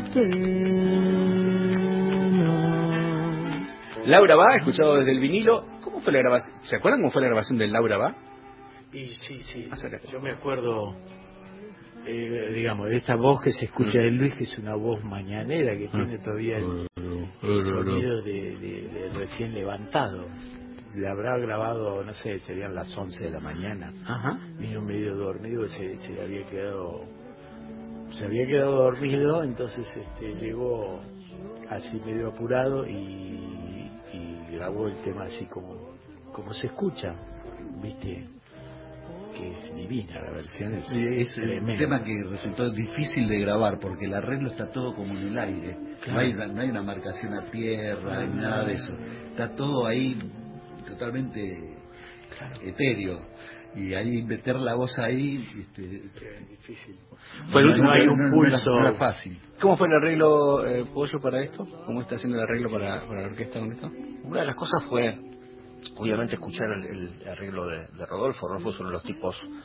penas. Laura Va, escuchado desde el vinilo. ¿Cómo fue la grabación? ¿Se acuerdan cómo fue la grabación de Laura Va? Y sí, sí, yo me acuerdo, eh, digamos, de esta voz que se escucha de Luis, que es una voz mañanera, que tiene todavía el, el sonido de, de- de recién levantado. Le habrá grabado, no sé, serían las once de la mañana. Ajá. Vino medio dormido, se, se había quedado se había quedado dormido, entonces este, llegó así medio apurado y, y grabó el tema así como, como se escucha, ¿viste? Que es divina la versión, es, Sí, es un tremenda. tema que resultó difícil de grabar porque el arreglo está todo como en el aire. Claro. No hay, una- no hay una marcación a tierra, ni nada de eso. Está todo ahí totalmente etéreo. Y ahí meter la voz ahí, este, difícil. Fue el último, no, hay no, un no, no era- pulso. no era fácil. ¿Cómo fue el arreglo, eh, Pollo, para esto? ¿Cómo está haciendo el arreglo para, para la orquesta con esto? Una de las cosas fue, obviamente, escuchar el, el arreglo de, de Rodolfo. Rodolfo es uno de los tipos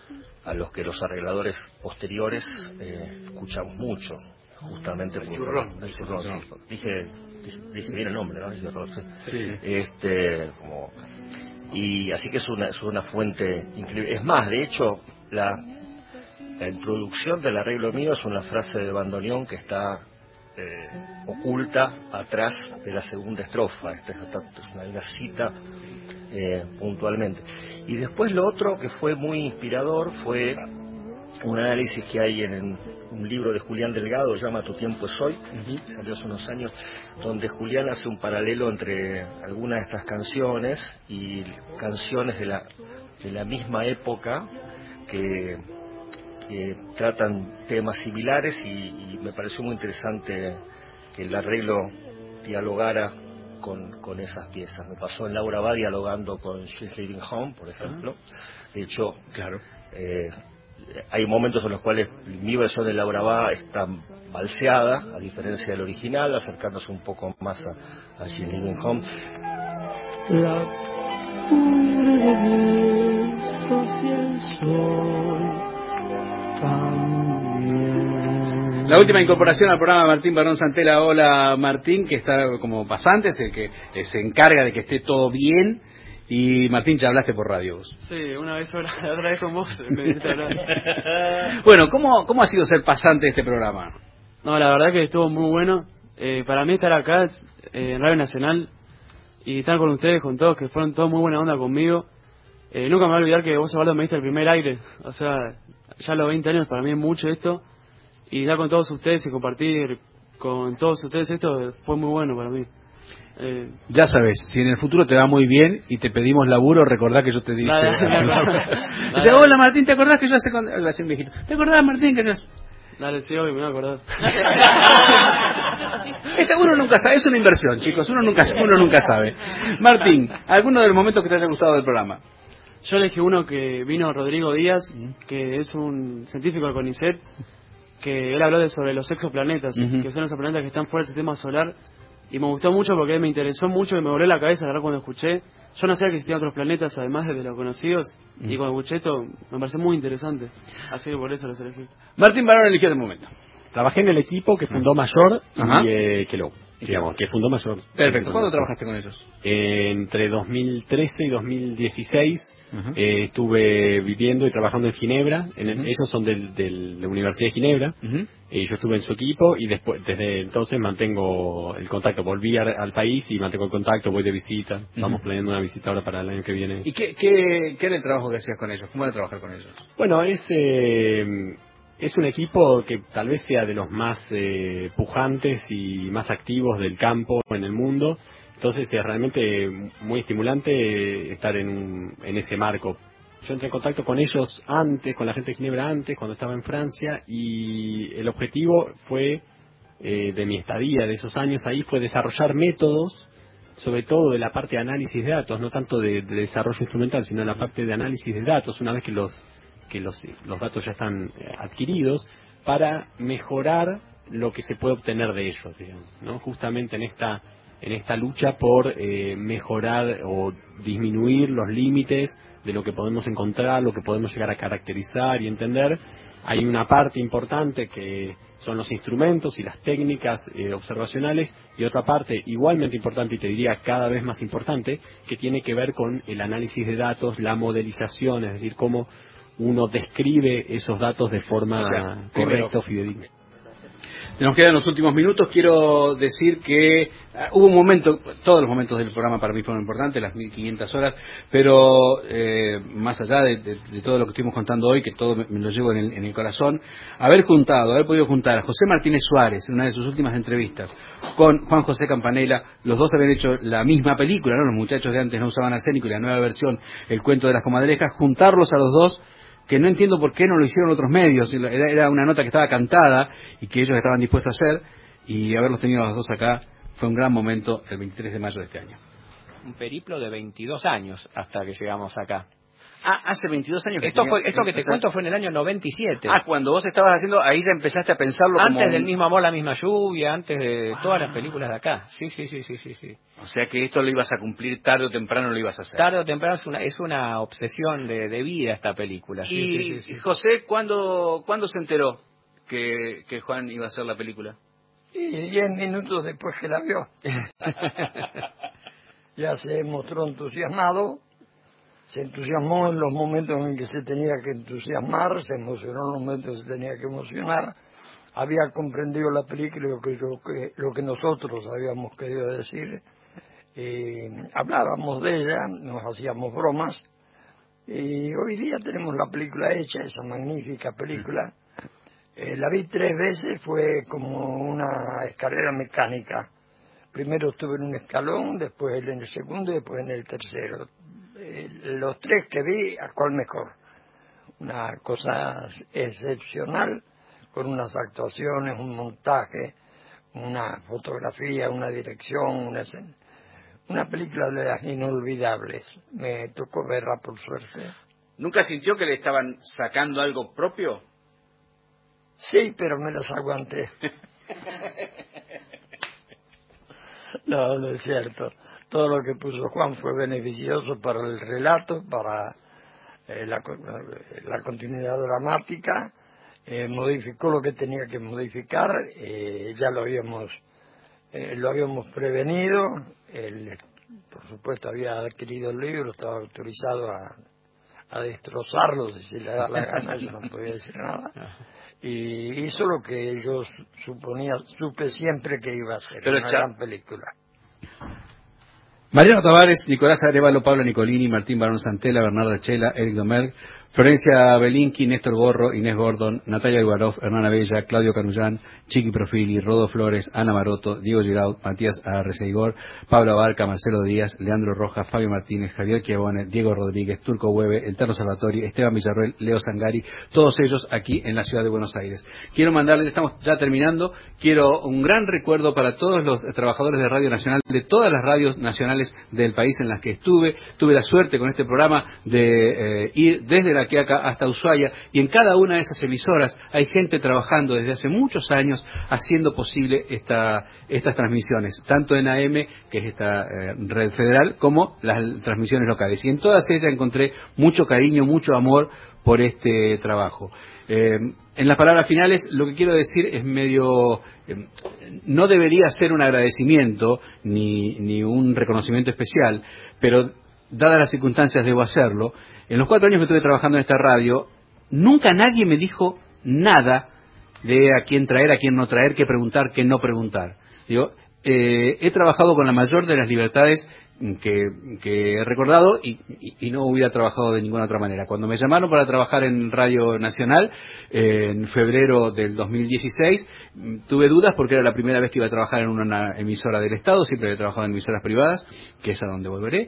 a los que los arregladores posteriores eh, escuchamos mucho, justamente por el churrón, sí. Dije, dije, dije bien el nombre, ¿no? Dije, sí. Este, como, y así que es una, es una fuente increíble. Es más, de hecho, la, la introducción del arreglo mío es una frase de bandoneón que está eh, oculta atrás de la segunda estrofa. Esta es una, una cita eh, puntualmente. Y después lo otro que fue muy inspirador fue un análisis que hay en un libro de Julián Delgado, llama Tu tiempo es hoy, uh-huh. salió hace unos años, donde Julián hace un paralelo entre algunas de estas canciones y canciones de la, de la misma época que, que tratan temas similares, y, y me pareció muy interesante que el arreglo dialogara con, con esas piezas. Me pasó en Laura va dialogando con She's Leaving Home, por ejemplo. De hecho, claro, eh, hay momentos en los cuales mi versión de Laura va está balseada, a diferencia del original, acercándose un poco más a, a She's Leaving Home. La cumbre de besos y el sol también. La última incorporación al programa, Martín Barón Santela. Hola, Martín, que está como pasante, es el que se encarga de que esté todo bien. Y Martín, ya hablaste por radio vos. Sí, una vez otra, otra vez con vos. Bueno, ¿cómo, ¿cómo ha sido ser pasante de este programa? No, la verdad que estuvo muy bueno. Eh, para mí estar acá eh, en Radio Nacional y estar con ustedes, con todos, que fueron todos muy buena onda conmigo. Eh, nunca me voy a olvidar que vos, Osvaldo, me diste el primer aire. O sea, ya a los veinte años para mí es mucho esto. Y estar con todos ustedes y compartir con todos ustedes esto fue muy bueno para mí. Eh, ya sabes, si en el futuro te va muy bien y te pedimos laburo, recordá que yo te dije. Dice, hola Martín, ¿te acordás que yo hace con... un viejito? ¿Te acordás, Martín, que yo? Dale, sí, obvio, me voy a acordar. Esa, uno nunca sabe, es una inversión, chicos, uno nunca, uno nunca sabe. Martín, ¿alguno de los momentos que te haya gustado del programa? Yo elegí uno que vino Rodrigo Díaz, que es un científico del CONICET, que él habló de sobre los exoplanetas, uh-huh. que son esos planetas que están fuera del sistema solar, y me gustó mucho porque me interesó mucho y me voló la cabeza, la verdad, cuando escuché. Yo no sabía que existían otros planetas además de los conocidos, uh-huh. y cuando escuché esto me pareció muy interesante, así que por eso los elegí. Martín Barón eligió de momento. Trabajé en el equipo que fundó Mayor y eh, que lo, digamos, que fundó Mayor. Perfecto. ¿Cuándo trabajaste con ellos? Eh, entre dos mil trece y dos mil dieciséis uh-huh. eh, estuve viviendo y trabajando en Ginebra. En el, uh-huh. Ellos son del, del, de la Universidad de Ginebra. Uh-huh. Eh, yo estuve en su equipo y después, desde entonces mantengo el contacto. Volví a, al país y mantengo el contacto, voy de visita. Uh-huh. Estamos planeando una visita ahora para el año que viene. ¿Y qué, qué, qué era el trabajo que hacías con ellos? ¿Cómo era trabajar con ellos? Bueno, es... Eh, Es un equipo que tal vez sea de los más eh, pujantes y más activos del campo en el mundo. Entonces es realmente muy estimulante estar en, un, en ese marco. Yo entré en contacto con ellos antes, con la gente de Ginebra antes, cuando estaba en Francia, y el objetivo fue, eh, de mi estadía de esos años ahí, fue desarrollar métodos, sobre todo de la parte de análisis de datos, no tanto de, de desarrollo instrumental, sino de la parte de análisis de datos, una vez que los que los, los datos ya están adquiridos, para mejorar lo que se puede obtener de ellos, digamos, ¿no? Justamente en esta en esta lucha por eh, mejorar o disminuir los límites de lo que podemos encontrar, lo que podemos llegar a caracterizar y entender. Hay una parte importante que son los instrumentos y las técnicas eh, observacionales, y otra parte igualmente importante, y te diría cada vez más importante, que tiene que ver con el análisis de datos, la modelización, es decir, cómo uno describe esos datos de forma o sea, correcta o fidedigna. Nos quedan los últimos minutos. Quiero decir que uh, hubo un momento, todos los momentos del programa para mí fueron importantes, las mil quinientas horas, pero eh, más allá de, de, de todo lo que estuvimos contando hoy, que todo me, me lo llevo en el, en el corazón, haber juntado, haber podido juntar a José Martínez Suárez en una de sus últimas entrevistas con Juan José Campanella, los dos habían hecho la misma película, ¿no? Los muchachos de antes no usaban arsénico, y la nueva versión, El cuento de las comadrejas, juntarlos a los dos, que no entiendo por qué no lo hicieron otros medios. Era, era una nota que estaba cantada y que ellos estaban dispuestos a hacer, y haberlos tenido a los dos acá fue un gran momento el veintitrés de mayo de este año. Un periplo de veintidós años hasta que llegamos acá. Ah, hace veintidós años que Esto, tenía- fue, esto que te o sea, cuento fue en el año noventa y siete. Ah, cuando vos estabas haciendo, ahí ya empezaste a pensarlo como... Antes del un- mismo amor, la misma lluvia, antes de todas las películas de acá. Sí, sí, sí, sí, sí, sí. O sea que esto lo ibas a cumplir tarde o temprano, lo ibas a hacer. Tarde o temprano es una, es una obsesión de, de vida esta película. Sí, Y, sí, sí, sí. y José, ¿cuándo, ¿cuándo se enteró que, que Juan iba a hacer la película? Y diez minutos después que la vio. Ya se mostró entusiasmado, se entusiasmó en los momentos en que se tenía que entusiasmar, se emocionó en los momentos que se tenía que emocionar, había comprendido la película lo que, lo que, lo que nosotros habíamos querido decir, eh, hablábamos de ella, nos hacíamos bromas, y hoy día tenemos la película hecha, esa magnífica película. Eh, la vi tres veces, fue como una escalera mecánica. Primero estuve en un escalón, después él en el segundo y después en el tercero. Eh, los tres que vi, ¿a cuál mejor? Una cosa excepcional, con unas actuaciones, un montaje, una fotografía, una dirección, una, escena- una película de las inolvidables. Me tocó verla por suerte. ¿Nunca sintió que le estaban sacando algo propio? Sí, pero me las aguanté. No, no es cierto. Todo lo que puso Juan fue beneficioso para el relato, para eh, la, la continuidad dramática. Eh, modificó lo que tenía que modificar. Eh, ya lo habíamos eh, lo habíamos prevenido. Él, por supuesto, había adquirido el libro, estaba autorizado a, a destrozarlo si se le da la gana. Yo no podía decir nada. Y hizo lo que yo suponía, supe siempre que iba a ser, Pero una cha- gran película. Mariano Tavares, Nicolás Arevalo, Pablo Nicolini, Martín Barón Santella, Bernardo Chela, Eric Domergue, Florencia Belinqui, Néstor Gorro, Inés Gordon, Natalia Ibarov, Hernana Bella, Claudio Canullán, Chiqui Profili, Rodo Flores, Ana Maroto, Diego Giraud, Matías Arreceigor, Pablo Abarca, Marcelo Díaz, Leandro Rojas, Fabio Martínez, Javier Chiavone, Diego Rodríguez, Turco Hueve, El Terno Salvatori, Esteban Villarroel, Leo Sangari, todos ellos aquí en la ciudad de Buenos Aires. Quiero mandarles, estamos ya terminando, quiero un gran recuerdo para todos los trabajadores de Radio Nacional, de todas las radios nacionales del país en las que estuve. Tuve la suerte con este programa de eh, ir desde La Quiaca hasta Ushuaia, y en cada una de esas emisoras hay gente trabajando desde hace muchos años haciendo posible esta, estas transmisiones, tanto en A M, que es esta eh, red federal, como las transmisiones locales. Y en todas ellas encontré mucho cariño, mucho amor por este trabajo. Eh, en las palabras finales, lo que quiero decir es medio... Eh, no debería ser un agradecimiento ni, ni un reconocimiento especial, pero dadas las circunstancias debo hacerlo. En los cuatro años que estuve trabajando en esta radio, nunca nadie me dijo nada de a quién traer, a quién no traer, qué preguntar, qué no preguntar. Digo, eh, he trabajado con la mayor de las libertades que, que he recordado y, y, y no hubiera trabajado de ninguna otra manera. Cuando me llamaron para trabajar en Radio Nacional, eh, en febrero del dos mil dieciséis, tuve dudas porque era la primera vez que iba a trabajar en una emisora del Estado, siempre había trabajado en emisoras privadas, que es a donde volveré,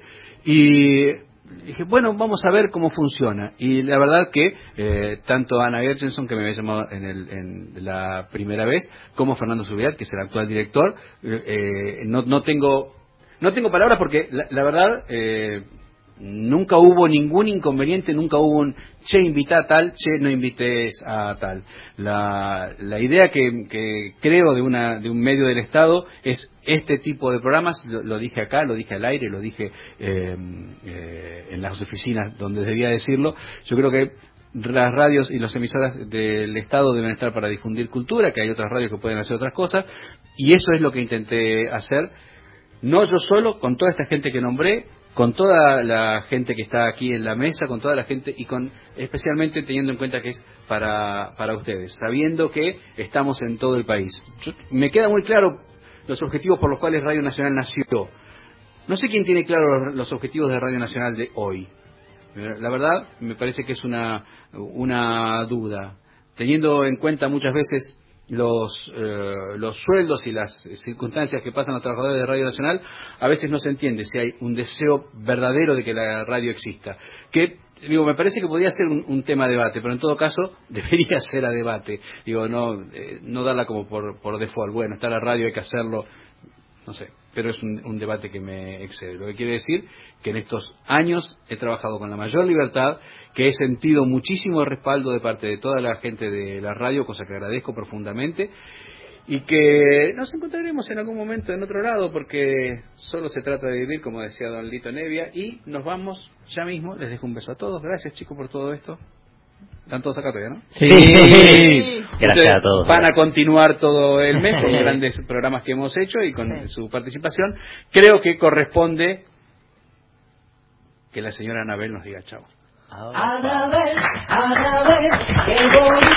y dije, bueno, vamos a ver cómo funciona. Y la verdad que eh, tanto Ana Gerchenson, que me había llamado en, el, en la primera vez, como Fernando Subiat, que es el actual director, eh, no, no tengo no tengo palabras porque la, la verdad eh, nunca hubo ningún inconveniente, nunca hubo un che, invita a tal, che, no invites a tal. La, la idea que, que creo de una de un medio del Estado es este tipo de programas, lo, lo dije acá, lo dije al aire, lo dije eh, eh, en las oficinas donde debía decirlo. Yo creo que las radios y las emisoras del Estado deben estar para difundir cultura, que hay otras radios que pueden hacer otras cosas, y eso es lo que intenté hacer. No yo solo, con toda esta gente que nombré, con toda la gente que está aquí en la mesa, con toda la gente y con especialmente teniendo en cuenta que es para, para ustedes, sabiendo que estamos en todo el país. Yo, me queda muy claro los objetivos por los cuales Radio Nacional nació. No sé quién tiene claro los, los objetivos de Radio Nacional de hoy. La verdad, me parece que es una, una duda, teniendo en cuenta muchas veces los eh, los sueldos y las circunstancias que pasan los trabajadores de Radio Nacional. A veces no se entiende si hay un deseo verdadero de que la radio exista, que digo, me parece que podría ser un, un tema a debate, pero en todo caso debería ser a debate, digo, no eh, no darla como por, por default, bueno, está la radio, hay que hacerlo, no sé. pero es un, un debate que me excede. Lo que quiere decir que en estos años he trabajado con la mayor libertad, que he sentido muchísimo respaldo de parte de toda la gente de la radio, cosa que agradezco profundamente, y que nos encontraremos en algún momento en otro lado, porque solo se trata de vivir, como decía don Lito Nevia, y nos vamos ya mismo. Les dejo un beso a todos. Gracias, chicos, por todo esto. ¿Están todos acá todavía, no? Sí. Gracias a todos. Van a continuar todo el mes con grandes programas que hemos hecho y con sí. su participación. Creo que corresponde que la señora Anabel nos diga chao. Anabel, Anabel, que voy